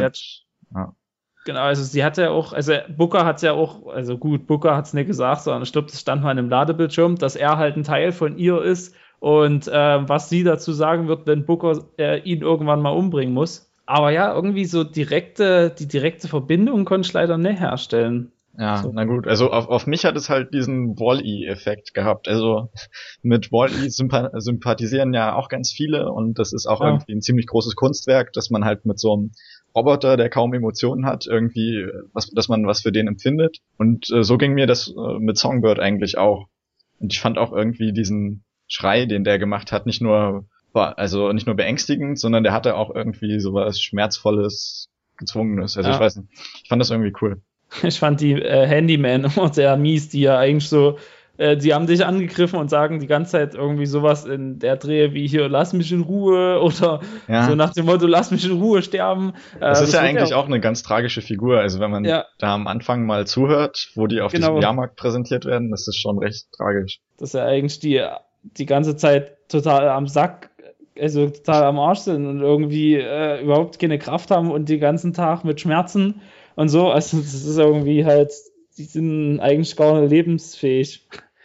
Speaker 3: Genau, also sie hat ja auch, also Booker hat ja auch, also gut, Booker hat es nicht gesagt, sondern ich glaube, das stand mal in einem Ladebildschirm, dass er halt ein Teil von ihr ist und was sie dazu sagen wird, wenn Booker ihn irgendwann mal umbringen muss. Aber ja, irgendwie so die direkte Verbindung konnte ich leider nicht herstellen.
Speaker 2: Ja, so. Na gut, also auf mich hat es halt diesen Wall-E-Effekt gehabt. Also mit Wall-E sympathisieren ja auch ganz viele und das ist auch irgendwie ein ziemlich großes Kunstwerk, dass man halt mit so einem Roboter, der kaum Emotionen hat, irgendwie, dass man was für den empfindet. Und so ging mir das mit Songbird eigentlich auch. Und ich fand auch irgendwie diesen Schrei, den der gemacht hat, nicht nur beängstigend, sondern der hatte auch irgendwie sowas Schmerzvolles, Gezwungenes. Also ich weiß nicht, ich fand das irgendwie cool.
Speaker 3: Ich fand die Handyman immer sehr mies, die ja eigentlich so, die haben dich angegriffen und sagen die ganze Zeit irgendwie sowas in der Drehe wie hier, lass mich in Ruhe oder so nach dem Motto, lass mich in Ruhe sterben.
Speaker 2: Das ist ja eigentlich auch eine ganz tragische Figur. Also wenn man da am Anfang mal zuhört, wo die auf diesem Jahrmarkt präsentiert werden, das ist schon recht tragisch.
Speaker 3: Dass ja eigentlich die ganze Zeit total am Sack, also total am Arsch sind und irgendwie überhaupt keine Kraft haben und den ganzen Tag mit Schmerzen und so, also das ist irgendwie halt, die sind eigentlich gar nicht lebensfähig.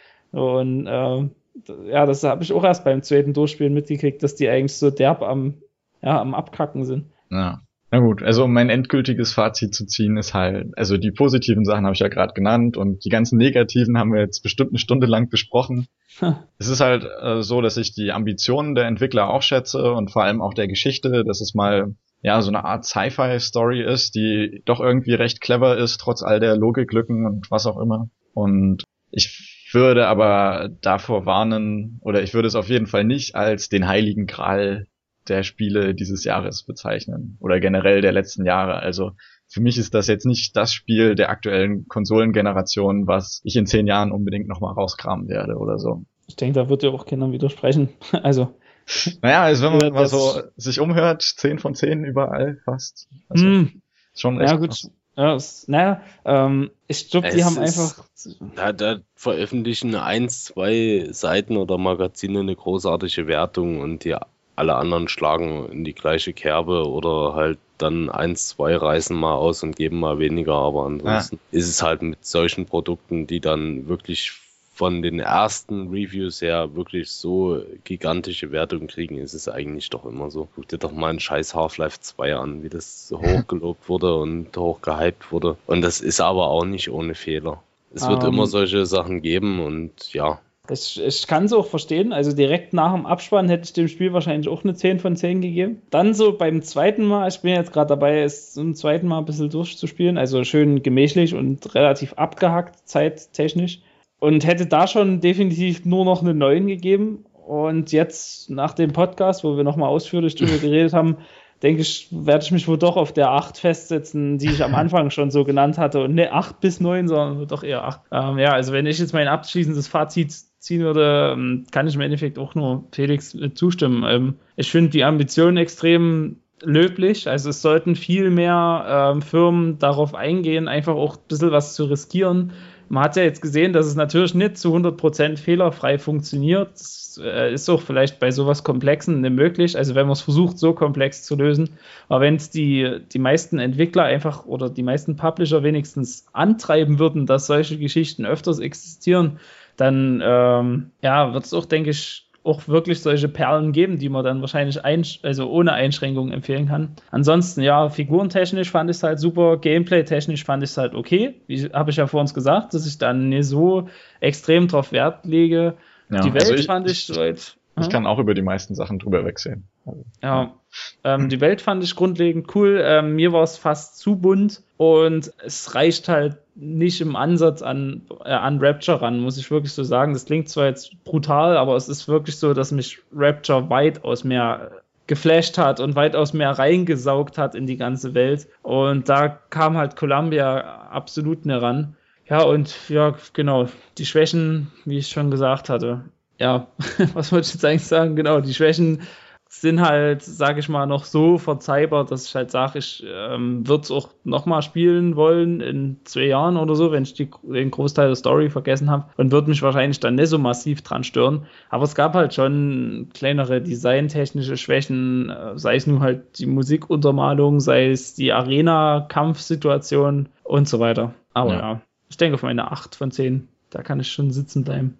Speaker 3: Und das habe ich auch erst beim zweiten Durchspielen mitgekriegt, dass die eigentlich so derb am Abkacken sind.
Speaker 2: Ja. Na gut, also um mein endgültiges Fazit zu ziehen, ist halt, also die positiven Sachen habe ich ja gerade genannt und die ganzen negativen haben wir jetzt bestimmt eine Stunde lang besprochen. Es ist halt so, dass ich die Ambitionen der Entwickler auch schätze und vor allem auch der Geschichte, dass es mal so eine Art Sci-Fi-Story ist, die doch irgendwie recht clever ist, trotz all der Logiklücken und was auch immer. Und ich würde aber davor warnen, oder ich würde es auf jeden Fall nicht als den heiligen Gral der Spiele dieses Jahres bezeichnen. Oder generell der letzten Jahre. Also für mich ist das jetzt nicht das Spiel der aktuellen Konsolengeneration, was ich in 10 Jahren unbedingt nochmal rauskramen werde oder so.
Speaker 3: Ich denke, da wird ja auch keiner widersprechen. Also
Speaker 2: also wenn man mal so sich umhört, 10 von 10 überall fast. Also schon recht.
Speaker 3: Ja, gut. Ich glaube, die haben einfach.
Speaker 4: Da veröffentlichen 1-2 Seiten oder Magazine eine großartige Wertung und alle anderen schlagen in die gleiche Kerbe oder halt dann 1-2 reißen mal aus und geben mal weniger, aber ansonsten ist es halt mit solchen Produkten, die dann wirklich von den ersten Reviews her wirklich so gigantische Wertungen kriegen, ist es eigentlich doch immer so. Guck dir doch mal einen scheiß Half-Life 2 an, wie das so hochgelobt wurde und hochgehypt wurde. Und das ist aber auch nicht ohne Fehler. Es wird immer solche Sachen geben und ja.
Speaker 3: Ich kann es auch verstehen. Also direkt nach dem Abspann hätte ich dem Spiel wahrscheinlich auch eine 10 von 10 gegeben. Dann so beim zweiten Mal, ich bin jetzt gerade dabei, es zum zweiten Mal ein bisschen durchzuspielen. Also schön gemächlich und relativ abgehackt, zeittechnisch. Und hätte da schon definitiv nur noch eine 9 gegeben. Und jetzt nach dem Podcast, wo wir nochmal ausführlich drüber geredet haben, denke ich, werde ich mich wohl doch auf der 8 festsetzen, die ich am Anfang schon so genannt hatte. Und ne 8 bis 9, sondern doch eher 8. Ja, also wenn ich jetzt mein abschließendes Fazit ziehen würde, kann ich im Endeffekt auch nur Felix zustimmen. Ich finde die Ambitionen extrem löblich. Also es sollten viel mehr Firmen darauf eingehen, einfach auch ein bisschen was zu riskieren. Man hat ja jetzt gesehen, dass es natürlich nicht zu 100% fehlerfrei funktioniert. Das ist auch vielleicht bei sowas Komplexen nicht möglich. Also wenn man es versucht, so komplex zu lösen. Aber wenn es die meisten Entwickler einfach oder die meisten Publisher wenigstens antreiben würden, dass solche Geschichten öfters existieren, dann wird es auch, denke ich, auch wirklich solche Perlen geben, die man dann wahrscheinlich also ohne Einschränkungen empfehlen kann. Ansonsten, ja, figurentechnisch fand ich es halt super, gameplay-technisch fand ich es halt okay. Wie habe ich ja vor uns gesagt, dass ich dann nicht so extrem drauf Wert lege.
Speaker 2: Ja,
Speaker 3: die Welt
Speaker 2: also
Speaker 3: fand ich halt...
Speaker 2: Ich kann auch über die meisten Sachen drüber wegsehen. Also,
Speaker 3: die Welt fand ich grundlegend cool. Mir war es fast zu bunt und es reicht halt nicht im Ansatz an Rapture ran, muss ich wirklich so sagen. Das klingt zwar jetzt brutal, aber es ist wirklich so, dass mich Rapture weitaus mehr geflasht hat und weitaus mehr reingesaugt hat in die ganze Welt. Und da kam halt Columbia absolut nicht ran. Ja, und ja, genau, die Schwächen, wie ich schon gesagt hatte. Ja, was wollte ich jetzt eigentlich sagen? Genau, die Schwächen sind halt, sage ich mal, noch so verzeihbar, dass ich halt sage, ich würde es auch nochmal spielen wollen in 2 Jahren oder so, wenn ich den Großteil der Story vergessen habe und würde mich wahrscheinlich dann nicht so massiv dran stören. Aber es gab halt schon kleinere designtechnische Schwächen, sei es nun halt die Musikuntermalung, sei es die Arena-Kampfsituation und so weiter. Aber ja, ich denke auf meine 8 von 10, da kann ich schon sitzen bleiben.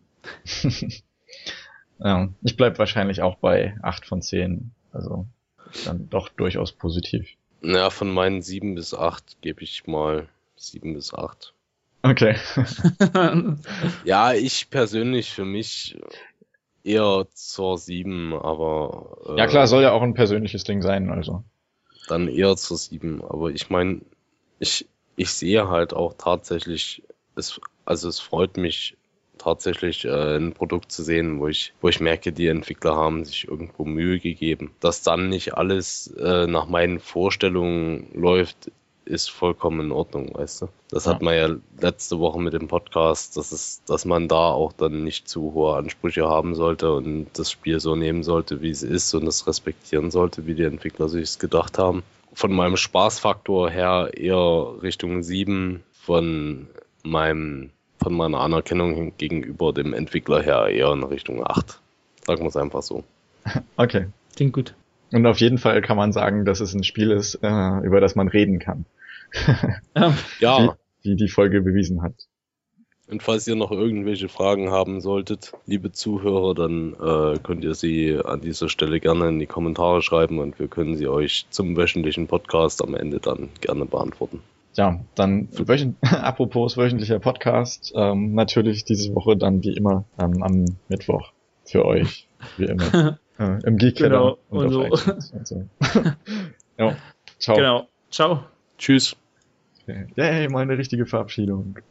Speaker 2: Ja, ich bleib wahrscheinlich auch bei 8 von 10. Also dann doch durchaus positiv.
Speaker 4: Ja, von meinen 7 bis 8 gebe ich mal 7 bis 8.
Speaker 2: Okay.
Speaker 4: Ja, ich persönlich für mich eher zur 7, aber...
Speaker 2: ja klar, soll ja auch ein persönliches Ding sein, also.
Speaker 4: Dann eher zur 7, aber ich meine, ich sehe halt auch tatsächlich, es freut mich tatsächlich ein Produkt zu sehen, wo ich merke, die Entwickler haben sich irgendwo Mühe gegeben. Dass dann nicht alles nach meinen Vorstellungen läuft, ist vollkommen in Ordnung, weißt du. Das hat man ja letzte Woche mit dem Podcast, dass man da auch dann nicht zu hohe Ansprüche haben sollte und das Spiel so nehmen sollte, wie es ist und es respektieren sollte, wie die Entwickler sich es gedacht haben. Von meinem Spaßfaktor her eher Richtung 7, von meiner Anerkennung gegenüber dem Entwickler her eher in Richtung 8. Sagen wir es einfach so.
Speaker 2: Okay.
Speaker 3: Klingt gut.
Speaker 2: Und auf jeden Fall kann man sagen, dass es ein Spiel ist, über das man reden kann.
Speaker 4: Ja.
Speaker 2: Wie die Folge bewiesen hat.
Speaker 4: Und falls ihr noch irgendwelche Fragen haben solltet, liebe Zuhörer, dann könnt ihr sie an dieser Stelle gerne in die Kommentare schreiben und wir können sie euch zum wöchentlichen Podcast am Ende dann gerne beantworten.
Speaker 2: Ja, dann apropos wöchentlicher Podcast, natürlich diese Woche dann wie immer am Mittwoch für euch, wie immer. Im Geek-Keller und auf iTunes und so. Ja, ciao.
Speaker 3: Genau, ciao.
Speaker 4: Tschüss.
Speaker 2: Yay, mal eine richtige Verabschiedung.